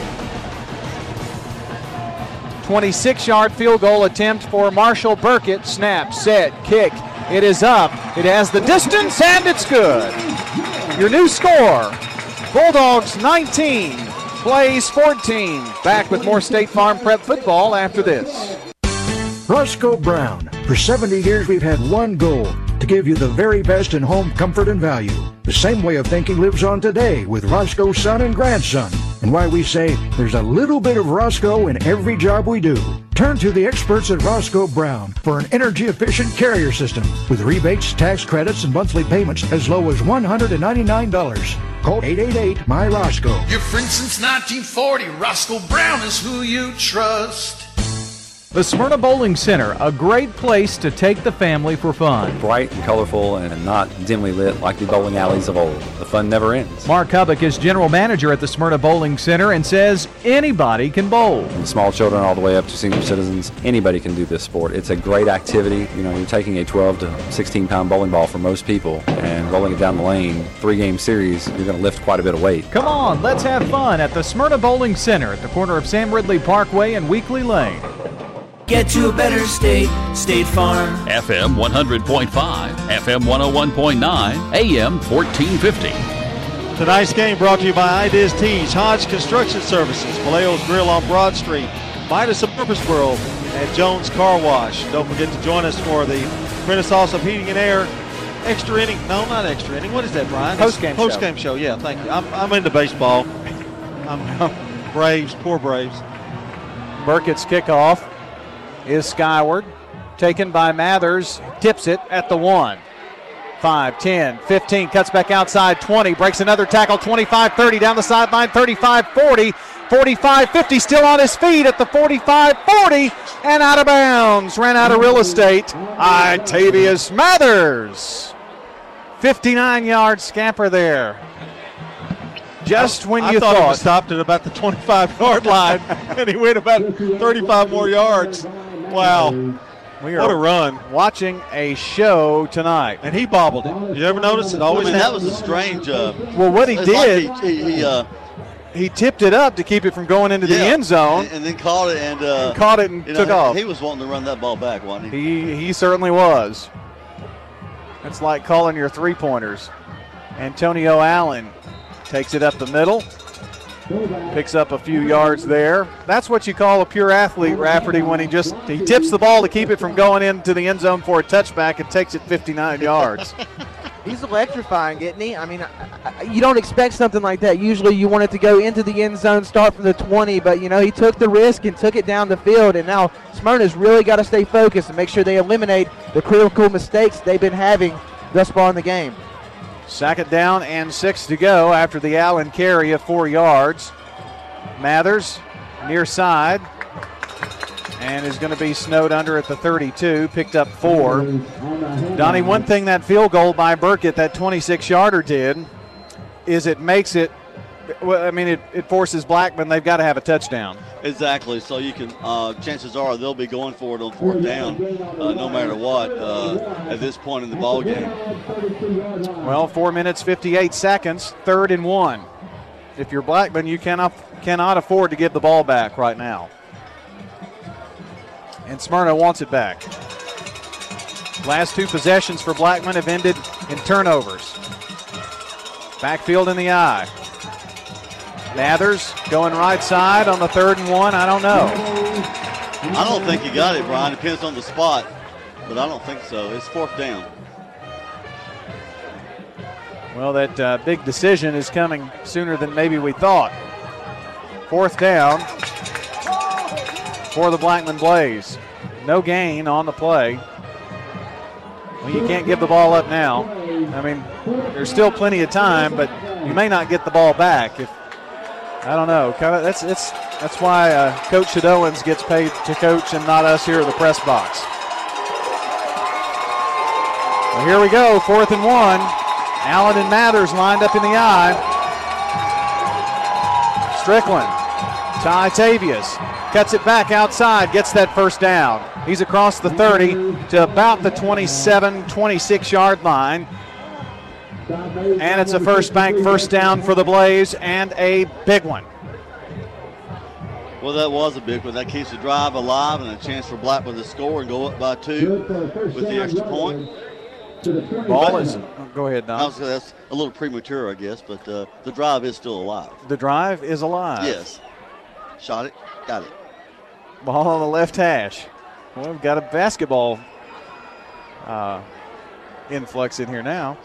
26-yard field goal attempt for Marshall Burkett. Snap, set, kick. It is up. It has the distance, and it's good. Your new score, Bulldogs 19, Blaze 14. Back with more State Farm Prep Football after this. Roscoe Brown. For 70 years, we've had one goal, to give you the very best in home comfort and value. The same way of thinking lives on today with Roscoe's son and grandson, and why we say there's a little bit of Roscoe in every job we do. Turn to the experts at Roscoe Brown for an energy-efficient carrier system with rebates, tax credits, and monthly payments as low as $199. Call 888-MY-ROSCOE. Your friend since 1940, Roscoe Brown is who you trust. The Smyrna Bowling Center, a great place to take the family for fun. Bright and colorful and not dimly lit like the bowling alleys of old. The fun never ends. Mark Hubbock is general manager at the Smyrna Bowling Center and says anybody can bowl. From small children all the way up to senior citizens, anybody can do this sport. It's a great activity. You know, you're taking a 12 to 16 pound bowling ball for most people and rolling it down the lane, 3-game series, you're going to lift quite a bit of weight. Come on, let's have fun at the Smyrna Bowling Center at the corner of Sam Ridley Parkway and Weekly Lane. Get to a better state, State Farm. FM 100.5, FM 101.9, AM 1450. Tonight's game brought to you by Ideas Tees, Hodge Construction Services, Valeo's Grill on Broad Street, Midas of Murfreesboro, and Jones Car Wash. Don't forget to join us for the Renaissance of Heating and Air extra inning. No, not extra inning. What is that, Brian? Post-game show. Yeah, thank you. I'm into baseball. I'm Braves, poor Braves. Burkett's kickoff is skyward, taken by Mathers, tips it at the 1. 5, 10, 15, cuts back outside, 20, breaks another tackle, 25, 30, down the sideline, 35, 40, 45, 50, still on his feet at the 45, 40, and out of bounds. Ran out of real estate. Itavius Mathers. 59-yard scamper there. Just when you thought he was stopped at about the 25-yard line, and he went about 35 more yards. Wow. What a run. Watching a show tonight. And he bobbled it. Did you ever notice it? Always that was a strange. Well, what he did, like he tipped it up to keep it from going into the end zone. And then caught it and took off. He was wanting to run that ball back, wasn't he? He certainly was. It's like calling your three-pointers. Antonio Allen takes it up the middle. Picks up a few yards there. That's what you call a pure athlete, Rafferty, when he tips the ball to keep it from going into the end zone for a touchback and takes it 59 yards. He's electrifying, isn't he? I mean, you don't expect something like that. Usually you want it to go into the end zone, start from the 20, but, he took the risk and took it down the field, and now Smyrna's really got to stay focused and make sure they eliminate the critical mistakes they've been having thus far in the game. 2nd down and 6 to go after the Allen carry of 4 yards. Mathers near side and is going to be snowed under at the 32, picked up 4. Donnie, one thing that field goal by Burkett, that 26-yarder did, is it makes it, it forces Blackman, they've got to have a touchdown. Exactly, so you can, chances are they'll be going for it on 4th down no matter what at this point in the ball game. Well, 4 minutes, 58 seconds, 3rd and 1. If you're Blackman, you cannot afford to give the ball back right now. And Smyrna wants it back. Last 2 possessions for Blackman have ended in turnovers. Backfield in the eye. Mathers going right side on the 3rd and 1. I don't know. I don't think he got it, Brian. Depends on the spot, but I don't think so. It's 4th down. Well, that big decision is coming sooner than maybe we thought. 4th down for the Blackman Blaze. No gain on the play. Well, you can't give the ball up now. I mean, there's still plenty of time, but you may not get the ball back. I don't know. That's why Coach Shadowins gets paid to coach and not us here at the press box. Well, here we go, 4th and 1. Allen and Mathers lined up in the eye. Strickland, Ty Tavius, cuts it back outside, gets that first down. He's across the 30 to about the 27, 26-yard line. And it's a first down for the Blaze, and a big one. Well, that was a big one. That keeps the drive alive and a chance for Blackman to score and go up by 2 with the extra point. Ball is. Go ahead, Don. That's a little premature, I guess, but the drive is still alive. The drive is alive. Yes. Shot it, got it. Ball on the left hash. Well, we've got a basketball influx in here now.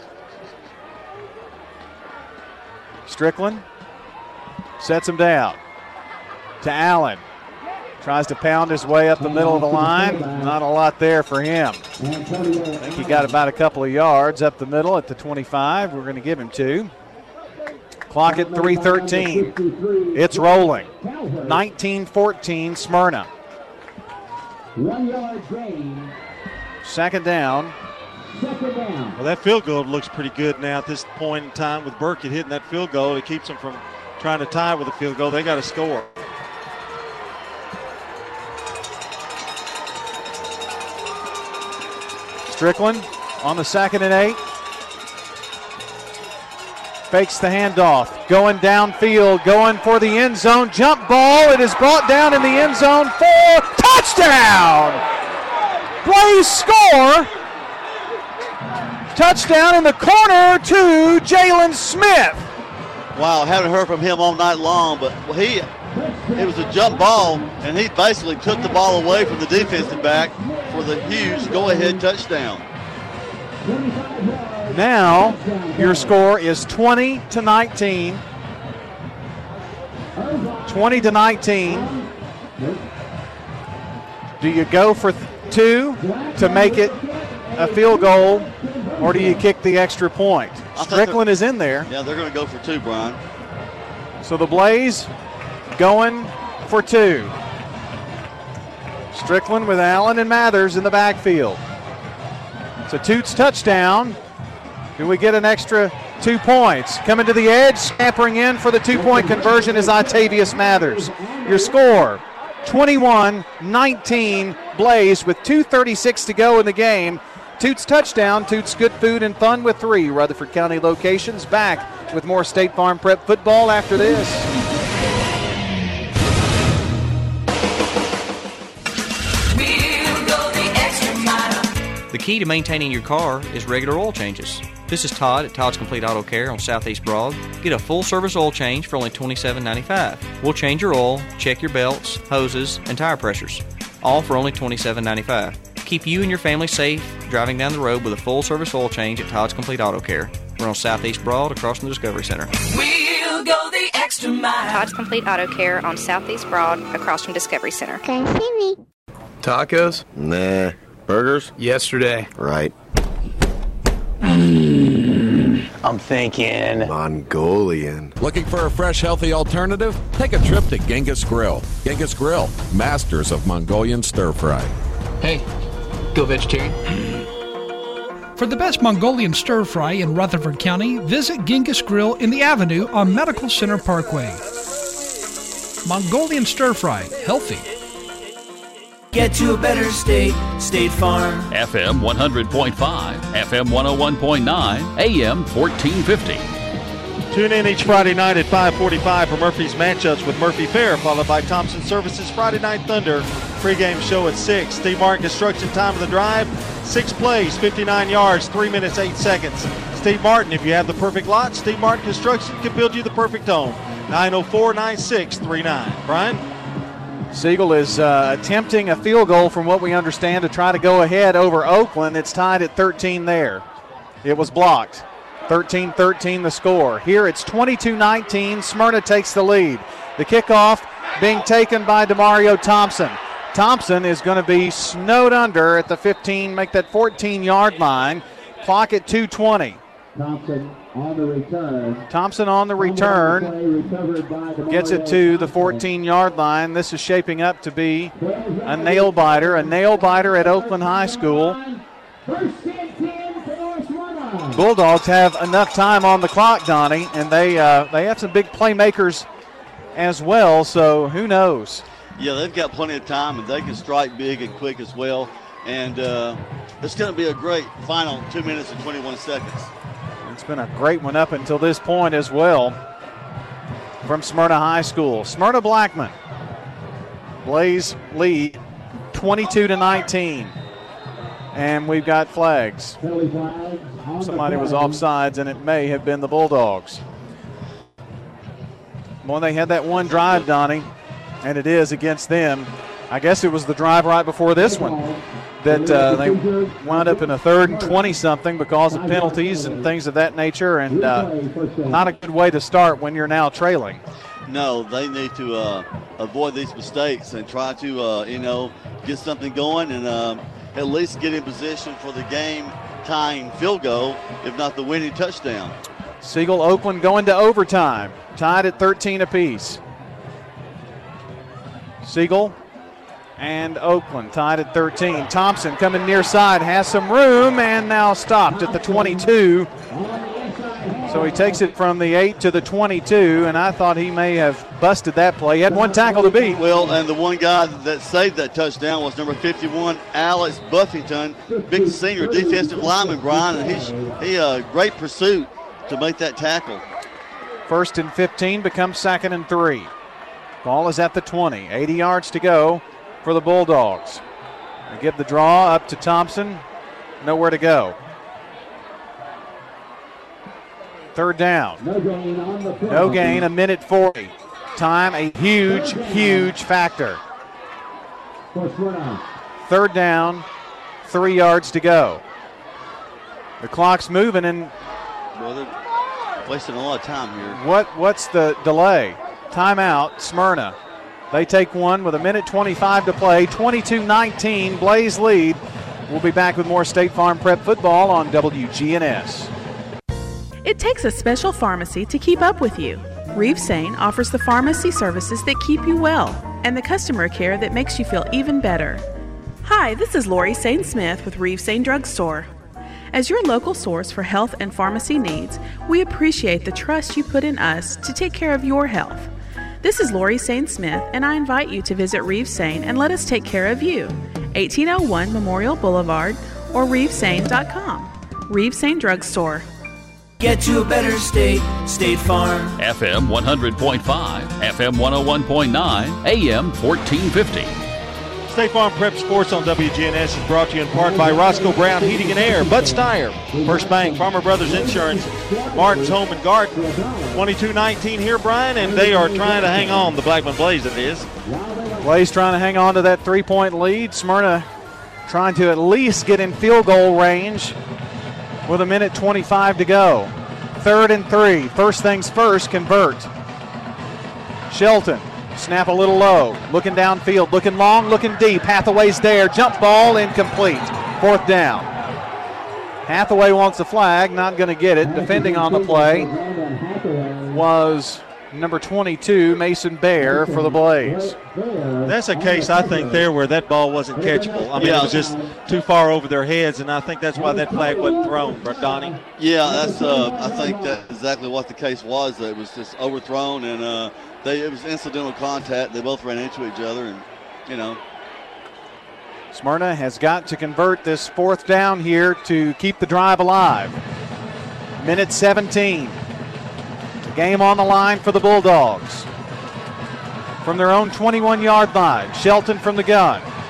Strickland sets him down to Allen. Tries to pound his way up the middle of the line. Not a lot there for him. I think he got about a couple of yards up the middle at the 25. We're going to give him 2. Clock at 3:13. It's rolling. 19-14 Smyrna. 1 yard gain. Second down. Well, that field goal looks pretty good now at this point in time with Burkett hitting that field goal. It keeps them from trying to tie with a field goal. They got to score. Strickland on the 2nd and 8. Fakes the handoff. Going downfield. Going for the end zone. Jump ball. It is brought down in the end zone for touchdown. Blaze score. Touchdown in the corner to Jalen Smith. Wow, haven't heard from him all night long, but it was a jump ball, and he basically took the ball away from the defensive back for the huge go-ahead touchdown. Now, your score is 20-19. 20-19. Do you go for 2 to make it a field goal, or do you kick the extra point? Strickland is in there. Yeah, they're going to go for 2, Brian. So the Blaze going for 2. Strickland with Allen and Mathers in the backfield. It's a Toots touchdown. Do we get an extra 2 points? Coming to the edge, scampering in for the 2-point conversion is Octavius Mathers. Your score, 21-19 Blaze with 2:36 to go in the game. Toots touchdown. Toots good food and fun with 3 Rutherford County locations. Back with more State Farm Prep football after this. The key to maintaining your car is regular oil changes. This is Todd at Todd's Complete Auto Care on Southeast Broad. Get a full-service oil change for only $27.95. We'll change your oil, check your belts, hoses, and tire pressures, all for only $27.95. Keep you and your family safe driving down the road with a full-service oil change at Todd's Complete Auto Care. We're on Southeast Broad across from the Discovery Center. We'll go the extra mile. Todd's Complete Auto Care on Southeast Broad across from Discovery Center. Can you see me? Tacos? Nah. Burgers? Yesterday. Right. I'm thinking Mongolian. Looking for a fresh, healthy alternative? Take a trip to Genghis Grill. Genghis Grill, masters of Mongolian stir fry. Hey, go vegetarian. For the best Mongolian stir fry in Rutherford County, visit Genghis Grill in the Avenue on Medical Center Parkway. Mongolian stir fry, healthy. Get to a better state, State Farm. FM 100.5, FM 101.9, AM 1450. Tune in each Friday night at 5:45 for Murphy's Matchups with Murphy Fair, followed by Thompson Services Friday Night Thunder Pre-game show at 6. Steve Martin Construction, time of the drive, 6 plays, 59 yards, 3 minutes, 8 seconds. Steve Martin, if you have the perfect lot, Steve Martin Construction can build you the perfect home. 904-9639. Brian? Siegel is attempting a field goal from what we understand to try to go ahead over Oakland. It's tied at 13 there. It was blocked. 13-13 the score. Here it's 22-19. Smyrna takes the lead. The kickoff being taken by DeMario Thompson. Thompson is going to be snowed under at the 15, make that 14-yard line. Clock at 2:20. Thompson on the return. Thompson on the return. Gets it to the 14-yard line. This is shaping up to be a nail biter at Oakland High School. Bulldogs have enough time on the clock, Donnie, and they have some big playmakers as well, so who knows? Yeah, they've got plenty of time, and they can strike big and quick as well. And it's going to be a great final 2 minutes and 21 seconds. It's been a great one up until this point as well from Smyrna High School. Smyrna Blackman. Blaze lead 22-19. And we've got flags. Somebody was offsides, and it may have been the Bulldogs. Boy, they had that one drive, Donnie, and it is against them. I guess it was the drive right before this one that they wound up in a 3rd and 20-something because of penalties and things of that nature, and not a good way to start when you're now trailing. No, they need to avoid these mistakes and try to, get something going and at least get in position for the game-tying field goal, if not the winning touchdown. Siegel Oakland going to overtime, tied at 13 apiece. Siegel and Oakland tied at 13. Thompson coming near side, has some room, and now stopped at the 22. So he takes it from the 8 to the 22, and I thought he may have busted that play. He had one tackle to beat. Well, and the one guy that saved that touchdown was number 51, Alex Buffington, big senior defensive lineman, Brian, and he great pursuit to make that tackle. 1st and 15 becomes 2nd and 3. Ball is at the 20, 80 yards to go for the Bulldogs. They give the draw up to Thompson, nowhere to go. 3rd down. No gain, a minute 40. Time, a huge, huge factor. 3rd down, 3 yards to go. The clock's moving, and well, they're wasting a lot of time here. What's the delay? Timeout, Smyrna. They take one with a minute 25 to play. 22-19, Blaze lead. We'll be back with more State Farm Prep football on WGNS. It takes a special pharmacy to keep up with you. Reeve Sain offers the pharmacy services that keep you well and the customer care that makes you feel even better. Hi, this is Lori Sain Smith with Reeve Sain Drug Store. As your local source for health and pharmacy needs, we appreciate the trust you put in us to take care of your health. This is Lori Sain Smith, and I invite you to visit Reeve Sain and let us take care of you. 1801 Memorial Boulevard or reevesain.com. Reeve Sain Drug Store. Get to a better state, State Farm. FM 100.5, FM 101.9, AM 1450. State Farm Prep Sports on WGNS is brought to you in part by Roscoe Brown Heating and Air, Butts Tire, First Bank, Farmer Brothers Insurance, Martin's Home and Garden. 22-19 here, Brian, and they are trying to hang on. The Blackman Blaze, it is. Blaze trying to hang on to that 3-point lead. Smyrna trying to at least get in field goal range with a minute 25 to go. 3rd and 3. First things first, convert. Shelton. Snap a little low, looking downfield, looking long, looking deep. Hathaway's there, jump ball, incomplete. 4th down. Hathaway wants the flag, not going to get it. Defending on the play was number 22, Mason Bear, for the Blaze. That's a case, I think, there where that ball wasn't catchable. I mean, it was just too far over their heads, and I think that's why that flag wasn't thrown, Donnie. Yeah, that's. I think that's exactly what the case was. It was just overthrown, and it was incidental contact. They both ran into each other, and, Smyrna has got to convert this 4th down here to keep the drive alive. Minute 17. The game on the line for the Bulldogs. From their own 21-yard line, Shelton from the gun.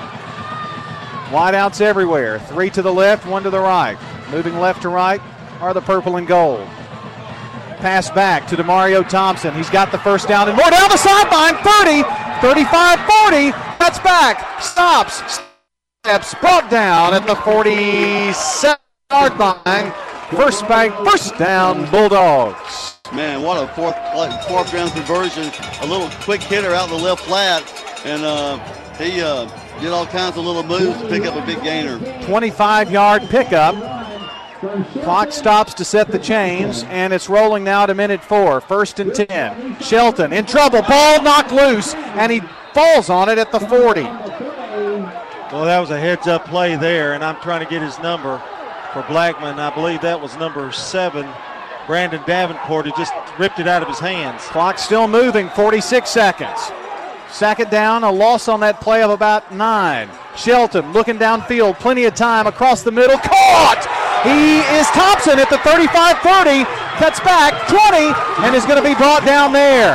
Wideouts everywhere. 3 to the left, 1 to the right. Moving left to right are the purple and gold. Pass back to DeMario Thompson. He's got the first down and more down the sideline. 30, 35, 40. That's back. Stops. Steps. Brought down at the 47-yard line. First bank, first down, Bulldogs. Man, what a fourth down conversion. A little quick hitter out in the left flat. And he did all kinds of little moves to pick up a big gainer. 25-yard pickup. Clock stops to set the chains, and it's rolling now to minute 4. 1st and 10. Shelton in trouble. Ball knocked loose, and he falls on it at the 40. Well, that was a heads-up play there, and I'm trying to get his number for Blackman. I believe that was number 7, Brandon Davenport, who just ripped it out of his hands. Clock still moving, 46 seconds. Second down, a loss on that play of about 9. Shelton looking downfield, plenty of time across the middle. Caught! He is Thompson at the 35-30, cuts back 20, and is going to be brought down there.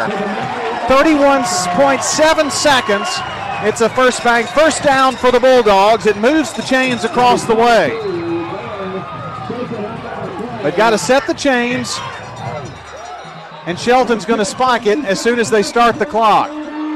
31.7 seconds. It's a first down for the Bulldogs. It moves the chains across the way. They've got to set the chains, and Shelton's going to spike it as soon as they start the clock.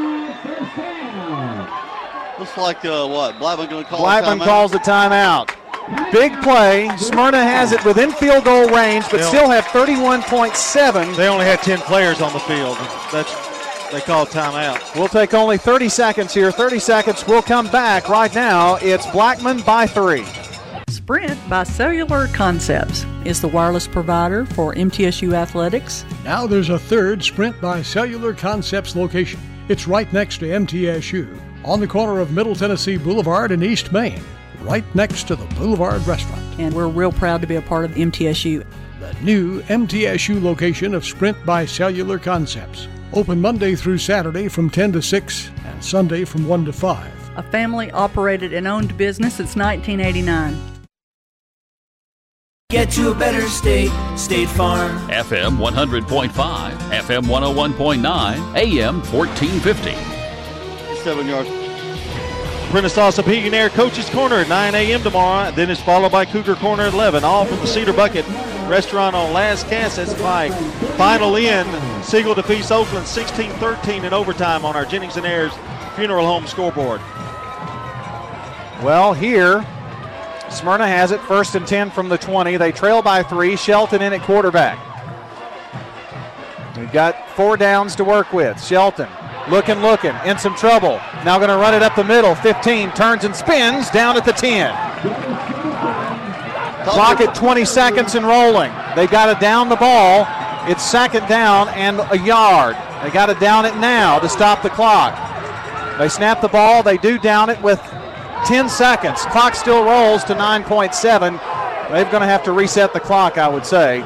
Looks like Blackman going to call Blackman calls the timeout. Big play. Smyrna has it within field goal range, but still have 31.7. They only had 10 players on the field. They call timeout. We'll take only 30 seconds here. 30 seconds. We'll come back. Right now, it's Blackman by 3. Sprint by Cellular Concepts is the wireless provider for MTSU athletics. Now there's a third Sprint by Cellular Concepts location. It's right next to MTSU, on the corner of Middle Tennessee Boulevard and East Main, right next to the Boulevard Restaurant. And we're real proud to be a part of MTSU. The new MTSU location of Sprint by Cellular Concepts. Open Monday through Saturday from 10 to 6 and Sunday from 1 to 5. A family-operated and owned business since 1989. Get to a better state, State Farm. FM 100.5, FM 101.9, AM 1450. 7 yards. Prentice Allsup Heating Air Coach's Corner at 9 a.m. tomorrow. Then it's followed by Cougar Corner at 11. All from the Cedar Bucket Restaurant on Las Casas Pike. Final in, Siegel defeats Oakland 16-13 in overtime on our Jennings & Ayers Funeral Home scoreboard. Well, here, Smyrna has it 1st and 10 from the 20. They trail by 3. Shelton in at quarterback. We've got 4 downs to work with. Shelton looking, in some trouble. Now going to run it up the middle. 15, turns and spins down at the 10. Clock at 20 seconds and rolling. They got to down the ball. It's 2nd down and a yard. They got to down it now to stop the clock. They snap the ball. They do down it with 10 seconds. Clock still rolls to 9.7. They're going to have to reset the clock, I would say.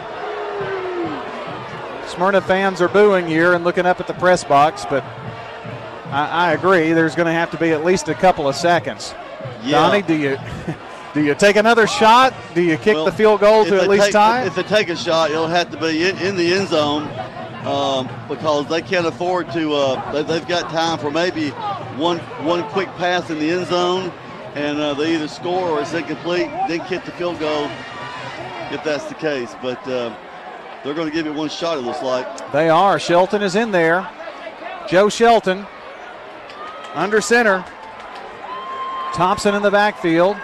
Smyrna fans are booing here and looking up at the press box, but I agree. There's going to have to be at least a couple of seconds. Yeah. Donnie, do you take another shot? Do you kick the field goal to at least tie? If they take a shot, it'll have to be in the end zone because they can't afford to. They've got time for maybe one quick pass in the end zone, and they either score or it's incomplete, then kick the field goal if that's the case. But they're going to give it one shot, it looks like. They are. Shelton is in there. Joe Shelton under center. Thompson in the backfield.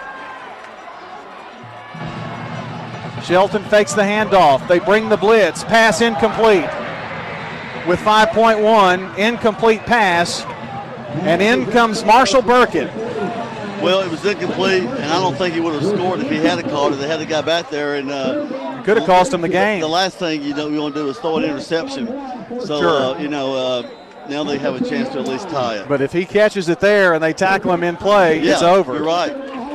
Shelton fakes the handoff. They bring the blitz. Pass incomplete. With 5.1, incomplete pass. And in comes Marshall Burkett. Well, it was incomplete, and I don't think he would have scored if he had caught it. They had the guy back there, and could have cost him the game. The last thing you want to do is throw an interception. So sure. Now they have a chance to at least tie it. But if he catches it there and they tackle him in play, it's over. You're right.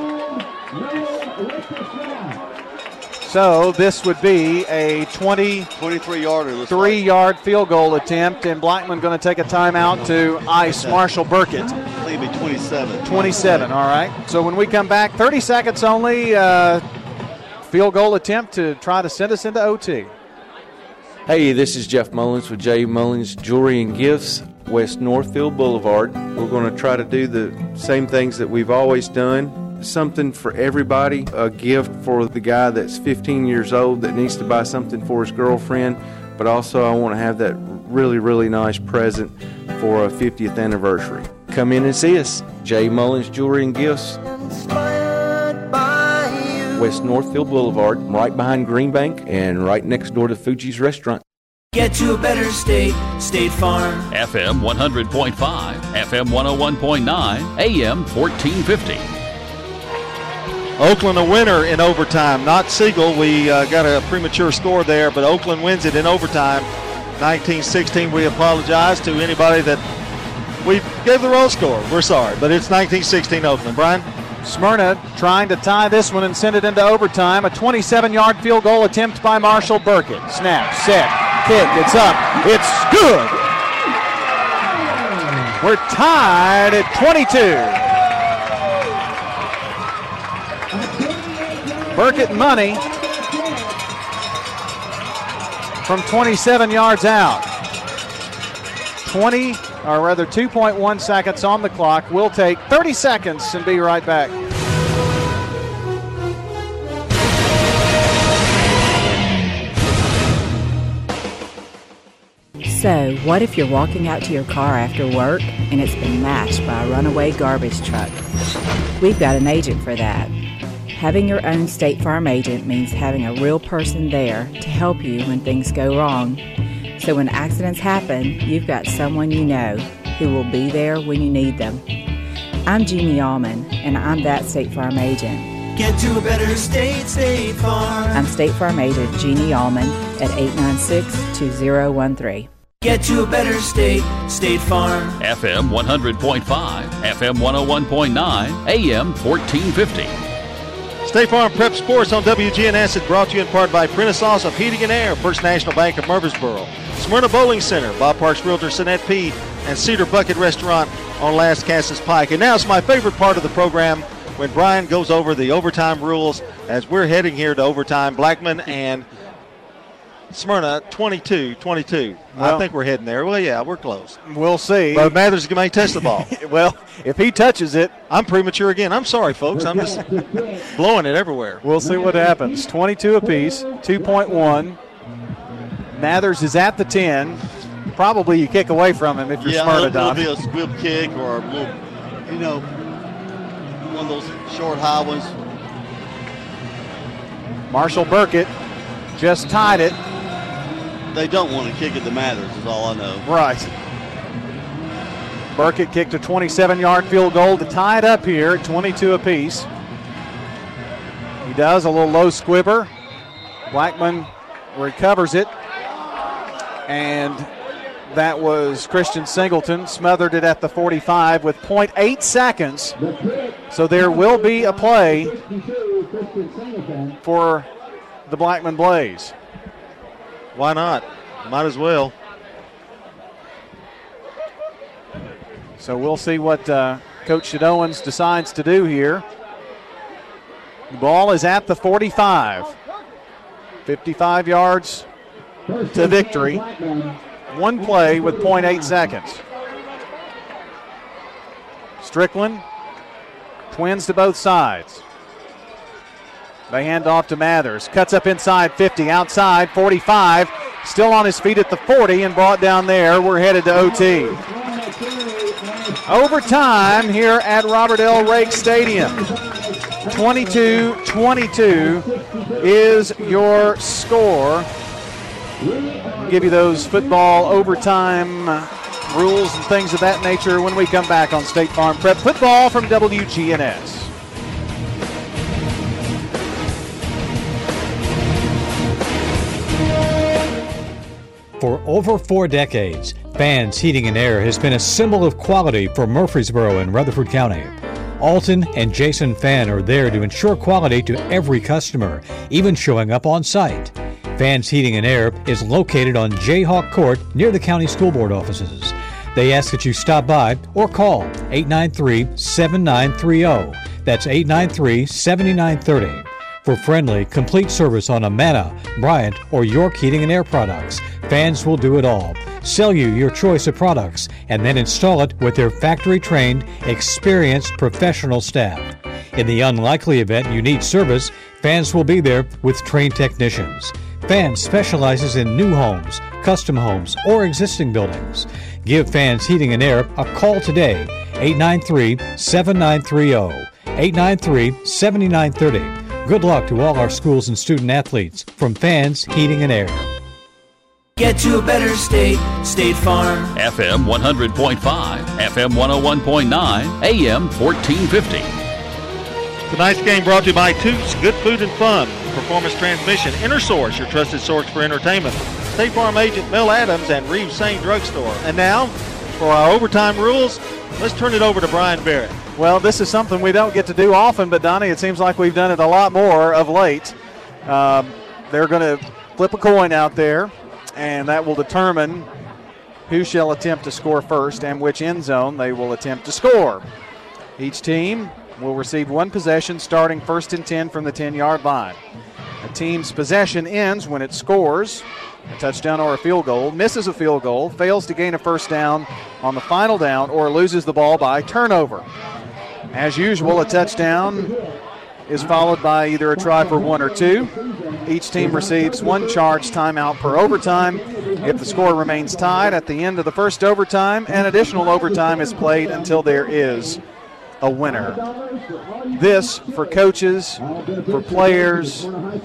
So this would be a 23-yarder, 3-yard field goal attempt, and Blackman going to take a timeout to ice Marshall Burkett. I think it'd be 27. 27, all right. So when we come back, 30 seconds only, field goal attempt to try to send us into OT. Hey, this is Jeff Mullins with J. Mullins Jewelry and Gifts, West Northfield Boulevard. We're going to try to do the same things that we've always done. something for everybody, a gift for the guy that's 15 years old that needs to buy something for his girlfriend, but also I want to have that really, really nice present for a 50th anniversary. Come in and see us. J. Mullins Jewelry and Gifts, West Northfield Boulevard, right behind Green Bank and right next door to Fuji's Restaurant. Get to a better state, State Farm. FM 100.5, FM 101.9, AM 1450. Oakland a winner in overtime, not Siegel. We got a premature score there, but Oakland wins it in overtime, 19-16. We apologize to anybody that we gave the wrong score. We're sorry, but it's 19-16 Oakland. Brian? Smyrna trying to tie this one and send it into overtime. A 27-yard field goal attempt by Marshall Burkett. Snap, set, kick, it's up, it's good. We're tied at 22. Burkett money from 27 yards out. 2.1 seconds on the clock. We'll take 30 seconds and be right back. So, what if you're walking out to your car after work and it's been mashed by a runaway garbage truck? We've got an agent for that. Having your own State Farm agent means having a real person there to help you when things go wrong. So when accidents happen, you've got someone you know who will be there when you need them. I'm Jeannie Allman, and I'm that State Farm agent. Get to a better state, State Farm. I'm State Farm agent Jeannie Allman at 896-2013. Get to a better state, State Farm. FM 100.5, FM 101.9, AM 1450. State Farm Prep Sports on WGNS is brought to you in part by Prentice of Heating and Air, First National Bank of Murfreesboro, Smyrna Bowling Center, Bob Parks Realtor, Sinet P., and Cedar Bucket Restaurant on Las Casas Pike. And now it's my favorite part of the program when Brian goes over the overtime rules as we're heading here to overtime. Blackman and Smyrna 22-22. Well, I think we're heading there. Well, yeah, we're close. We'll see. But Mathers may touch the ball. Well, if he touches it. I'm premature again. I'm sorry, folks. I'm just blowing it everywhere. We'll see what happens. 22 apiece, 2.1. Mathers is at the 10. Probably you kick away from him if you're Smyrna, Don. It'll be a squib kick or a little, one of those short, high ones. Marshall Burkett just tied it. They don't want to kick it to Mathers is all I know. Right. Burkett kicked a 27-yard field goal to tie it up here at 22 apiece. He does a little low squibber. Blackman recovers it. And that was Christian Singleton. Smothered it at the 45 with 0.8 seconds. So there will be a play for the Blackman Blaze. Why not? Might as well. So we'll see what Coach Shadowans decides to do here. The ball is at the 45. 55 yards to victory. One play with 0.8 seconds. Strickland, twins to both sides. They hand off to Mathers. Cuts up inside 50, outside 45. Still on his feet at the 40 and brought down there. We're headed to OT. Overtime here at Robert L. Rake Stadium. 22-22 is your score. I'll give you those football overtime rules and things of that nature when we come back on State Farm Prep Football from WGNS. For over 4 decades, Fans Heating and Air has been a symbol of quality for Murfreesboro and Rutherford County. Alton and Jason Fan are there to ensure quality to every customer, even showing up on site. Fans Heating and Air is located on Jayhawk Court near the county school board offices. They ask that you stop by or call 893-7930. That's 893-7930. For friendly, complete service on Amana, Bryant, or York Heating and Air products, Fans will do it all. Sell you your choice of products and then install it with their factory-trained, experienced professional staff. In the unlikely event you need service, Fans will be there with trained technicians. Fans specializes in new homes, custom homes, or existing buildings. Give Fans Heating and Air a call today, 893-7930, 893-7930. Good luck to all our schools and student athletes from Fans Heating and Air. Get to a better state, State Farm. FM 100.5, FM 101.9, AM 1450. Tonight's game brought to you by Toots, Good Food and Fun, Performance Transmission, InnerSource, your trusted source for entertainment, State Farm agent Mel Adams, and Reeves Saint Drugstore. And now, for our overtime rules, let's turn it over to Brian Barrett. Well, this is something we don't get to do often, but Donnie, it seems like we've done it a lot more of late. They're going to flip a coin out there, and that will determine who shall attempt to score first and which end zone they will attempt to score. Each team will receive one possession starting 1st and 10 from the 10-yard line. A team's possession ends when it scores a touchdown or a field goal, misses a field goal, fails to gain a first down on the final down, or loses the ball by turnover. As usual, a touchdown is followed by either a try for 1 or 2. Each team receives one charged timeout per overtime. If the score remains tied at the end of the first overtime, an additional overtime is played until there is a winner. This, for coaches, for players,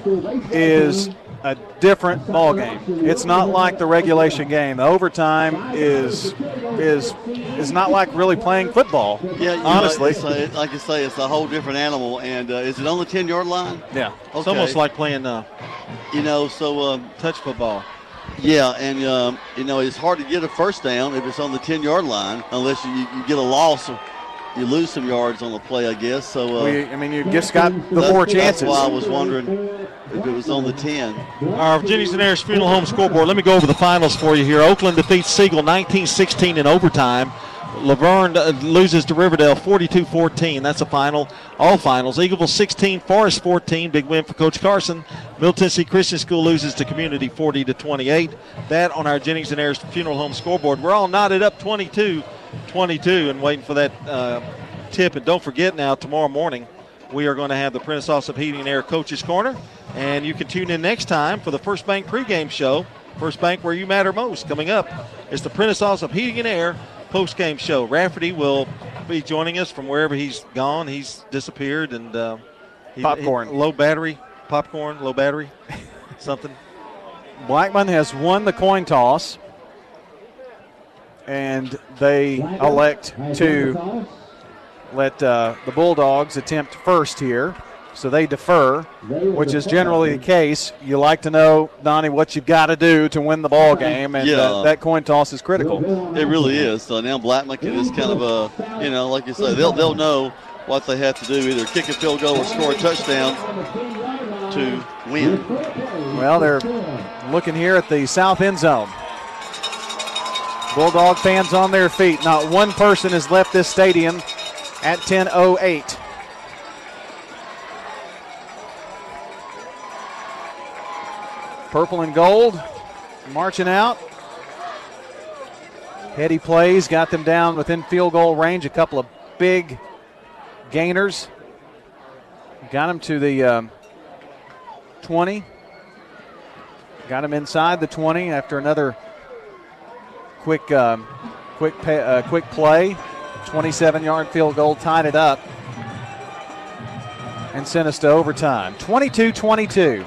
is a different ball game. It's not like the regulation game. The overtime is not like really playing football. Yeah, honestly. Like you say, it's a whole different animal. And is it on the 10-yard line? Yeah. Okay. It's almost like playing, touch football. Yeah, and it's hard to get a first down if it's on the 10-yard line, unless you get a loss. You lose some yards on the play, I guess. So you just got the more chances. That's why I was wondering if it was on the 10. Our Jennings and Ayers Funeral Home scoreboard. Let me go over the finals for you here. Oakland defeats Siegel 19-16 in overtime. Laverne loses to Riverdale 42-14. That's a final. All finals. Eagleville 16, Forest 14. Big win for Coach Carson. Middle Tennessee Christian School loses to Community 40-28. That on our Jennings and Ayers Funeral Home scoreboard. We're all knotted up 22 and waiting for that tip. And don't forget now, tomorrow morning, we are going to have the Prentice Allsup Heating and Air Coaches Corner. And you can tune in next time for the First Bank pregame show. First Bank, where you matter most. Coming up is the Prentice Allsup Heating and Air postgame show. Rafferty will be joining us from wherever he's gone. He's disappeared. And low battery, something. Blackman has won the coin toss, and they elect to let the Bulldogs attempt first here. So they defer, which is generally the case. You like to know, Donnie, what you've got to do to win the ball game, and that coin toss is critical. It really is. So now Blackman can just kind of, like you say, they'll know what they have to do, either kick a field goal or score a touchdown to win. Well, they're looking here at the south end zone. Bulldog fans on their feet. Not one person has left this stadium at 10:08. Purple and gold marching out. Heady plays got them down within field goal range. A couple of big gainers. Got them to the 20. Got them inside the 20 after another quick play. 27-yard field goal tied it up and sent us to overtime. 22-22.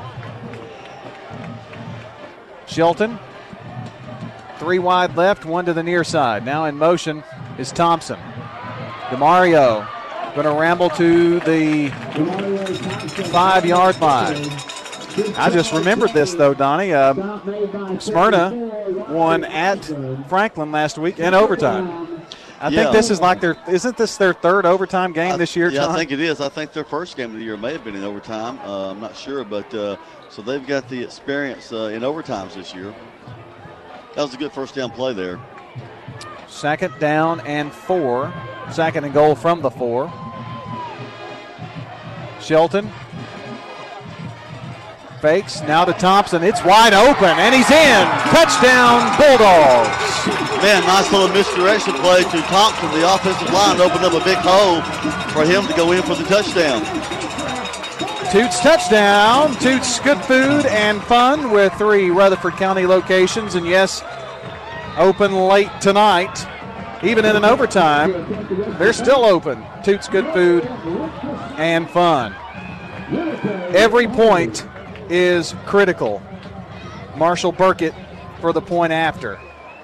Shelton, 3 wide left, 1 to the near side. Now in motion is Thompson. DeMario going to ramble to the 5-yard line. I just remembered this, though, Donnie. Smyrna won at Franklin last week in overtime. I think this is isn't this their third overtime game this year, John? Yeah, I think it is. I think their first game of the year may have been in overtime. I'm not sure, but so they've got the experience in overtimes this year. That was a good first down play there. 2nd down and 4. 2nd and goal from the 4. Shelton fakes, now to Thompson. It's wide open, and he's in. Touchdown, Bulldogs. Man, nice little misdirection play to Thompson. The offensive line opened up a big hole for him to go in for the touchdown. Toots touchdown. Toots Good Food and Fun with 3 Rutherford County locations. And yes, open late tonight. Even in an overtime, they're still open. Toots Good Food and Fun. Every point is critical. Marshall Burkett for the point after.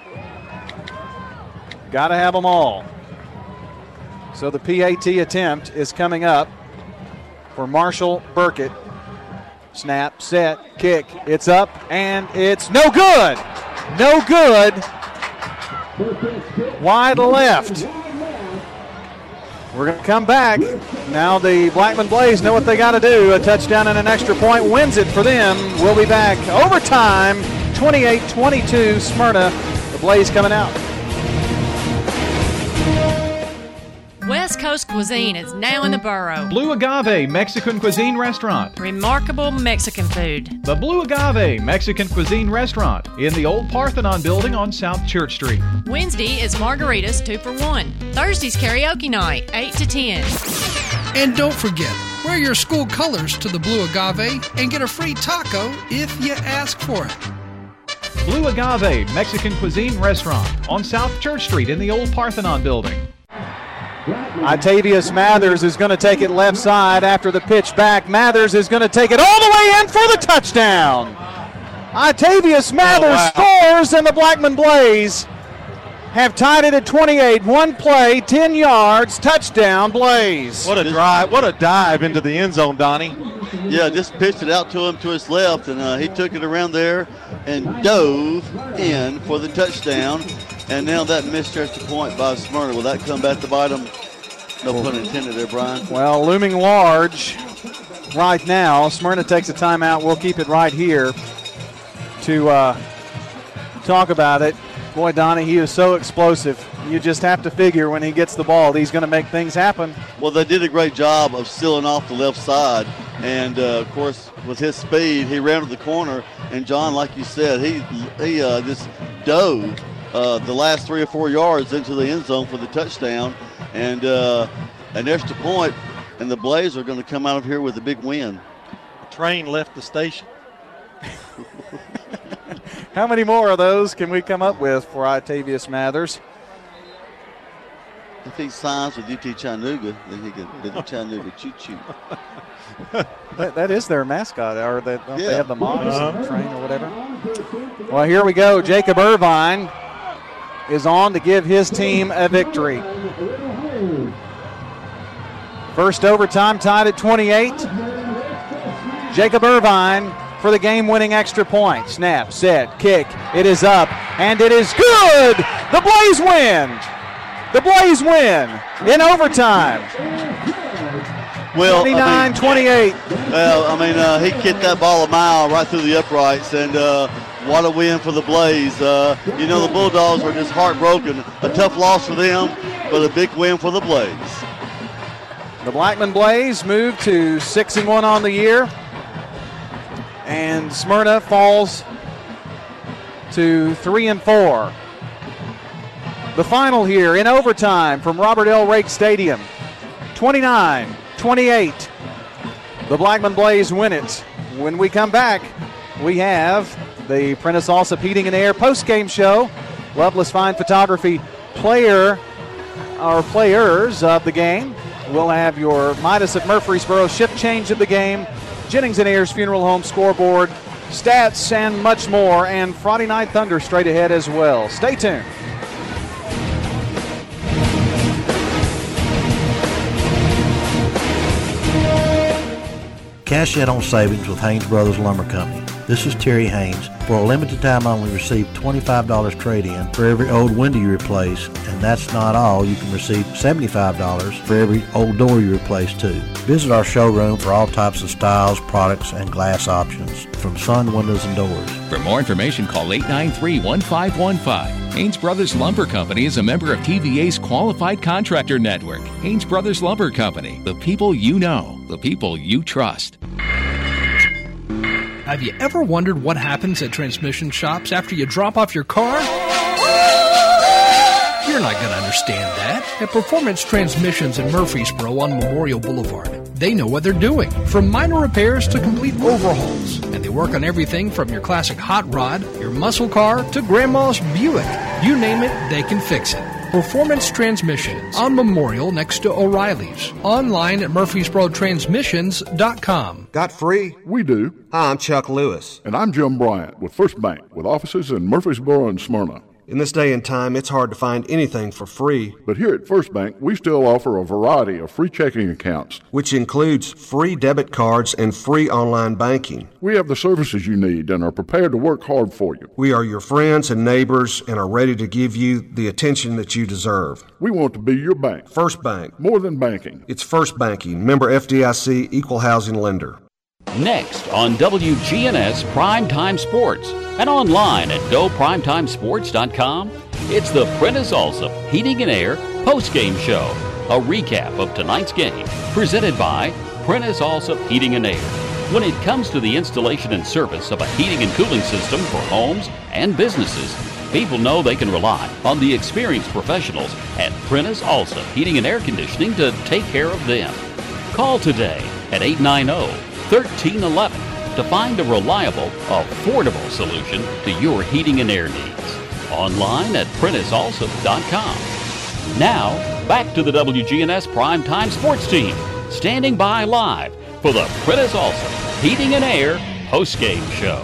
Got to have them all. So the PAT attempt is coming up for Marshall Burkett. Snap, set, kick. It's up, and it's no good. No good. Wide left. We're going to come back. Now the Blackman Blaze know what they got to do. A touchdown and an extra point wins it for them. We'll be back. Overtime, 28-22, Smyrna. The Blaze coming out. West Coast cuisine is now in the borough. Blue Agave Mexican Cuisine Restaurant. Remarkable Mexican food. The Blue Agave Mexican Cuisine Restaurant in the old Parthenon building on South Church Street. Wednesday is margaritas 2 for $1. Thursday's karaoke night 8 to 10. And don't forget, wear your school colors to the Blue Agave and get a free taco if you ask for it. Blue Agave Mexican Cuisine Restaurant on South Church Street in the old Parthenon building. Octavius Mathers is going to take it left side after the pitch back. Mathers is going to take it all the way in for the touchdown. Octavius Mathers scores, and the Blackman Blaze have tied it at 28. One play, 10 yards, touchdown Blaze. What a drive, what a dive into the end zone, Donnie. Yeah, just pitched it out to him to his left, and he took it around there and dove in for the touchdown. And now that missed extra point by Smyrna. Will that come back to bite him? No pun intended there, Brian. Well, looming large right now. Smyrna takes a timeout. We'll keep it right here to talk about it. Boy, Donnie, he is so explosive. You just have to figure when he gets the ball, he's going to make things happen. Well, they did a great job of sealing off the left side. And, of course, with his speed, he ran to the corner. And, John, like you said, he just dove the last 3 or 4 yards into the end zone for the touchdown. And an extra point, and the Blaze are going to come out of here with a big win. The train left the station. How many more of those can we come up with for Octavius Mathers? If he signs with UT Chattanooga, then he can do the Chattanooga choo-choo. that is their mascot, or they have the Mods train or whatever. Well, here we go. Jacob Irvine is on to give his team a victory. First overtime tied at 28. Jacob Irvine for the game-winning extra point. Snap, set, kick. It is up, and it is good. The Blaze win. The Blaze win in overtime. Well, 29-28. He kicked that ball a mile right through the uprights, and what a win for the Blaze. The Bulldogs are just heartbroken. A tough loss for them, but a big win for the Blaze. The Blackman Blaze move to 6-1 on the year, and Smyrna falls to 3-4. The final here in overtime from Robert L. Rake Stadium, 29-28. The Blackman Blaze win it. When we come back, we have the Prentice Allsup Heating and Air post-game show. Loveless Fine Photography players of the game. We'll have your Midas of Murfreesboro shift change of the game, Jennings and Ayers Funeral Home scoreboard, stats, and much more, and Friday Night Thunder straight ahead as well. Stay tuned. Cash in on savings with Haynes Brothers Lumber Company. This is Terry Haynes. For a limited time only, receive $25 trade-in for every old window you replace, and that's not all. You can receive $75 for every old door you replace too. Visit our showroom for all types of styles, products, and glass options from sun, windows, and doors. For more information, call 893-1515. Haynes Brothers Lumber Company is a member of TVA's Qualified Contractor Network. Haynes Brothers Lumber Company, the people you know, the people you trust. Have you ever wondered what happens at transmission shops after you drop off your car? You're not going to understand that. At Performance Transmissions in Murfreesboro on Memorial Boulevard, they know what they're doing, from minor repairs to complete overhauls. And they work on everything from your classic hot rod, your muscle car, to Grandma's Buick. You name it, they can fix it. Performance Transmissions on Memorial next to O'Reilly's. Online at murfreesborotransmissions.com. Got free? We do. Hi, I'm Chuck Lewis. And I'm Jim Bryant with First Bank, with offices in Murfreesboro and Smyrna. In this day and time, it's hard to find anything for free. But here at First Bank, we still offer a variety of free checking accounts, which includes free debit cards and free online banking. We have the services you need and are prepared to work hard for you. We are your friends and neighbors and are ready to give you the attention that you deserve. We want to be your bank. First Bank. More than banking. It's First Banking. Member FDIC, Equal Housing Lender. Next on WGNS Primetime Sports and online at GoPrimetimeSports.com, it's the Prentice Allsup Heating and Air postgame show, a recap of tonight's game presented by Prentice Allsup Heating and Air. When it comes to the installation and service of a heating and cooling system for homes and businesses, people know they can rely on the experienced professionals at Prentice Allsup Heating and Air Conditioning to take care of them. Call today at 890-1311 to find a reliable, affordable solution to your heating and air needs. Online at PrenticeAllsup.com. Now, back to the WGNS Primetime Sports Team, standing by live for the Prentice Allsup Heating and Air postgame show.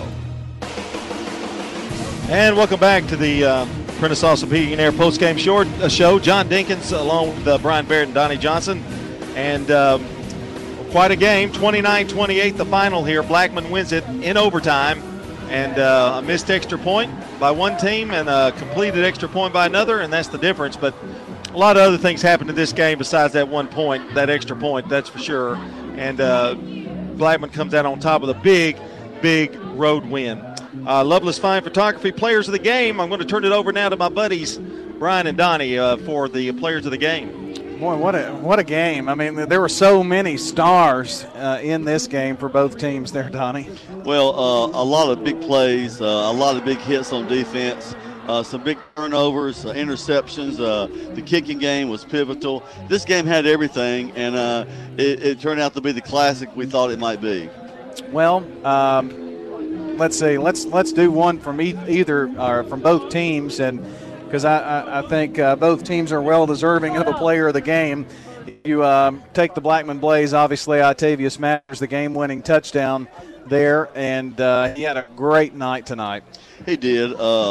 And welcome back to the Prentice Allsup Heating and Air postgame show. John Dinkins along with Brian Barrett and Donnie Johnson. And quite a game, 29-28 the final here. Blackman wins it in overtime. And a missed extra point by one team and a completed extra point by another, and that's the difference. But a lot of other things happened in this game besides that 1 point, that extra point, that's for sure. And Blackman comes out on top with a big, big road win. Loveless Fine Photography Players of the Game. I'm going to turn it over now to my buddies, Brian and Donnie, for the Players of the Game. Boy, what a game. I mean, there were so many stars in this game for both teams there, Donnie. Well, a lot of big plays, a lot of big hits on defense, some big turnovers, interceptions. The kicking game was pivotal. This game had everything, and it turned out to be the classic we thought it might be. Well, let's see. Let's do one from from both teams, and because I think both teams are well deserving of a player of the game. You take the Blackman Blaze, obviously Octavius Mathers, the game-winning touchdown there, and he had a great night tonight. He did.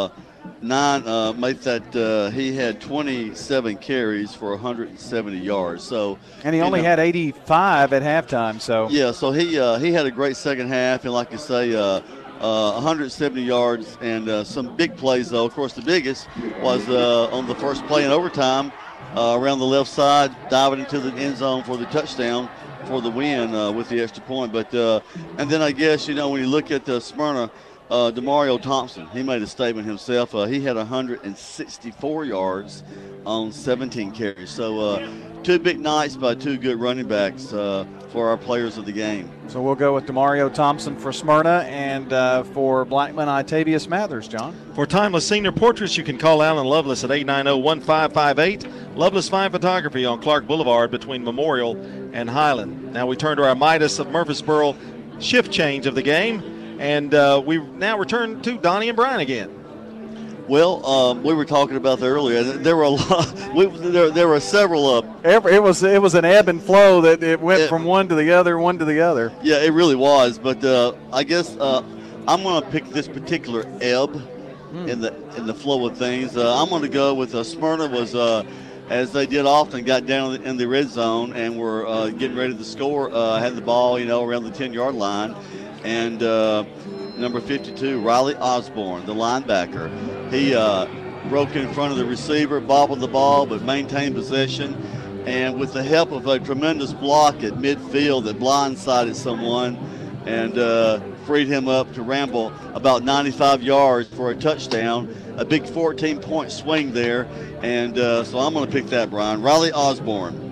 He had 27 carries for 170 yards. And he only had 85 at halftime. So yeah, so he had a great second half, and like you say, 170 yards and some big plays, though. Of course, the biggest was on the first play in overtime around the left side, diving into the end zone for the touchdown for the win with the extra point. But and then I guess, when you look at Smyrna, Demario Thompson, he made a statement himself. He had 164 yards on 17 carries. So two big nights by two good running backs for our players of the game. So we'll go with Demario Thompson for Smyrna, and for Blackman, Octavius Mathers, John. For timeless senior portraits, you can call Alan Loveless at 890-1558. Loveless Fine Photography on Clark Boulevard between Memorial and Highland. Now we turn to our Midas of Murfreesboro shift change of the game. And we now return to Donnie and Brian again. Well, we were talking about that earlier. There were a lot. There were several. It was an ebb and flow that it went from one to the other. Yeah, it really was. But I guess I'm going to pick this particular ebb in the flow of things. I'm going to go with Smyrna was. As they did often, got down in the red zone and were getting ready to score, had the ball, around the 10-yard line. And number 52, Riley Osborne, the linebacker, he broke in front of the receiver, bobbled the ball, but maintained possession. And with the help of a tremendous block at midfield that blindsided someone and freed him up to ramble about 95 yards for a touchdown. A big 14-point swing there. And so I'm going to pick that, Brian. Riley Osborne.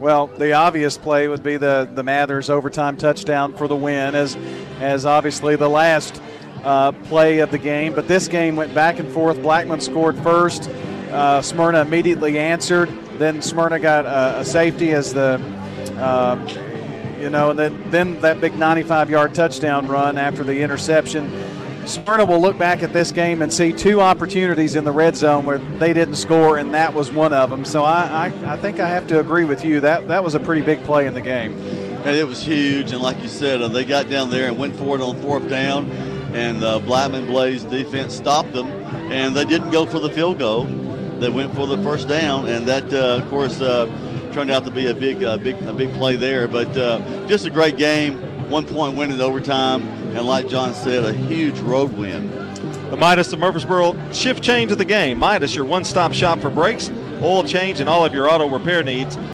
Well, the obvious play would be the Mathers overtime touchdown for the win, as obviously the last play of the game. But this game went back and forth. Blackman scored first. Smyrna immediately answered. Then Smyrna got a safety as and then that big 95-yard touchdown run after the interception. Smyrna will look back at this game and see two opportunities in the red zone where they didn't score, and that was one of them. So I think I have to agree with you. That was a pretty big play in the game. And it was huge, and like you said, they got down there and went for it on 4th down, and Blackman Blaze defense stopped them, and they didn't go for the field goal. They went for the first down, and that, of course, turned out to be a big play there. But just a great game, 1-point win in overtime, and like John said, a huge road win. The Midas of Murfreesboro shift change of the game. Midas, your one-stop shop for brakes, oil change, and all of your auto repair needs.